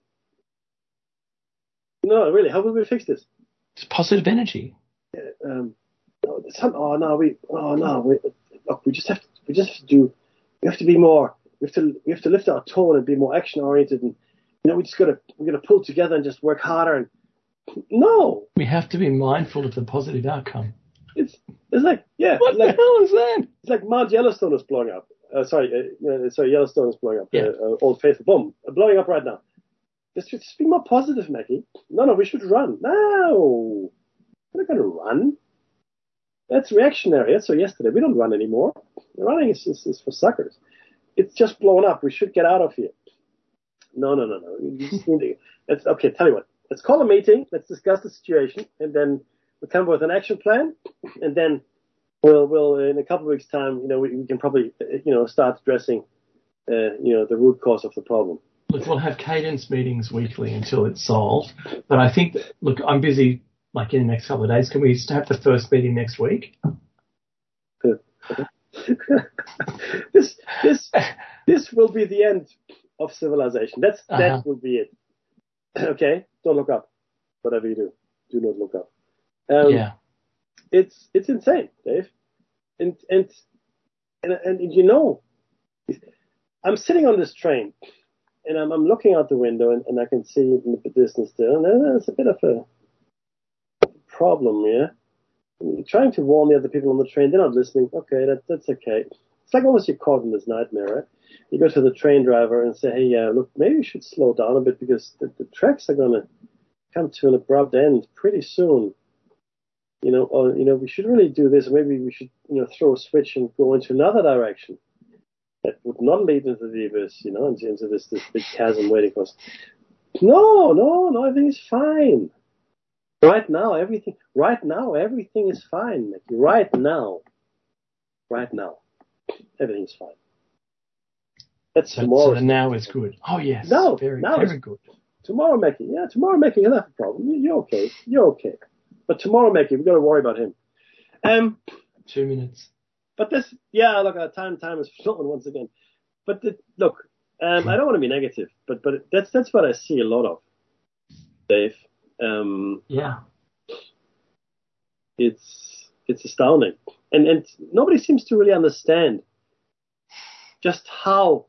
No, really, how will we fix this? It's positive energy. Yeah, um, no, some, oh, no, we, oh, no, we, look, we just have to, we just have to do, we have to be more, we have to, we have to lift our tone and be more action oriented, and you know, we just gotta, we're gonna pull together and just work harder. And no, we have to be mindful of the positive outcome. It's, it's like, yeah, what like, the hell is that? It's like Mount Yellowstone is blowing up. Uh, sorry, uh, sorry, Yellowstone is blowing up. Yeah. Uh, uh, Old Faithful, boom, blowing up right now. Just, just be more positive, Mackie. No, no, we should run. No, we're not gonna run. That's reactionary. That's so yesterday. We don't run anymore. Running is, is, is for suckers. It's just blown up. We should get out of here. No, no, no, no. You just need to, let's, okay, tell you what. Let's call a meeting. Let's discuss the situation, and then we'll come up with an action plan, and then we'll, we'll in a couple of weeks' time, you know, we, we can probably, you know, start addressing, uh, you know, the root cause of the problem. Look, we'll have cadence meetings weekly until it's solved. But I think, that, look, I'm busy like in the next couple of days. Can we have the first meeting next week? this this this will be the end of civilization. That's Uh-huh. that will be it. Okay, don't look up. Whatever you do, do not look up. Um, Yeah. It's it's insane, Dave. And and and and you know, I'm sitting on this train, and I'm I'm looking out the window, and, and I can see in the distance there, and there's a bit of a problem here. You're trying to warn the other people on the train. They're not listening. Okay, that, that's okay. It's like almost you're caught in this nightmare, right? You go to the train driver and say, hey, uh, look, maybe you should slow down a bit because the, the tracks are going to come to an abrupt end pretty soon. You know, or, you know, we should really do this. Or maybe we should, you know, throw a switch and go into another direction that would not lead into the abyss, you know, into, into this, this big chasm waiting for us. No, no, no, everything's fine. Right now, everything. Right now, everything is fine, Mickey. Right now, right now, everything's fine. That's So, tomorrow. so the now is good. Oh, yes. No, very, now very is- good. Tomorrow, Mickey. Yeah, tomorrow, Mickey. You'll have a problem. You- You're okay. You're okay. But tomorrow, Mickey, we've got to worry about him. Um, Two minutes. But this, yeah, look, uh, time, time is flown once again. But the, look, um, I don't want to be negative, but but that's that's what I see a lot of, Dave. Um, Yeah. It's it's astounding, and and nobody seems to really understand just how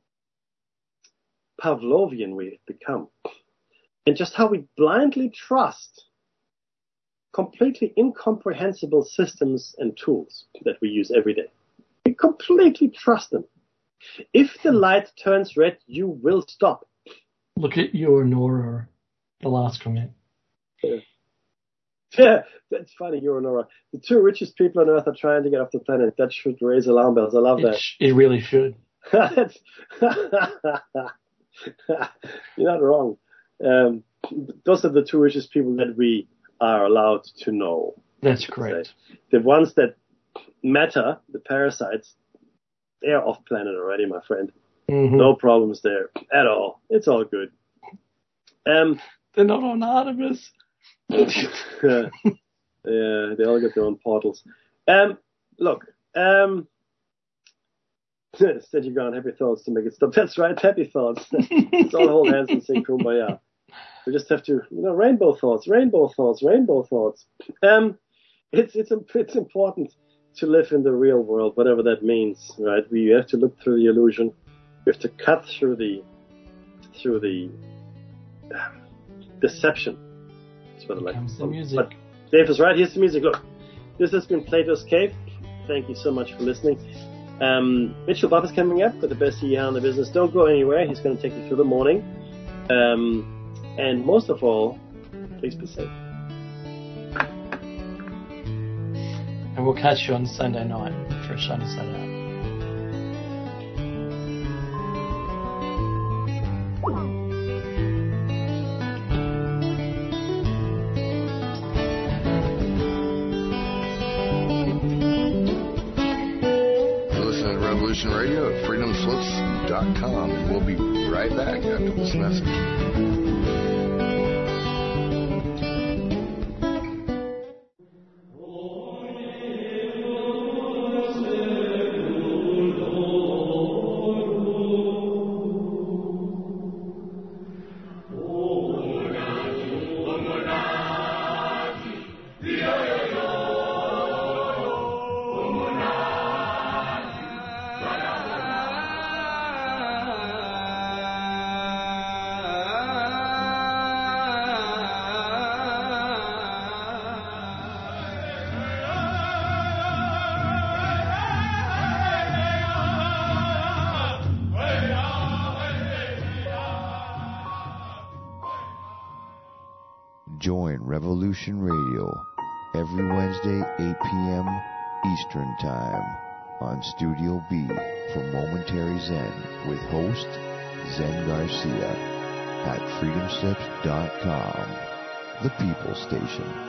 Pavlovian we've become, and just how we blindly trust completely incomprehensible systems and tools that we use every day. We completely trust them. If the light turns red, you will stop. Look at your Nora, the last comment. Yeah. Yeah, that's funny, you and Nora. The two richest people on Earth are trying to get off the planet. That should raise alarm bells. I love It, that. sh- it really should. That's You're not wrong. Um, those are the two richest people that we are allowed to know. That's correct. The ones that matter, the parasites, they are off planet already, my friend. Mhm. No problems there at all. It's all good. Um, They're not on Artemis. yeah, they all get their own portals. Um, look, um, said you gone happy thoughts to make it stop. That's right, happy thoughts. Let's all hold hands and sing Kumbaya. We just have to, you know, rainbow thoughts, rainbow thoughts, rainbow thoughts. Um, it's it's it's important to live in the real world, whatever that means, right? We have to look through the illusion. We have to cut through the through the uh, deception. That's what I like. Comes the music. But Dave is right. Here's the music. Look, this has been Plato's Cave. Thank you so much for listening. Um, Mitchell Buff is coming up with the best C E O in the business. Don't go anywhere. He's going to take you through the morning. Um, and most of all, please be safe. And we'll catch you on Sunday night for a Shiny Sunday night. You're listening to Revolution Radio at freedom slips dot com, and we'll be right back after this message. Join Revolution Radio every Wednesday, eight p.m. Eastern Time on Studio B for Momentary Zen with host Zen Garcia at freedom slips dot com, the People Station.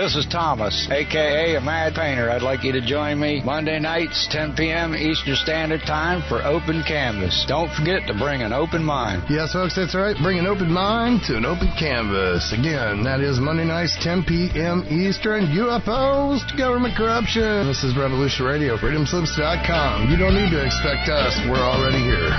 This is Thomas, a k a. a Mad Painter. I'd like you to join me Monday nights, ten p.m. Eastern Standard Time for Open Canvas. Don't forget to bring an open mind. Yes, folks, that's right. Bring an open mind to an open canvas. Again, that is Monday nights, ten p.m. Eastern. U F Os to government corruption. This is Revolution Radio, freedom slips dot com. You don't need to expect us. We're already here.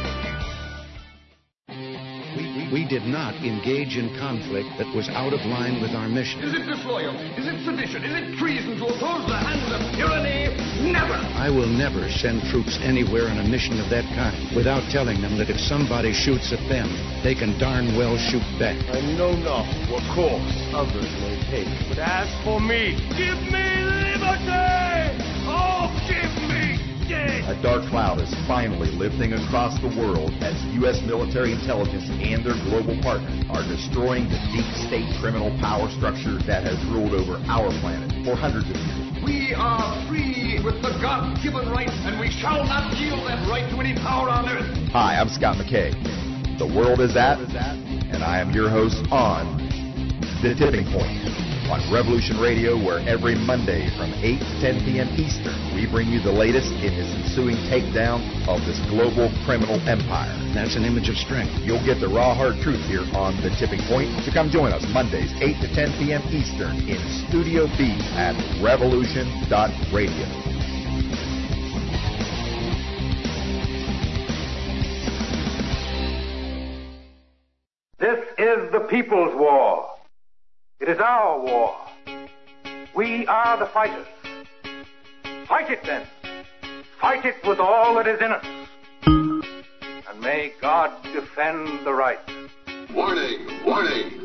We did not engage in conflict that was out of line with our mission. Is it disloyalty? Is it sedition? Is it treason to oppose the hands of tyranny? Never! I will never send troops anywhere on a mission of that kind without telling them that if somebody shoots at them, they can darn well shoot back. I know not what course others may take, but as for me, give me liberty! Oh, give me death! A dark cloud is finally lifting across the world as U S military intelligence and their global partners are destroying the deep state criminal power structure that has ruled over our planet for hundreds of years. We are free with the God-given right, and we shall not yield that right to any power on earth. Hi, I'm Scott McKay. The world is at, and I am your host on The Tipping Point on Revolution Radio, where every Monday from eight to ten p.m. Eastern, we bring you the latest in this ensuing takedown of this global criminal empire. That's an image of strength. You'll get the raw, hard truth here on The Tipping Point. So come join us Mondays, eight to ten p.m. Eastern in Studio B at revolution dot radio. This is the People's War. It is our war. We are the fighters. Fight it then. Fight it with all that is in us. And may God defend the right. Warning, warning.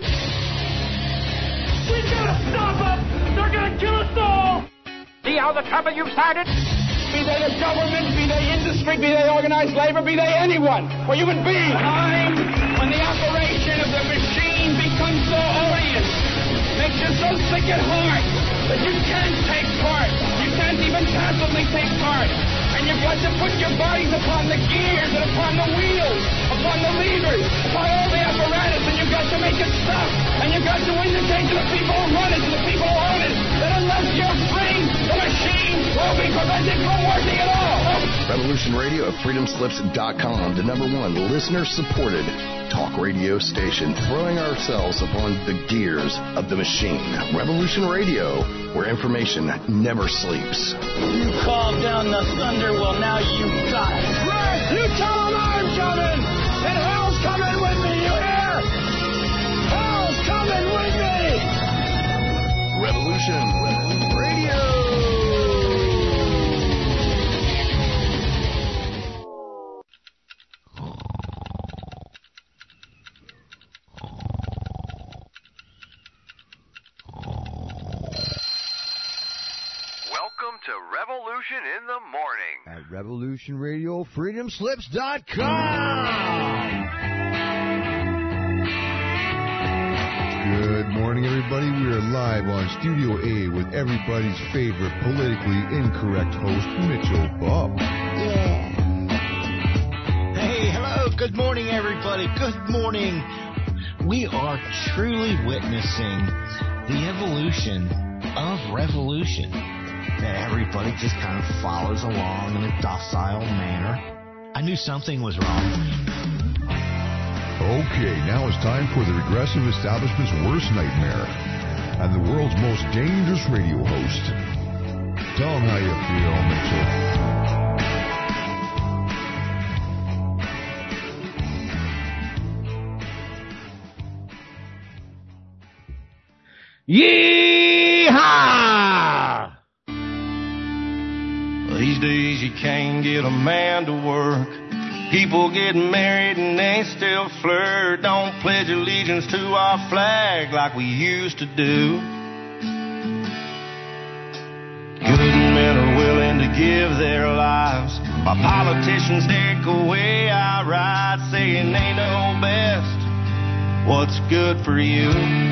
We gotta stop them! They're gonna kill us all! See how the trouble you've started? Be they the government, be they industry, be they organized labor, be they anyone, or human beings. Time when the operation of the machine becomes so odious, makes you so sick at heart that you can't take part. You can't even passively take part. And you've got to put your bodies upon the gears and upon the wheels, upon the levers, upon all the apparatus, and you've got to make it stop. And you've got to indicate to the people who run it, to the people who own it, that unless you're free, the machine will be prevented from working at all. Revolution Radio at freedom slips dot com, the number one listener-supported talk radio station, throwing ourselves upon the gears of the machine. Revolution Radio, where information never sleeps. You called down the thunder, well now you got it. Right! You tell them I'm coming! And hell's coming with me, you hear? Hell's coming with me! Revolution Radio! To Revolution in the Morning at Revolution Radio, freedom slips dot com. Good morning, everybody. We are live on Studio A with everybody's favorite politically incorrect host, Mitchell Bob. Yeah. Hey, hello. Good morning, everybody. Good morning. We are truly witnessing the evolution of revolution. That everybody just kind of follows along in a docile manner. I knew something was wrong. Okay, now it's time for the regressive establishment's worst nightmare and the world's most dangerous radio host. Tell them how you feel, Yeehaw! Mitchell. These days you can't get a man to work. People getting married and they still flirt. Don't pledge allegiance to our flag like we used to do. Good men are willing to give their lives while politicians take away our rights, saying they know best what's good for you.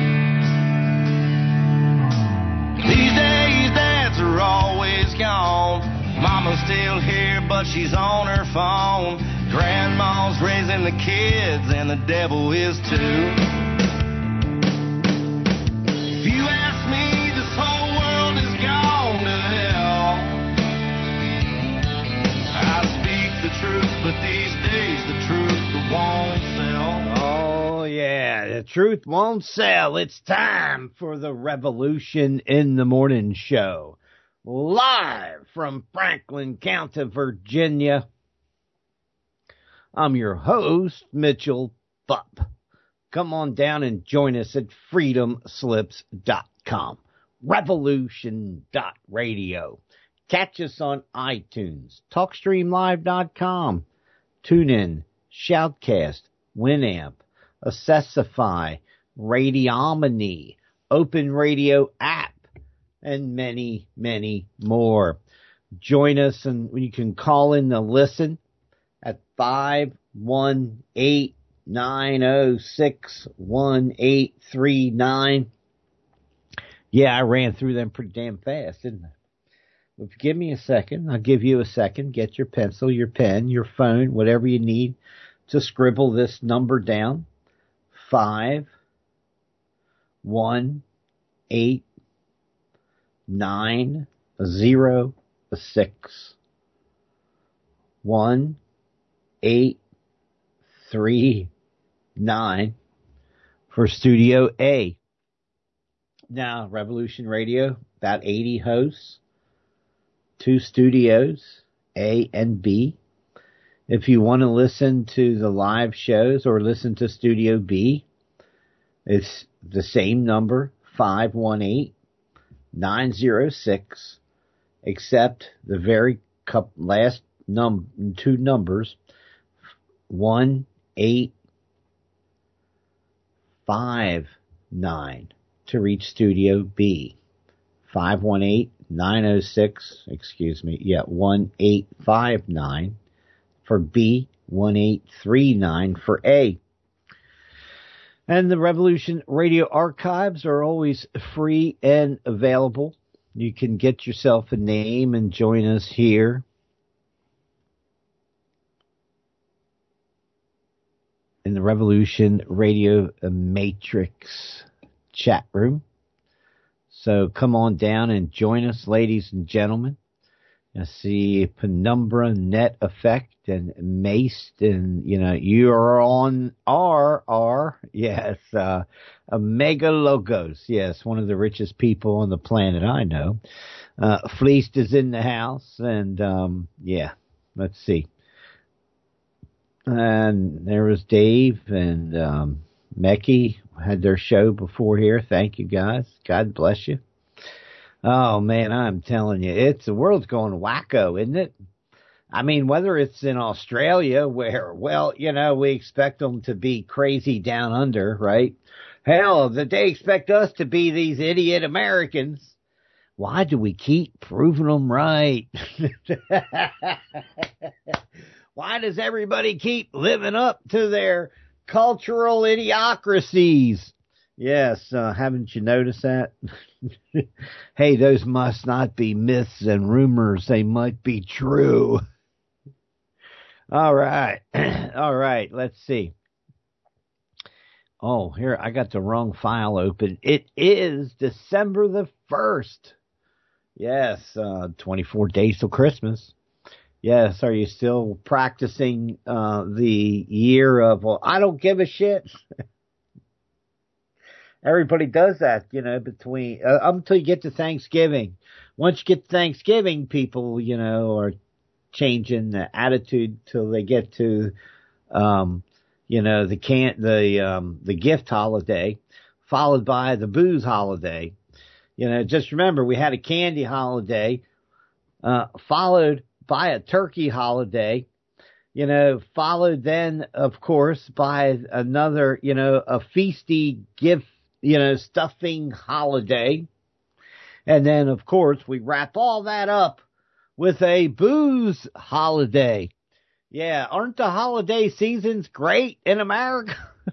These days dads are always gone. Mama's still here, but she's on her phone. Grandma's raising the kids, and the devil is too. If you ask me, the truth won't sell. It's time for the Revolution in the Morning show. Live from Franklin County, Virginia. I'm your host, Mitchell Bupp. Come on down and join us at freedom slips dot com. Revolution dot radio. Catch us on iTunes, talk stream live dot com, TuneIn, Shoutcast, Winamp, Accessify, Radiomany, Open Radio app, and many, many more. Join us, and you can call in to listen at five one eight, nine oh six, one eight three nine. Yeah, I ran through them pretty damn fast, didn't I? If you give me a second, I'll give you a second. Get your pencil, your pen, your phone, whatever you need to scribble this number down. Five, one, eight, nine, zero, six, one, eight, three, nine for Studio A. Now, Revolution Radio, about eighty hosts, two studios, A and B. If you want to listen to the live shows or listen to Studio B, it's the same number, five one eight, nine oh six, except the very last num- two numbers, one eight five nine to reach Studio B. five one eight, nine oh six, excuse me, yeah, one eight five nine for B, one eight three nine for A. And the Revolution Radio archives are always free and available. You can get yourself a name and join us here. In the Revolution Radio Matrix chat room. So come on down and join us, ladies and gentlemen. I see Penumbra, Net Effect, and Maced, and, you know, you are on R R, yes, uh, Omega Logos, yes, one of the richest people on the planet I know. Uh, Fleeced is in the house, and, um, yeah, let's see. And there was Dave and, um, Mecky had their show before here. Thank you, guys. God bless you. Oh, man, I'm telling you, it's the world's going wacko, isn't it? I mean, whether it's in Australia where, well, you know, we expect them to be crazy down under, right? Hell, that they expect us to be these idiot Americans. Why do we keep proving them right? Why does everybody keep living up to their cultural idiocracies? Yes, uh, haven't you noticed that? Hey, those must not be myths and rumors. They might be true. All right. All right, let's see. Oh, here, I got the wrong file open. It is December the first. Yes, uh, twenty-four days till Christmas. Yes, are you still practicing uh, the year of, well, I don't give a shit? Everybody does that, you know, between, uh, until you get to Thanksgiving. Once you get to Thanksgiving, people, you know, are changing the attitude till they get to, um, you know, the can the, um, the gift holiday, followed by the booze holiday. You know, just remember, we had a candy holiday, uh, followed by a turkey holiday, you know, followed then, of course, by another, you know, a feasty gift, you know, stuffing holiday. And then, of course, we wrap all that up with a booze holiday. Yeah, aren't the holiday seasons great in America?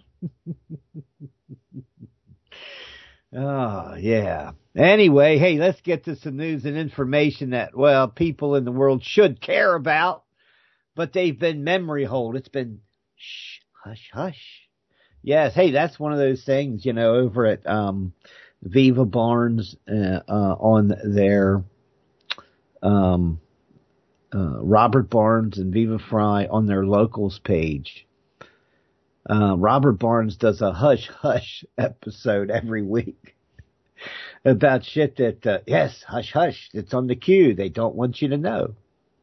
Oh, yeah. Anyway, hey, let's get to some news and information that, well, people in the world should care about, but they've been memory hold. It's been shh, hush, hush. Yes, hey, that's one of those things, you know, over at um, Viva Barnes uh, uh, on their um, uh, Robert Barnes and Viva Fry on their locals page. Uh, Robert Barnes does a hush hush episode every week about shit that, uh, yes, hush hush, it's on the queue. They don't want you to know.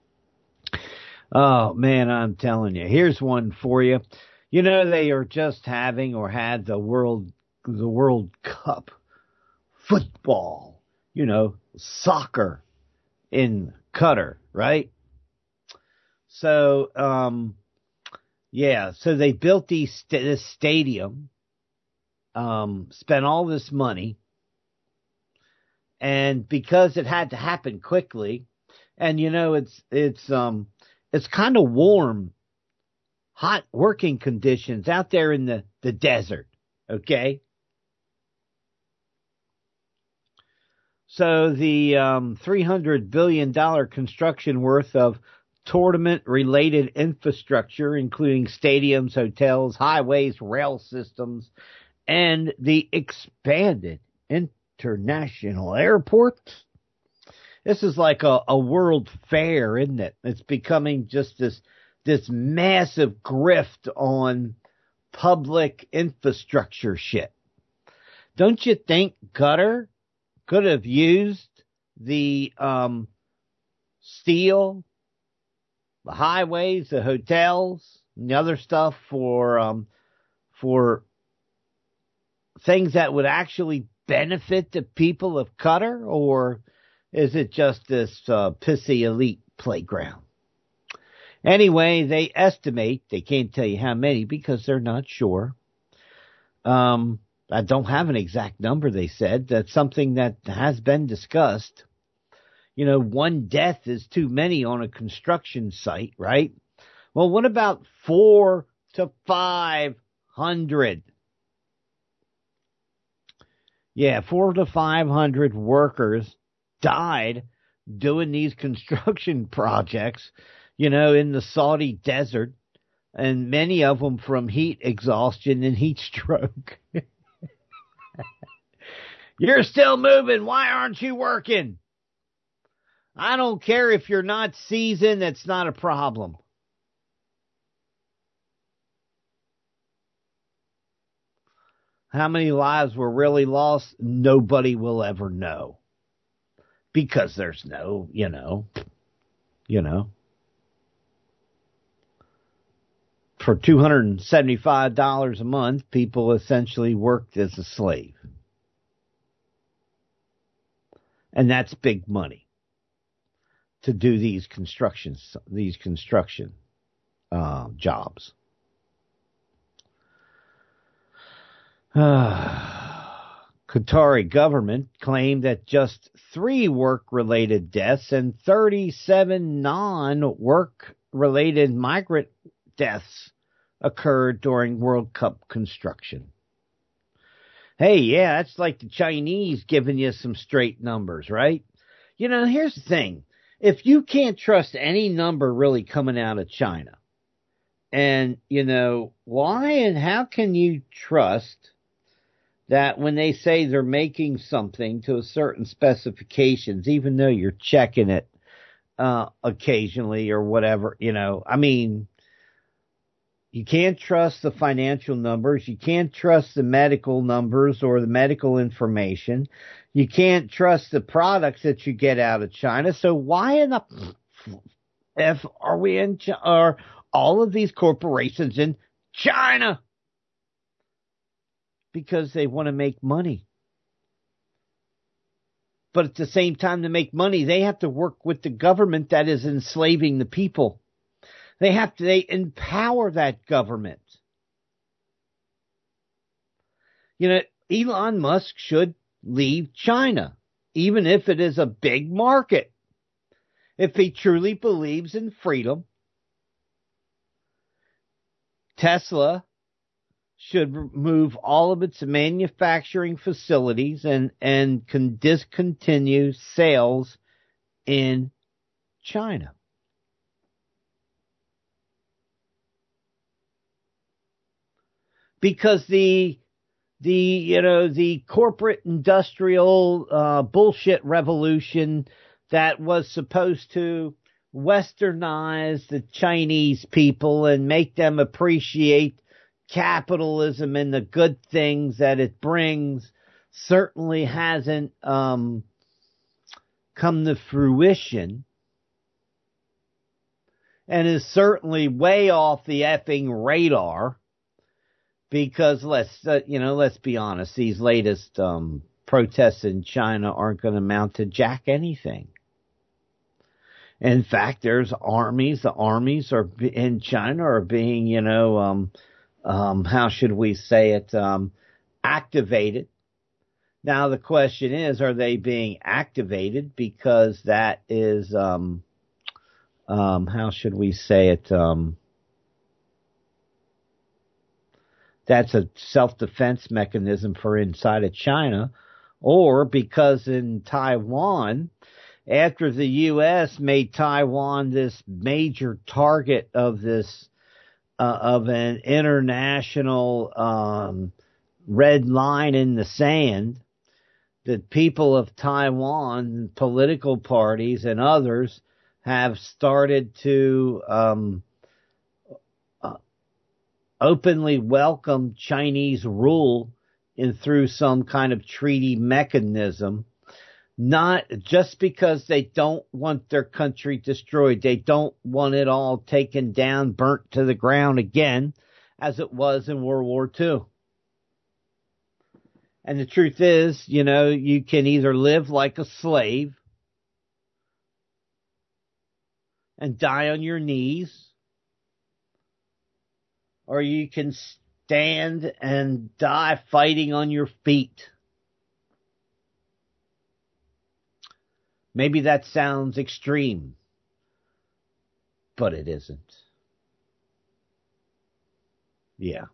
Oh, man, I'm telling you. Here's one for you. You know, they are just having or had the World, the World Cup football, you know, soccer in Qatar, right? So, um, yeah, so they built these, this stadium, um, spent all this money, and because it had to happen quickly, and you know, it's, it's, um, it's kind of warm, hot working conditions out there in the, the desert, okay? So the um, three hundred billion dollars construction worth of tournament-related infrastructure, including stadiums, hotels, highways, rail systems, and the expanded international airport. This is like a, a world fair, isn't it? It's becoming just this this massive grift on public infrastructure shit. Don't you think Qatar could have used the um, steel, the highways, the hotels, and the other stuff for um, for things that would actually benefit the people of Qatar, or is it just this uh, pissy elite playground? Anyway, they estimate, they can't tell you how many because they're not sure. Um, I don't have an exact number, they said. That's something that has been discussed. You know, one death is too many on a construction site, right? Well, what about four to five hundred? Yeah, four to five hundred workers died doing these construction projects, you know, in the Saudi desert, and many of them from heat exhaustion and heat stroke. You're still moving. Why aren't you working? I don't care if you're not seasoned. That's not a problem. How many lives were really lost? Nobody will ever know. Because there's no, you know, you know. For two hundred seventy-five dollars a month, people essentially worked as a slave. And that's big money to do these constructions, these construction uh, jobs. Qatari government claimed that just three work-related deaths and thirty-seven non-work-related migrant deaths occurred during World Cup construction. Hey, yeah, that's like the Chinese giving you some straight numbers, right? You know, here's the thing. If you can't trust any number really coming out of China, and, you know, why and how can you trust that when they say they're making something to a certain specifications, even though you're checking it uh, occasionally or whatever, you know, I mean, you can't trust the financial numbers. You can't trust the medical numbers or the medical information. You can't trust the products that you get out of China. So why in the F are we in, are all of these corporations in China? Because they want to make money. But at the same time, to make money, they have to work with the government that is enslaving the people. They have to, they empower that government. You know, Elon Musk should leave China, even if it is a big market. If he truly believes in freedom, Tesla should move all of its manufacturing facilities and, and can discontinue sales in China. Because the, the, you know, the corporate industrial, uh, bullshit revolution that was supposed to westernize the Chinese people and make them appreciate capitalism and the good things that it brings certainly hasn't um, come to fruition, and is certainly way off the effing radar. Because let's uh, you know, let's be honest, these latest um, protests in China aren't going to amount to jack anything. In fact, there's armies. The armies are in China are being, you know, um, um, how should we say it, um, activated. Now the question is, are they being activated because that is, um, um, how should we say it? Um, that's a self-defense mechanism for inside of China, or because in Taiwan, after the U S made Taiwan this major target of this, uh, of an international, um, red line in the sand, the people of Taiwan, political parties and others have started to, um, uh, openly welcome Chinese rule in through some kind of treaty mechanism. Not just because they don't want their country destroyed. They don't want it all taken down, burnt to the ground again, as it was in World War Two. And the truth is, you know, you can either live like a slave and die on your knees, or you can stand and die fighting on your feet. Maybe that sounds extreme, but it isn't. Yeah.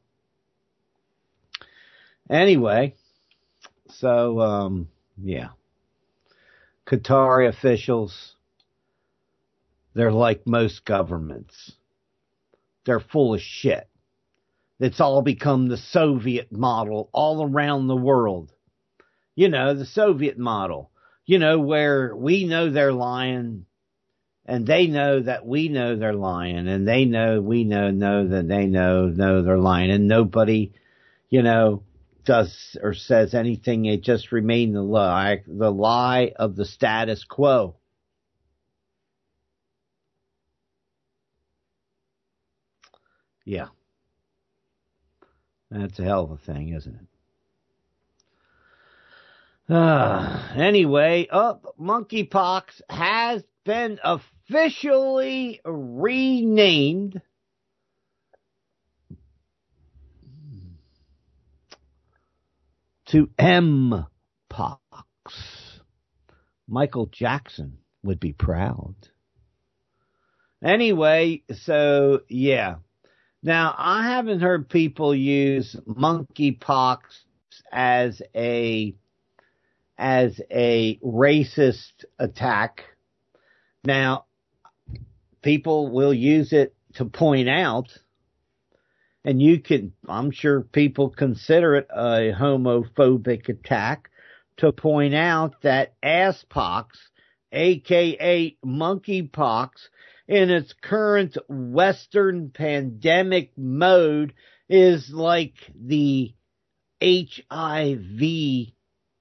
Anyway, so, um, yeah. Qatari officials, they're like most governments. They're full of shit. It's all become the Soviet model all around the world. You know, the Soviet model. You know, where we know they're lying, and they know that we know they're lying, and they know we know know that they know know they're lying, and nobody, you know, does or says anything. It just remain the lie, the lie of the status quo. Yeah, that's a hell of a thing, isn't it? Uh, anyway, oh, monkeypox has been officially renamed to M pox. Michael Jackson would be proud. Anyway, so yeah. Now, I haven't heard people use monkeypox as a as a racist attack. Now, people will use it to point out, and you can, I'm sure people consider it a homophobic attack, to point out that asspox, aka monkeypox, in its current Western pandemic mode is like the H I V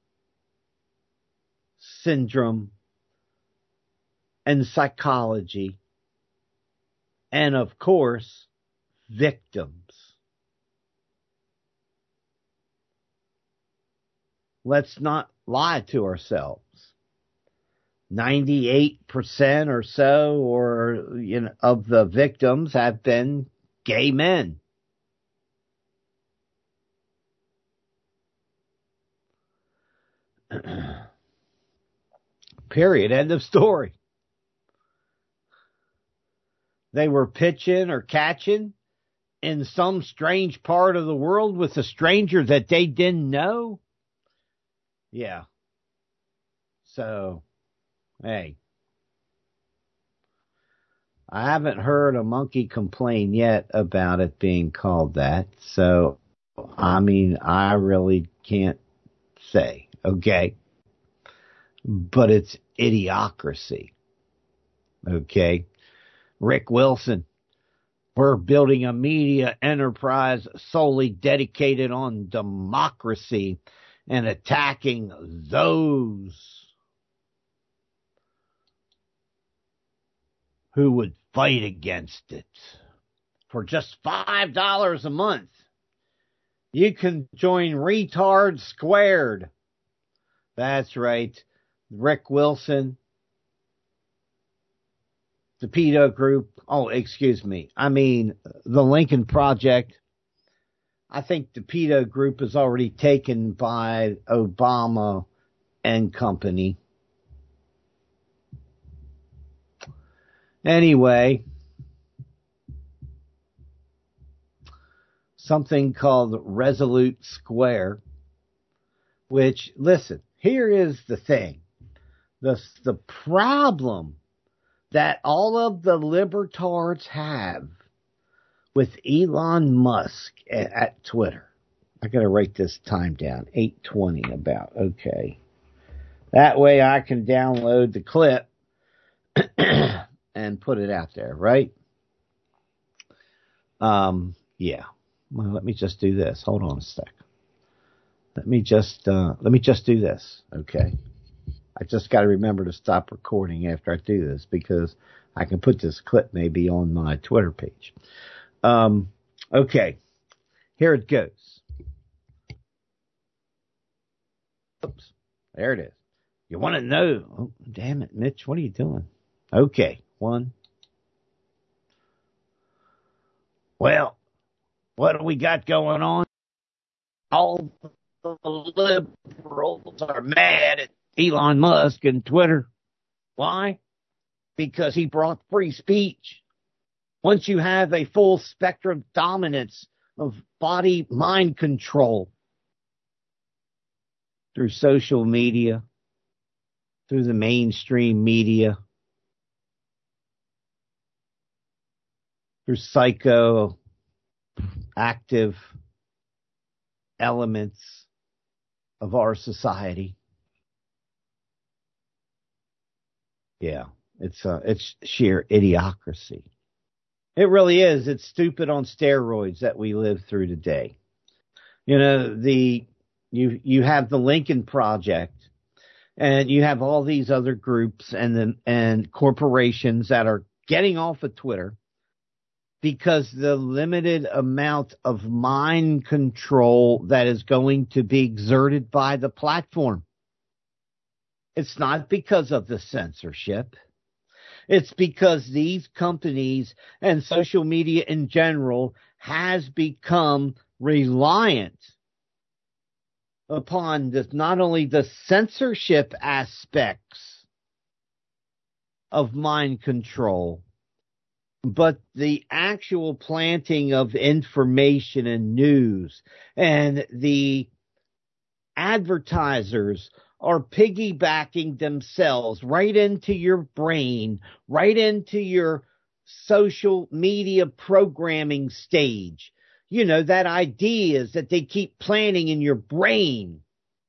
syndrome and psychology, and of course, victims. Let's not lie to ourselves. ninety-eight percent or so, or you know, of the victims have been gay men. Period. End of story. They were pitching or catching in some strange part of the world with a stranger that they didn't know. Yeah. So, hey. I haven't heard a monkey complain yet about it being called that. So, I mean, I really can't say. Okay. But it's idiocracy. Okay. Rick Wilson We're building a media enterprise solely dedicated on democracy and attacking those who would fight against it. For just five dollars a month, you can join Retard Squared. That's right. Rick Wilson, the Pedo Group. Oh, excuse me. I mean, the Lincoln Project. I think the Pedo Group is already taken by Obama and company. Anyway, something called Resolute Square, which, listen, here is the thing. The, the problem that all of the libertards have with Elon Musk at, at Twitter. I got to write this time down. eight twenty about. Okay. That way I can download the clip and put it out there, right? Um, yeah. Well, let me just do this. Hold on a sec. Let me just, uh, let me just do this. Okay. I just got to remember to stop recording after I do this because I can put this clip maybe on my Twitter page. Um, okay. Here it goes. Oops. There it is. You want to know? Oh, damn it, Mitch. What are you doing? Okay. One. Well, what do we got going on? All the liberals are mad at Elon Musk and Twitter. Why? Because he brought free speech. Once you have a full spectrum dominance of body mind control through social media, through the mainstream media, through psychoactive elements of our society. Yeah, it's uh, it's sheer idiocracy. It really is. It's stupid on steroids that we live through today. You know, the you you have the Lincoln Project, and you have all these other groups and the, and corporations that are getting off of Twitter because the limited amount of mind control that is going to be exerted by the platform. It's not because of the censorship. It's because these companies and social media in general has become reliant upon this, not only the censorship aspects of mind control, but the actual planting of information and news, and the advertisers are piggybacking themselves right into your brain, right into your social media programming stage. You know, that ideas that they keep planting in your brain.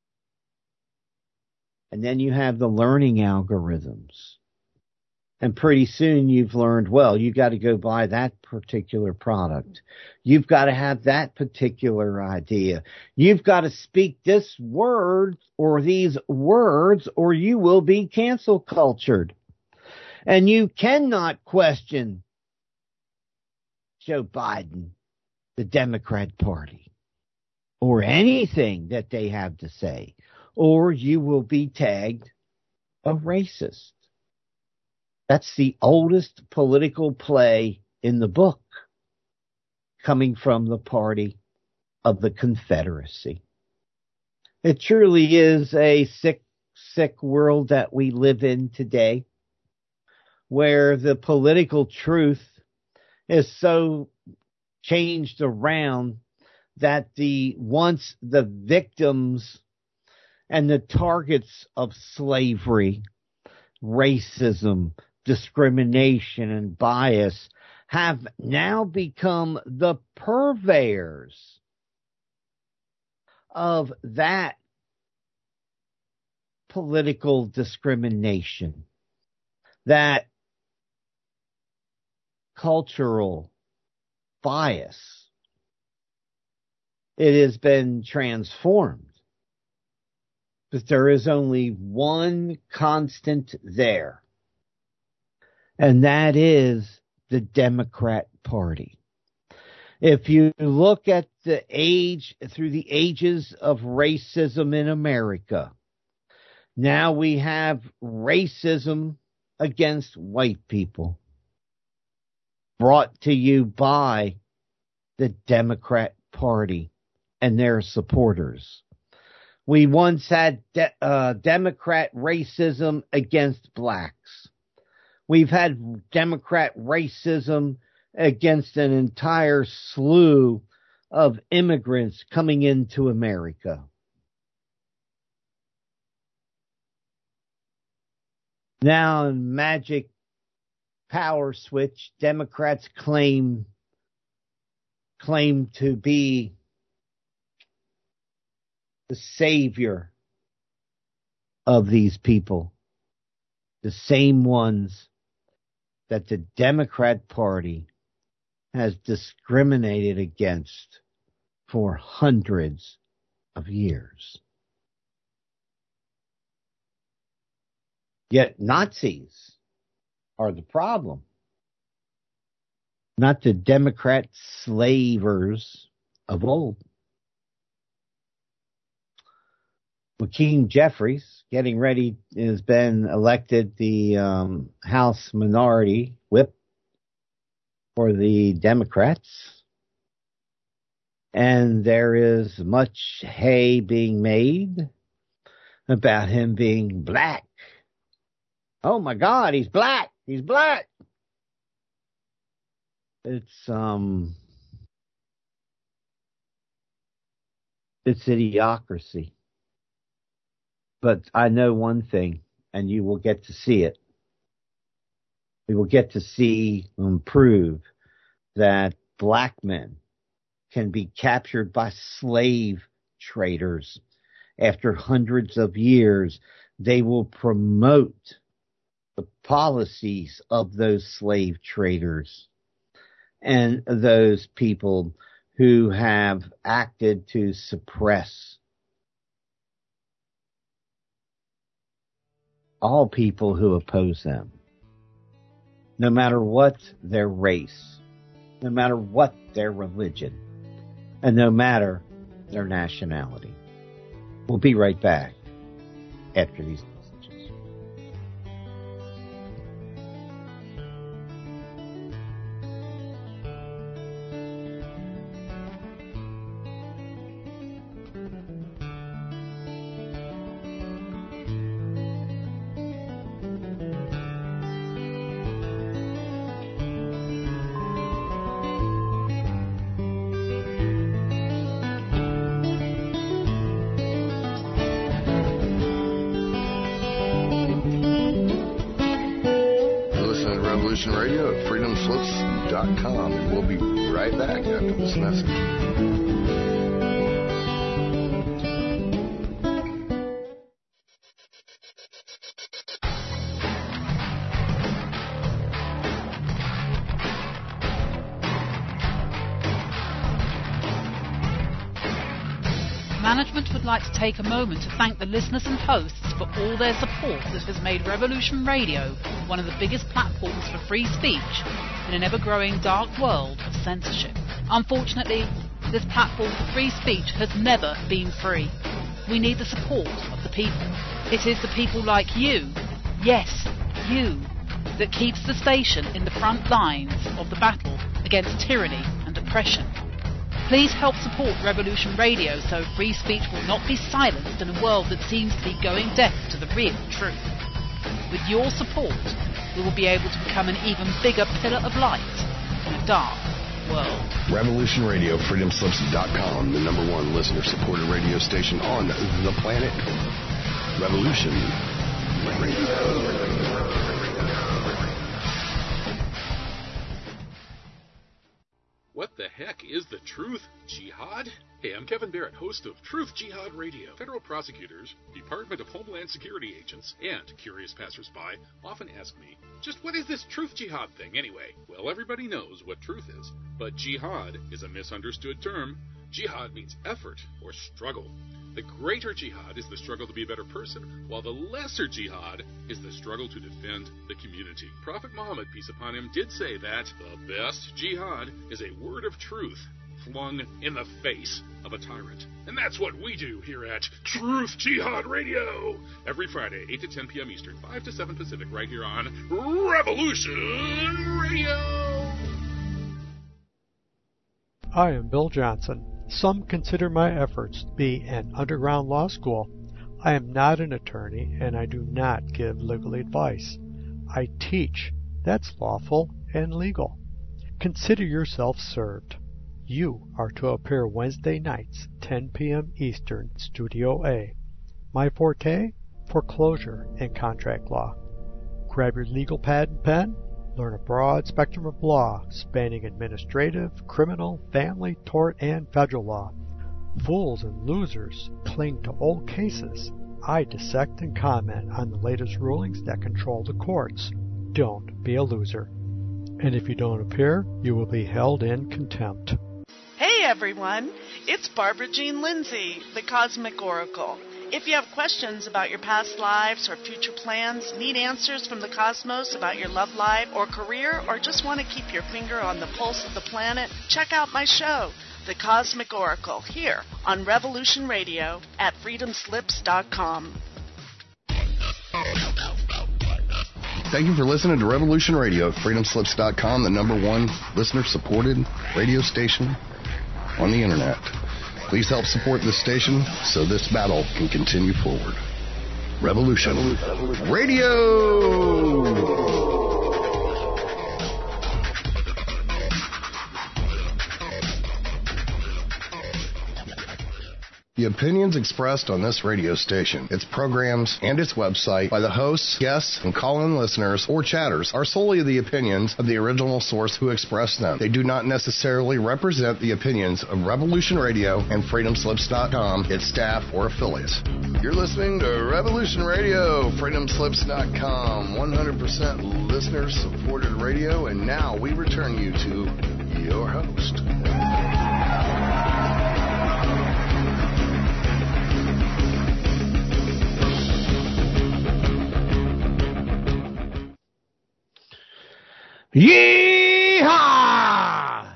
And then you have the learning algorithms. And pretty soon you've learned, well, you got to go buy that particular product. You've got to have that particular idea. You've got to speak this word or these words or you will be cancel cultured. And you cannot question Joe Biden, the Democrat Party, or anything that they have to say, or you will be tagged a racist. That's the oldest political play in the book, coming from the party of the Confederacy. It truly is a sick, sick world that we live in today, where the political truth is so changed around that the once the victims and the targets of slavery, racism, discrimination, and bias have now become the purveyors of that political discrimination, that cultural bias. It has been transformed. But there is only one constant there, and that is the Democrat Party. If you look at the age, through the ages of racism in America, now we have racism against white people brought to you by the Democrat Party and their supporters. We once had de- uh, Democrat racism against blacks. We've had Democrat racism against an entire slew of immigrants coming into America. Now, in magic power switch, Democrats claim claim to be the savior of these people, the same ones that the Democrat Party has discriminated against for hundreds of years. Yet Nazis are the problem, not the Democrat slavers of old. Hakeem Jeffries, getting ready, has been elected the um, House Minority Whip for the Democrats. And there is much hay being made about him being black. Oh my God, he's black. He's black. It's, um, it's idiocracy. But I know one thing, and you will get to see it. We will get to see and prove that black men can be captured by slave traders. After hundreds of years, they will promote the policies of those slave traders and those people who have acted to suppress all people who oppose them, no matter what their race, no matter what their religion, and no matter their nationality. We'll be right back after these messages. Radio at freedom slips dot com. We'll be right back after this message. Management would like to take a moment to thank the listeners and hosts for all their support that has made Revolution Radio one of the biggest platforms for free speech in an ever-growing dark world of censorship. Unfortunately, this platform for free speech has never been free. We need the support of the people. It is the people like you, yes, you, that keeps the station in the front lines of the battle against tyranny and oppression. Please help support Revolution Radio so free speech will not be silenced in a world that seems to be going deaf to the real truth. With your support, we will be able to become an even bigger pillar of light in a dark world. Revolution Radio, freedom slips dot com, the number one listener-supported radio station on the planet. Revolution Radio. What the heck is the Truth Jihad? Hey, I'm Kevin Barrett, host of Truth Jihad Radio. Federal prosecutors, Department of Homeland Security agents, and curious passersby often ask me, just what is this Truth Jihad thing anyway? Well, everybody knows what truth is, but jihad is a misunderstood term. Jihad means effort or struggle. The greater jihad is the struggle to be a better person, while the lesser jihad is the struggle to defend the community. Prophet Muhammad, peace upon him, did say that the best jihad is a word of truth flung in the face of a tyrant. And that's what we do here at Truth Jihad Radio. Every Friday, eight to ten p.m. Eastern, five to seven Pacific, right here on Revolution Radio. I am Bill Johnson. Some consider my efforts to be an underground law school. I am not an attorney, and I do not give legal advice. I teach. That's lawful and legal. Consider yourself served. You are to appear Wednesday nights, ten p.m. Eastern, Studio A. My forte? Foreclosure and contract law. Grab your legal pad and pen. Learn a broad spectrum of law, spanning administrative, criminal, family, tort, and federal law. Fools and losers cling to old cases. I dissect and comment on the latest rulings that control the courts. Don't be a loser. And if you don't appear, you will be held in contempt. Hey everyone, it's Barbara Jean Lindsay, the Cosmic Oracle. If you have questions about your past lives or future plans, need answers from the cosmos about your love life or career, or just want to keep your finger on the pulse of the planet, check out my show, The Cosmic Oracle, here on Revolution Radio at freedom slips dot com. Thank you for listening to Revolution Radio, freedom slips dot com, the number one listener-supported radio station on the Internet. Please help support this station so this battle can continue forward. Revolution Radio! The opinions expressed on this radio station, its programs, and its website by the hosts, guests, and call-in listeners or chatters are solely the opinions of the original source who expressed them. They do not necessarily represent the opinions of Revolution Radio and freedom slips dot com, its staff, or affiliates. You're listening to Revolution Radio, freedom slips dot com, one hundred percent listener-supported radio, and now we return you to your host. Yeehaw!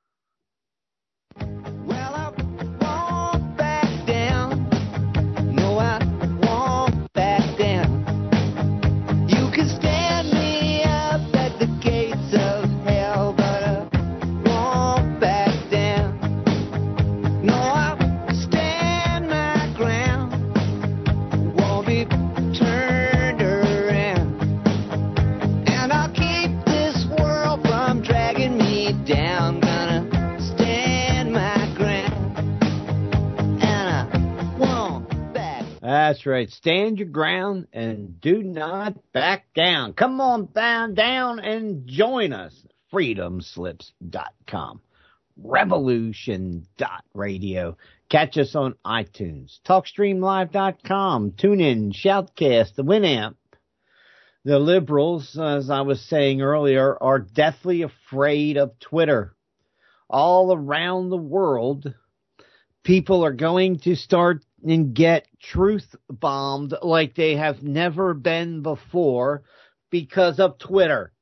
Well, I won't back down. No, I won't back down. You can stand me up at the gates of hell, but I won't back down. No, I'll stand my ground. Won't be turned around. And I'll keep dragging me down, gonna stand my ground, and I won't back. That's right. Stand your ground and do not back down. Come on down, down and join us. freedom slips dot com. Revolution Radio. Catch us on iTunes. talk stream live dot com. TuneIn, Shoutcast, the Winamp. The liberals, as I was saying earlier, are deathly afraid of Twitter. All around the world, people are going to start and get truth bombed like they have never been before because of Twitter.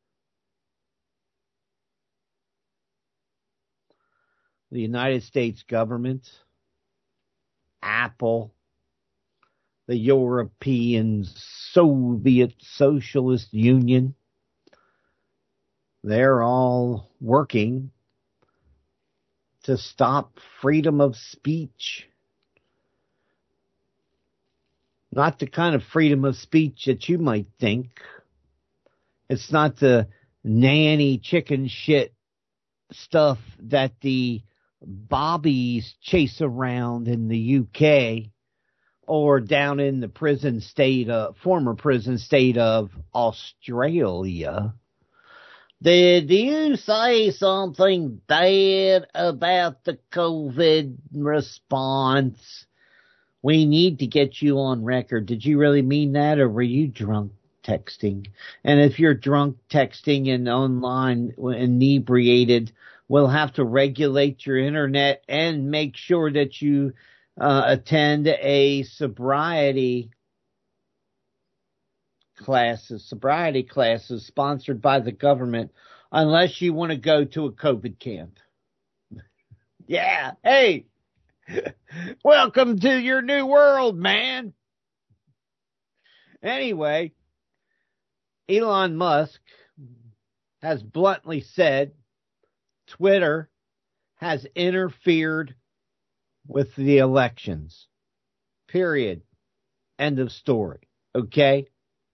The United States government, Apple, the European Soviet Socialist Union, they're all working to stop freedom of speech. Not the kind of freedom of speech that you might think. It's not the nanny chicken shit stuff that the bobbies chase around in the U K or down in the prison state, uh, former prison state of Australia. Did you say something bad about the COVID response? We need to get you on record. Did you really mean that, or were you drunk texting? And if you're drunk texting and online inebriated, we'll have to regulate your internet and make sure that you uh, attend a sobriety classes, sobriety classes sponsored by the government, unless you want to go to a COVID camp. Yeah. Hey, welcome to your new world, man. Anyway, Elon Musk has bluntly said Twitter has interfered with the elections. Period. End of story. Okay?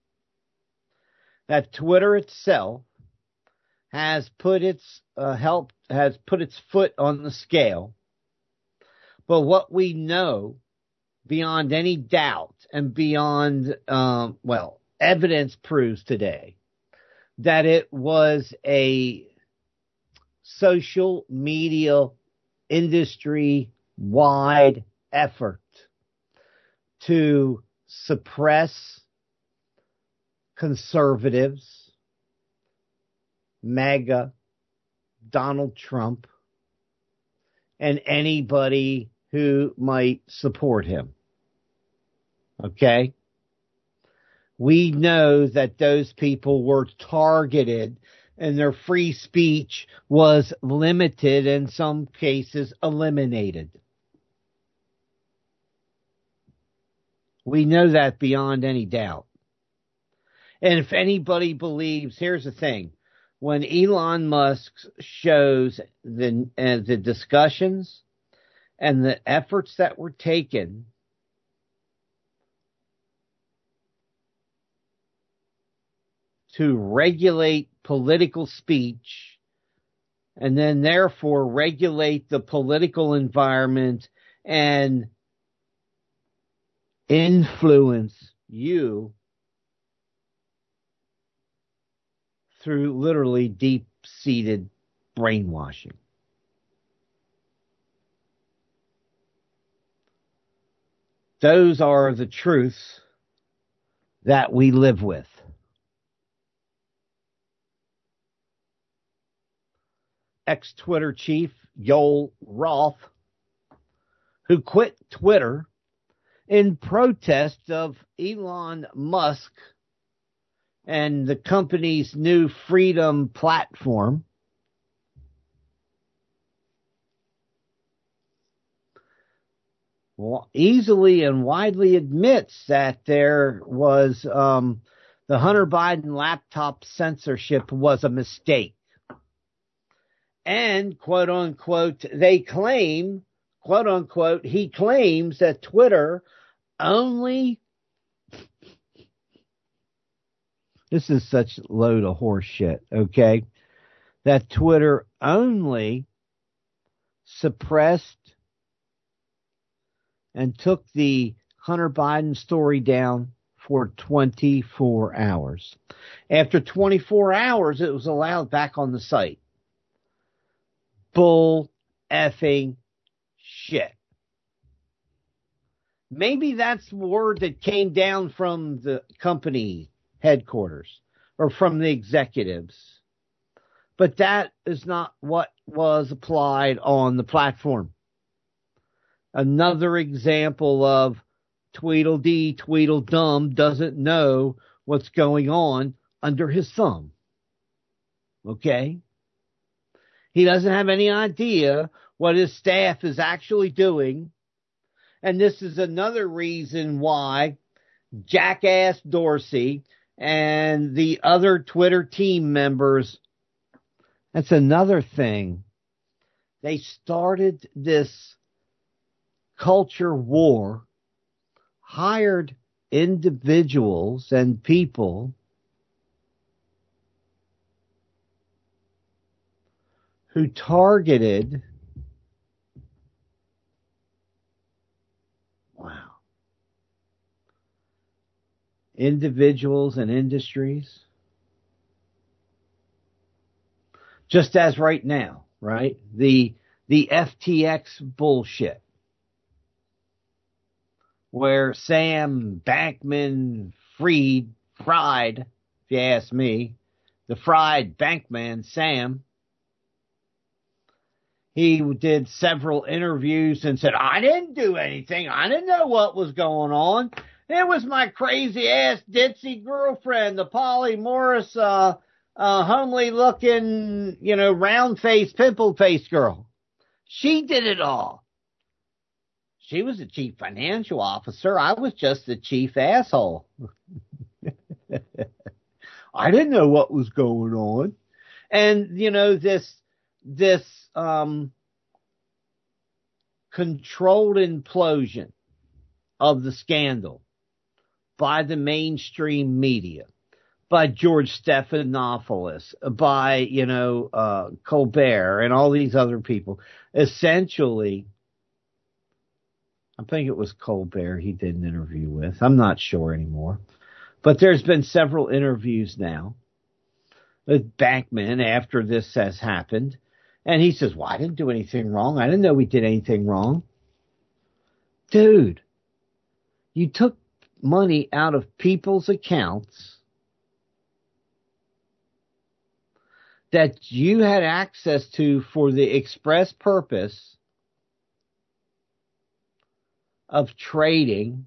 That Twitter itself has put its uh, help has put its foot on the scale. But what we know beyond any doubt and beyond um, well, evidence proves today that it was a social media industry wide effort to suppress conservatives, MAGA, Donald Trump, and anybody who might support him. Okay? We know that those people were targeted and their free speech was limited, in some cases eliminated. We know that beyond any doubt. And if anybody believes, here's the thing, when Elon Musk shows the uh, the discussions and the efforts that were taken to regulate political speech and then therefore regulate the political environment and influence you through literally deep-seated brainwashing. Those are the truths that we live with. Ex-Twitter chief Yoel Roth, who quit Twitter in protest of Elon Musk and the company's new freedom platform, well, easily and widely admits that there was um, the Hunter Biden laptop censorship was a mistake. And, quote unquote, they claim, quote unquote, he claims that Twitter only, this is such a load of horse shit, okay, that Twitter only suppressed and took the Hunter Biden story down for twenty-four hours. After twenty-four hours, it was allowed back on the site. Bull effing shit. Maybe that's the word that came down from the company headquarters or from the executives. But that is not what was applied on the platform. Another example of Tweedledee, Tweedledum doesn't know what's going on under his thumb. Okay? He doesn't have any idea what his staff is actually doing. And this is another reason why Jackass Dorsey and the other Twitter team members, that's another thing. They started this culture war, hired individuals and people who targeted, wow, individuals and industries Just as right now, right? The the F T X bullshit, where Sam Bankman Fried, Fried, if you ask me, the fried Bankman Sam, he did several interviews and said, I didn't do anything. I didn't know what was going on. It was my crazy ass ditzy girlfriend, the Polly Morris, uh, uh, homely looking, you know, round faced, pimple faced girl. She did it all. She was the chief financial officer. I was just the chief asshole. I didn't know what was going on. And, you know, this, this, um, controlled implosion of the scandal by the mainstream media, by George Stephanopoulos, by, you know, uh, Colbert and all these other people. Essentially, I think it was Colbert he did an interview with. I'm not sure anymore. But there's been several interviews now with Bankman after this has happened. And he says, well, I didn't do anything wrong. I didn't know we did anything wrong. Dude, you took money out of people's accounts that you had access to for the express purpose of trading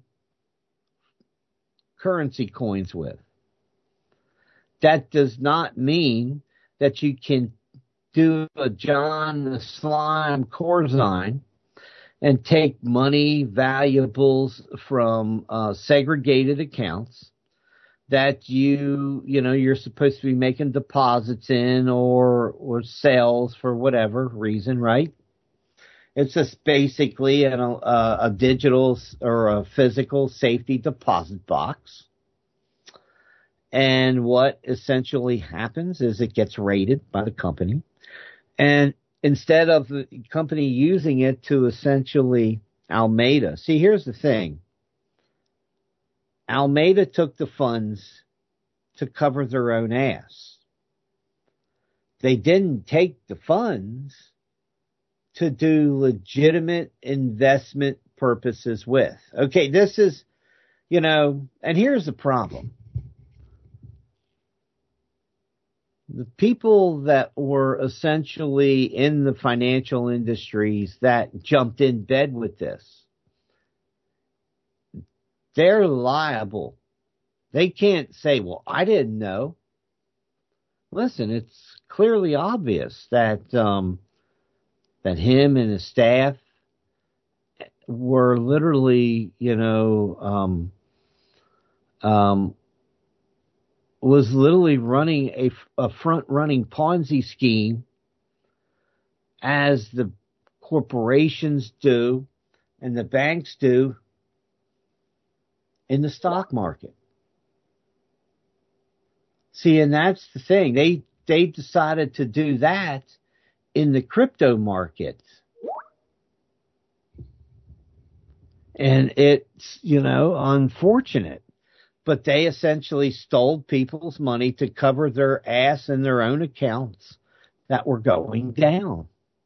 currency coins with. That does not mean that you can do a John the Slime Corzine and take money, valuables from uh, segregated accounts that you, you know, you're supposed to be making deposits in or, or sales for whatever reason, right? It's just basically an, a, a digital or a physical safety deposit box. And what essentially happens is it gets rated by the company. And instead of the company using it to essentially Alameda. See, here's the thing. Alameda took the funds to cover their own ass. They didn't take the funds to do legitimate investment purposes with. Okay, this is, you know, and here's the problem. The people that were essentially in the financial industries that jumped in bed with this, they're liable. They can't say, well, I didn't know. Listen, it's clearly obvious that, um, that him and his staff were literally, you know, um, um, was literally running a, a front-running Ponzi scheme as the corporations do and the banks do in the stock market. See, and that's the thing. They, they decided to do that in the crypto market. And it's, you know, unfortunate. But they essentially stole people's money to cover their ass in their own accounts that were going down.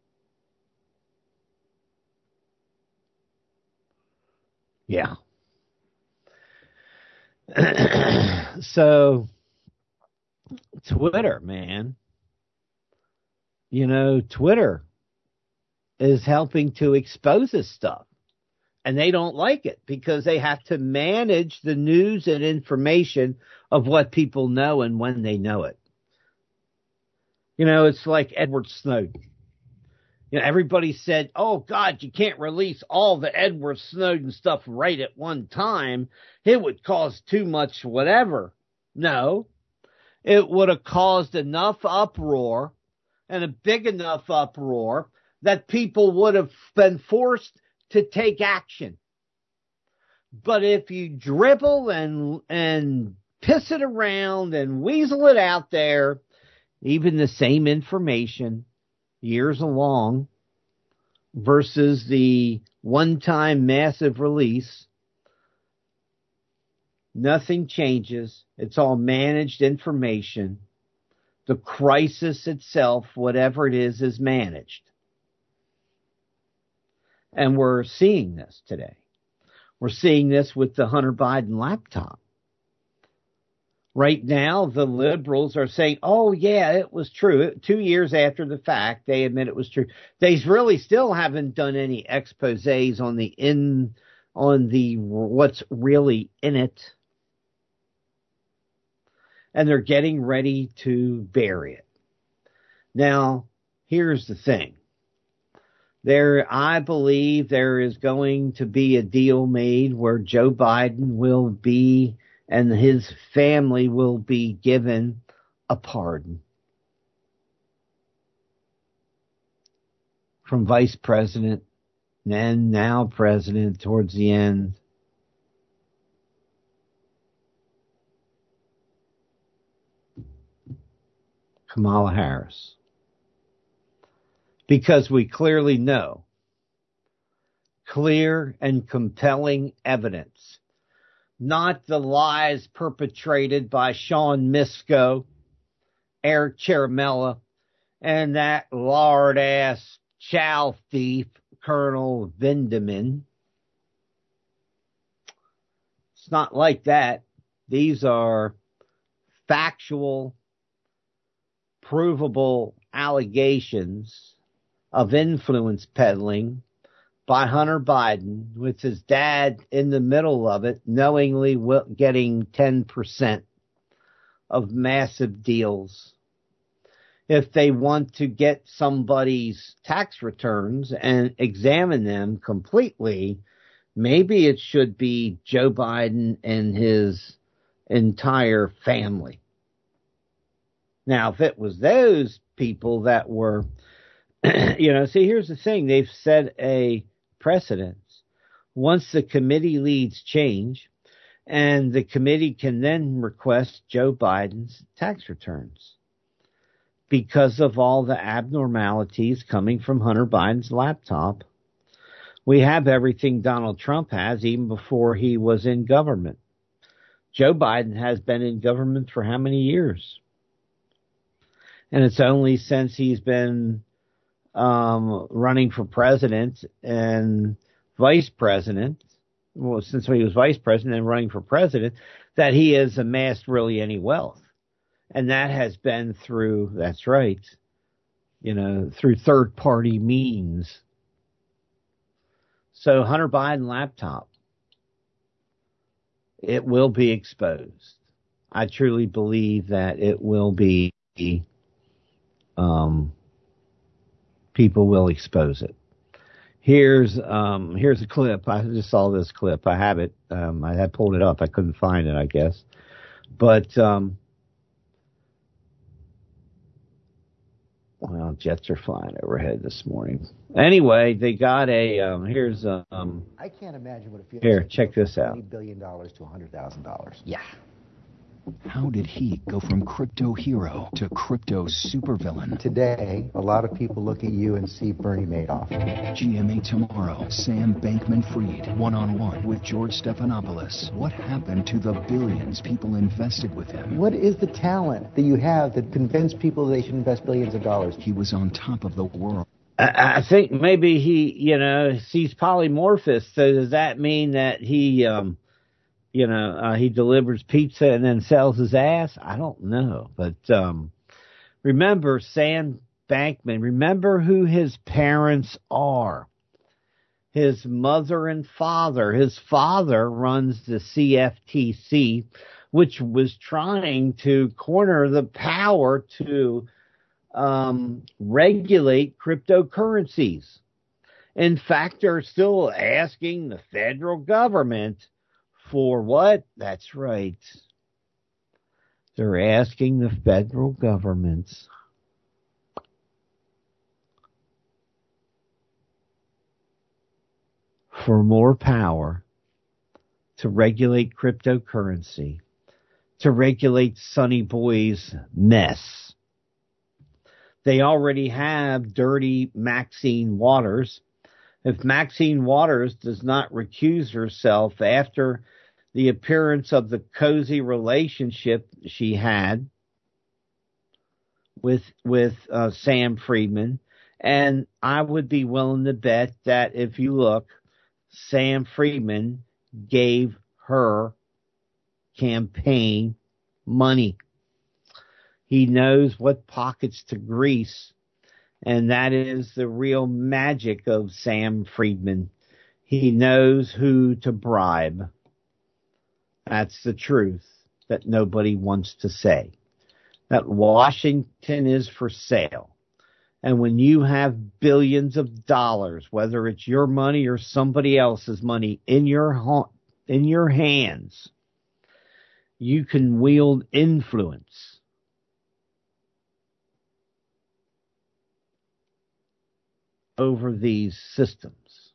Yeah. So, Twitter, man. You know, Twitter is helping to expose this stuff. And they don't like it because they have to manage the news and information of what people know and when they know it. You know, it's like Edward Snowden. You know, everybody said, oh, God, you can't release all the Edward Snowden stuff right at one time. It would cause too much whatever. No, it would have caused enough uproar and a big enough uproar that people would have been forced to take action. But if you dribble and and piss it around and weasel it out there, even the same information years along versus the one-time massive release, nothing changes. It's all managed information The crisis itself, whatever it is, is managed. And we're seeing this today. We're seeing this with the Hunter Biden laptop. Right now, the liberals are saying, oh, yeah, it was true. Two years after the fact, they admit it was true. They really still haven't done any exposés on the in, on the what's really in it. And they're getting ready to bury it. Now, here's the thing. There, I believe there is going to be a deal made where Joe Biden will be and his family will be given a pardon from Vice President and now President towards the end. Kamala Harris. Because we clearly know clear and compelling evidence, not the lies perpetrated by Sean Misko, Eric Ciaramella, and that lard-ass chow thief, Colonel Vindeman. It's not like that. These are factual, provable allegations of influence peddling by Hunter Biden, with his dad in the middle of it, knowingly getting ten percent of massive deals. If they want to get somebody's tax returns and examine them completely, maybe it should be Joe Biden and his entire family. Now, if it was those people that were, you know, see, here's the thing. They've set a precedent. Once the committee leads change, and the committee can then request Joe Biden's tax returns because of all the abnormalities coming from Hunter Biden's laptop. We have everything Donald Trump has even before he was in government. Joe Biden has been in government for how many years? And it's only since he's been um, running for president and vice president, well, since he was vice president and running for president, that he has amassed really any wealth. And that has been through, that's right, you know, through third-party means. So Hunter Biden laptop, it will be exposed. I truly believe that it will be, um, people will expose it. Here's um, here's a clip. I just saw this clip. I have it. Um, I had pulled it up. I couldn't find it, I guess. But, um, well, jets are flying overhead this morning. Anyway, they got a, um, here's a, um, I can't imagine what it feels here, like. check this out. twenty billion dollars to one hundred thousand dollars. Yeah. How did he go from crypto hero to crypto supervillain? Today, a lot of people look at you and see Bernie Madoff. G M A tomorrow. Sam Bankman-Fried, one-on-one with George Stephanopoulos. What happened to the billions people invested with him? What is the talent that you have that convinced people they should invest billions of dollars? He was on top of the world. I, I think maybe he, you know, he's polymorphous. So does that mean that he, um, you know, uh, he delivers pizza and then sells his ass? I don't know. But um, remember, Sam Bankman, remember who his parents are. His mother and father. His father runs the C F T C, which was trying to corner the power to um, regulate cryptocurrencies. In fact, they're still asking the federal government for what? That's right. They're asking the federal government for more power to regulate cryptocurrency, to regulate Sonny Boy's mess. They already have dirty Maxine Waters. If Maxine Waters does not recuse herself after the appearance of the cozy relationship she had with with uh, Sam Friedman, and I would be willing to bet that if you look, Sam Friedman gave her campaign money. He knows what pockets to grease, and that is the real magic of Sam Friedman. He knows who to bribe. That's the truth that nobody wants to say. That Washington is for sale. And when you have billions of dollars, whether it's your money or somebody else's money in your ha- in your hands, you can wield influence. Over these systems.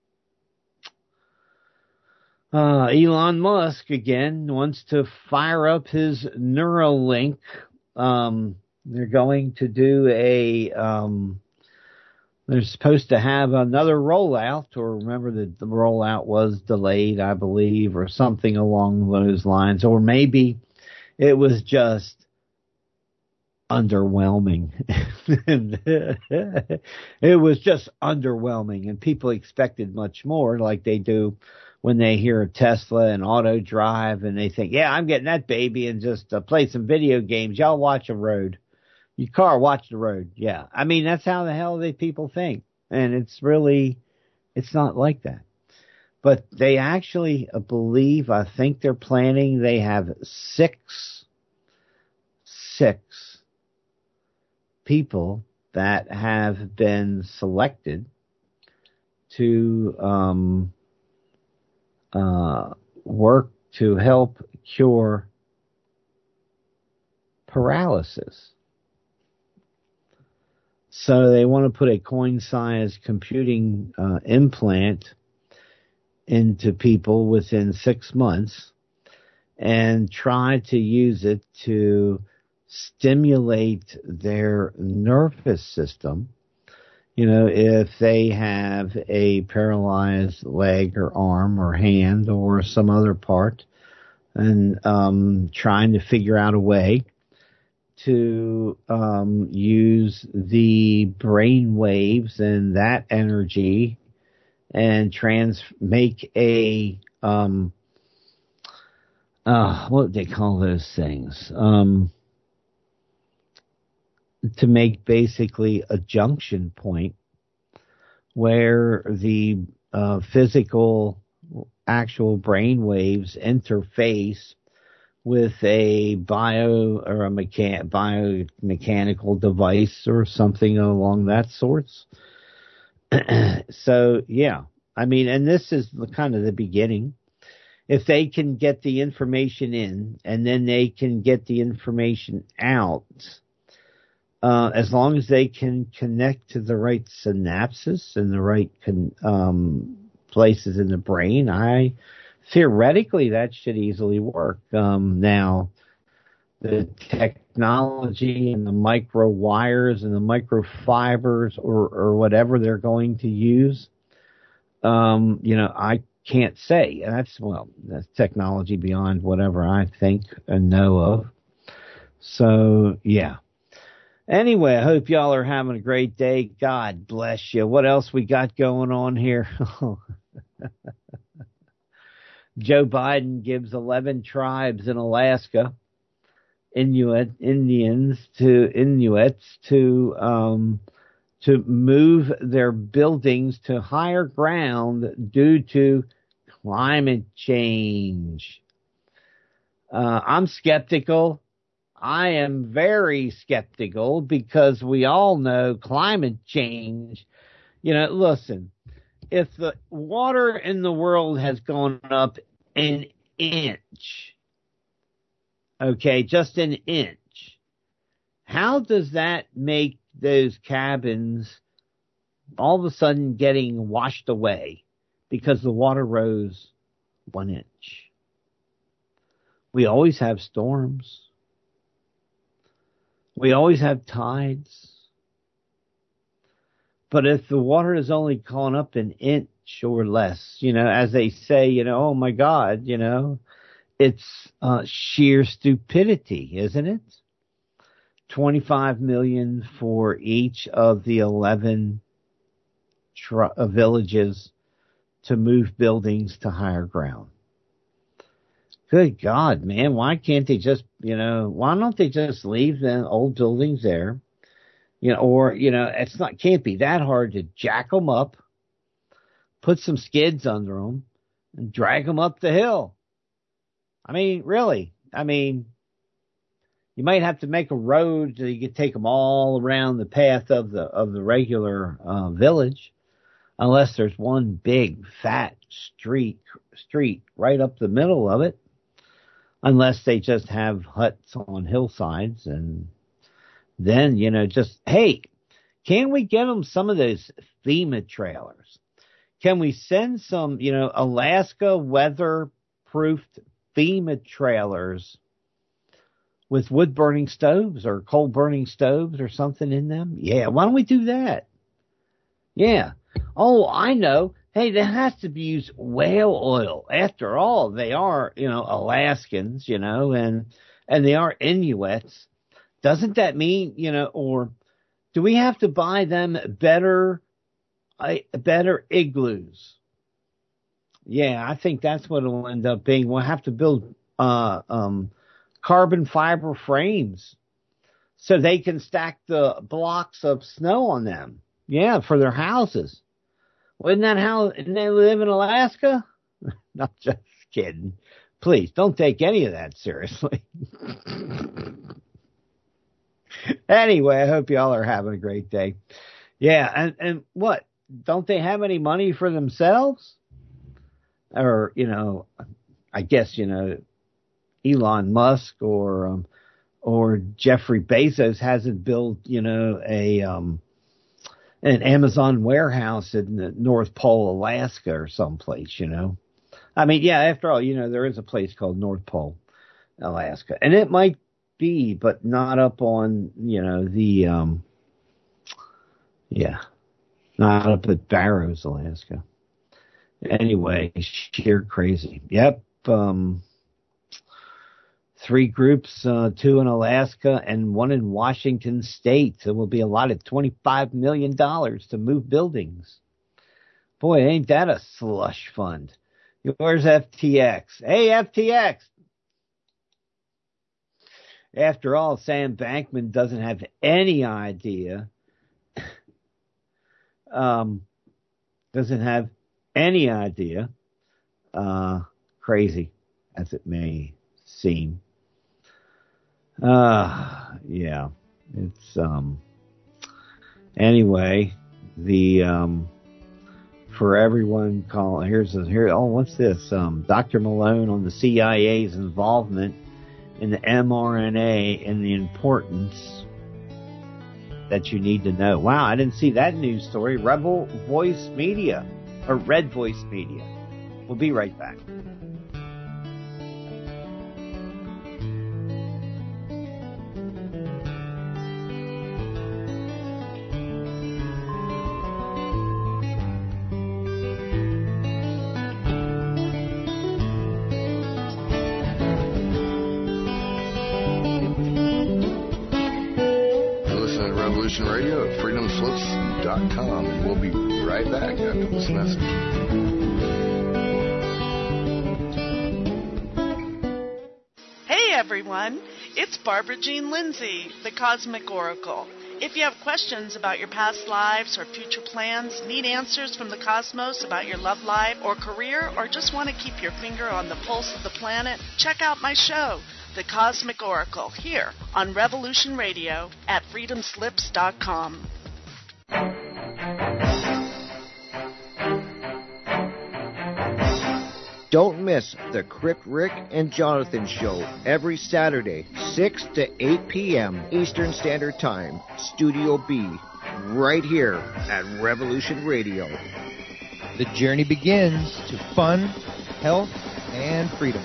Uh, Elon Musk, again, wants to fire up his Neuralink. Um, they're going to do a, um, they're supposed to have another rollout, or remember that the rollout was delayed, I believe, or something along those lines, or maybe it was just underwhelming. It was just underwhelming, and people expected much more, like they do when they hear of Tesla and auto drive, and they think, yeah, I'm getting that baby and just uh, play some video games. Y'all watch the road. Your car, watch the road. Yeah. I mean, that's how the hell they people think. And it's really, it's not like that. But they actually uh, believe, I think they're planning, they have six, six people that have been selected to um, uh, work to help cure paralysis. So they want to put a coin-sized computing uh, implant into people within six months and try to use it to stimulate their nervous system. You know, if they have a paralyzed leg or arm or hand or some other part, and um, trying to figure out a way to um, use the brain waves and that energy and trans make a um, uh, what do they call those things? Um, to make basically a junction point where the uh, physical actual brain waves interface with a bio or a mechan- biomechanical device or something along that sorts. So, yeah, I mean, and this is the, kind of the beginning. If they can get the information in and then they can get the information out, uh, as long as they can connect to the right synapses and the right con- um, places in the brain, I theoretically that should easily work. Um, now, the technology and the micro wires and the microfibers or, or whatever they're going to use, um, you know, I can't say. That's, well, that's technology beyond whatever I think and know of. So, yeah. Anyway, I hope y'all are having a great day. God bless you. What else we got going on here? Joe Biden gives eleven tribes in Alaska, Inuit Indians to Inuits to um, to move their buildings to higher ground due to climate change. Uh, I'm skeptical. I am very skeptical because we all know climate change. You know, listen, if the water in the world has gone up an inch, okay, just an inch, how does that make those cabins all of a sudden getting washed away because the water rose one inch? We always have storms. We always have tides. But if the water is only gone up an inch or less, you know, as they say, you know, oh my God, you know, it's uh, sheer stupidity, isn't it? twenty-five million dollars for each of the eleven tr- uh, villages to move buildings to higher ground. Good God, man. Why can't they just, you know, why don't they just leave the old buildings there? You know, or, you know, it's not, can't be that hard to jack them up, put some skids under them, and drag them up the hill. I mean, really. I mean, you might have to make a road so you can take them all around the path of the of the regular uh, village, unless there's one big fat street street right up the middle of it. Unless they just have huts on hillsides, and then, you know, just, hey, can we get them some of those FEMA trailers? Can we send some, you know, Alaska weather-proofed FEMA trailers with wood-burning stoves or coal-burning stoves or something in them? Yeah, why don't we do that? Yeah. Oh, I know. Hey, that has to be used whale oil. After all, they are, you know, Alaskans, you know, and and they are Inuits. Doesn't that mean, you know, or do we have to buy them better, uh, better igloos? Yeah, I think that's what it'll end up being. We'll have to build uh, um, carbon fiber frames so they can stack the blocks of snow on them. Yeah, for their houses. Isn't that how they live in Alaska? Not just kidding. Please, don't take any of that seriously. Anyway, I hope y'all are having a great day. Yeah, and, and what? Don't they have any money for themselves? Or, you know, I guess, you know, Elon Musk or um, or Jeffrey Bezos hasn't built, you know, a... um. an Amazon warehouse in the North Pole, Alaska or someplace, you know. I mean, yeah, after all, you know, there is a place called North Pole, Alaska. And it might be, but not up on, you know, the, um, yeah, not up at Barrows, Alaska. Anyway, sheer crazy. Yep. Um, Three groups, uh, two in Alaska and one in Washington State. So will be allotted twenty-five million dollars to move buildings. Boy, ain't that a slush fund. Where's F T X? Hey, F T X. After all, Sam Bankman doesn't have any idea, um, doesn't have any idea, uh, crazy as it may seem. Uh, yeah, it's, um, anyway, the, um, for everyone calling, here's, a, here, oh, what's this? Um, Doctor Malone on the C I A's involvement in the mRNA and the importance that you need to know. Wow, I didn't see that news story. Rebel Voice Media, or Red Voice Media. We'll be right back. Radio at freedom slips dot com. We'll be right back after this message. Hey everyone, it's Barbara Jean Lindsay, the Cosmic Oracle. If you have questions about your past lives or future plans, need answers from the cosmos about your love life or career, or just want to keep your finger on the pulse of the planet, check out my show, The Cosmic Oracle, here on Revolution Radio at freedom slips dot com. Don't miss the Crypt Rick and Jonathan Show every Saturday, six to eight p.m. Eastern Standard Time, Studio B, right here at Revolution Radio. The journey begins to fun, health, and freedom.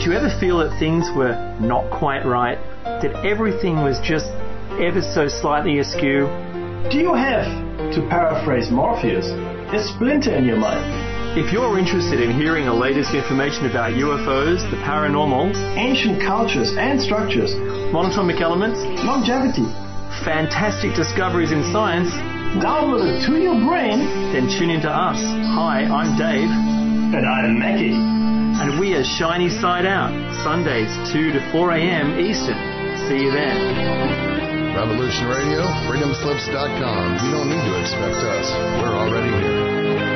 Did you ever feel that things were not quite right? That everything was just ever so slightly askew? Do you have, to paraphrase Morpheus, a splinter in your mind? If you're interested in hearing the latest information about U F Os, the paranormal, ancient cultures and structures, monatomic elements, longevity, fantastic discoveries in science, download it to your brain, then tune into us. Hi, I'm Dave. And I'm Mackie. And we are Shiny Side Out, Sundays two to four a.m. Eastern. See you then. Revolution Radio, freedom slips dot com. You don't need to expect us. We're already here.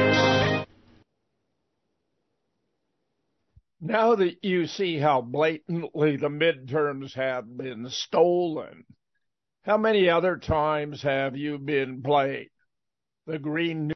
Now that you see how blatantly the midterms have been stolen, how many other times have you been played? The Green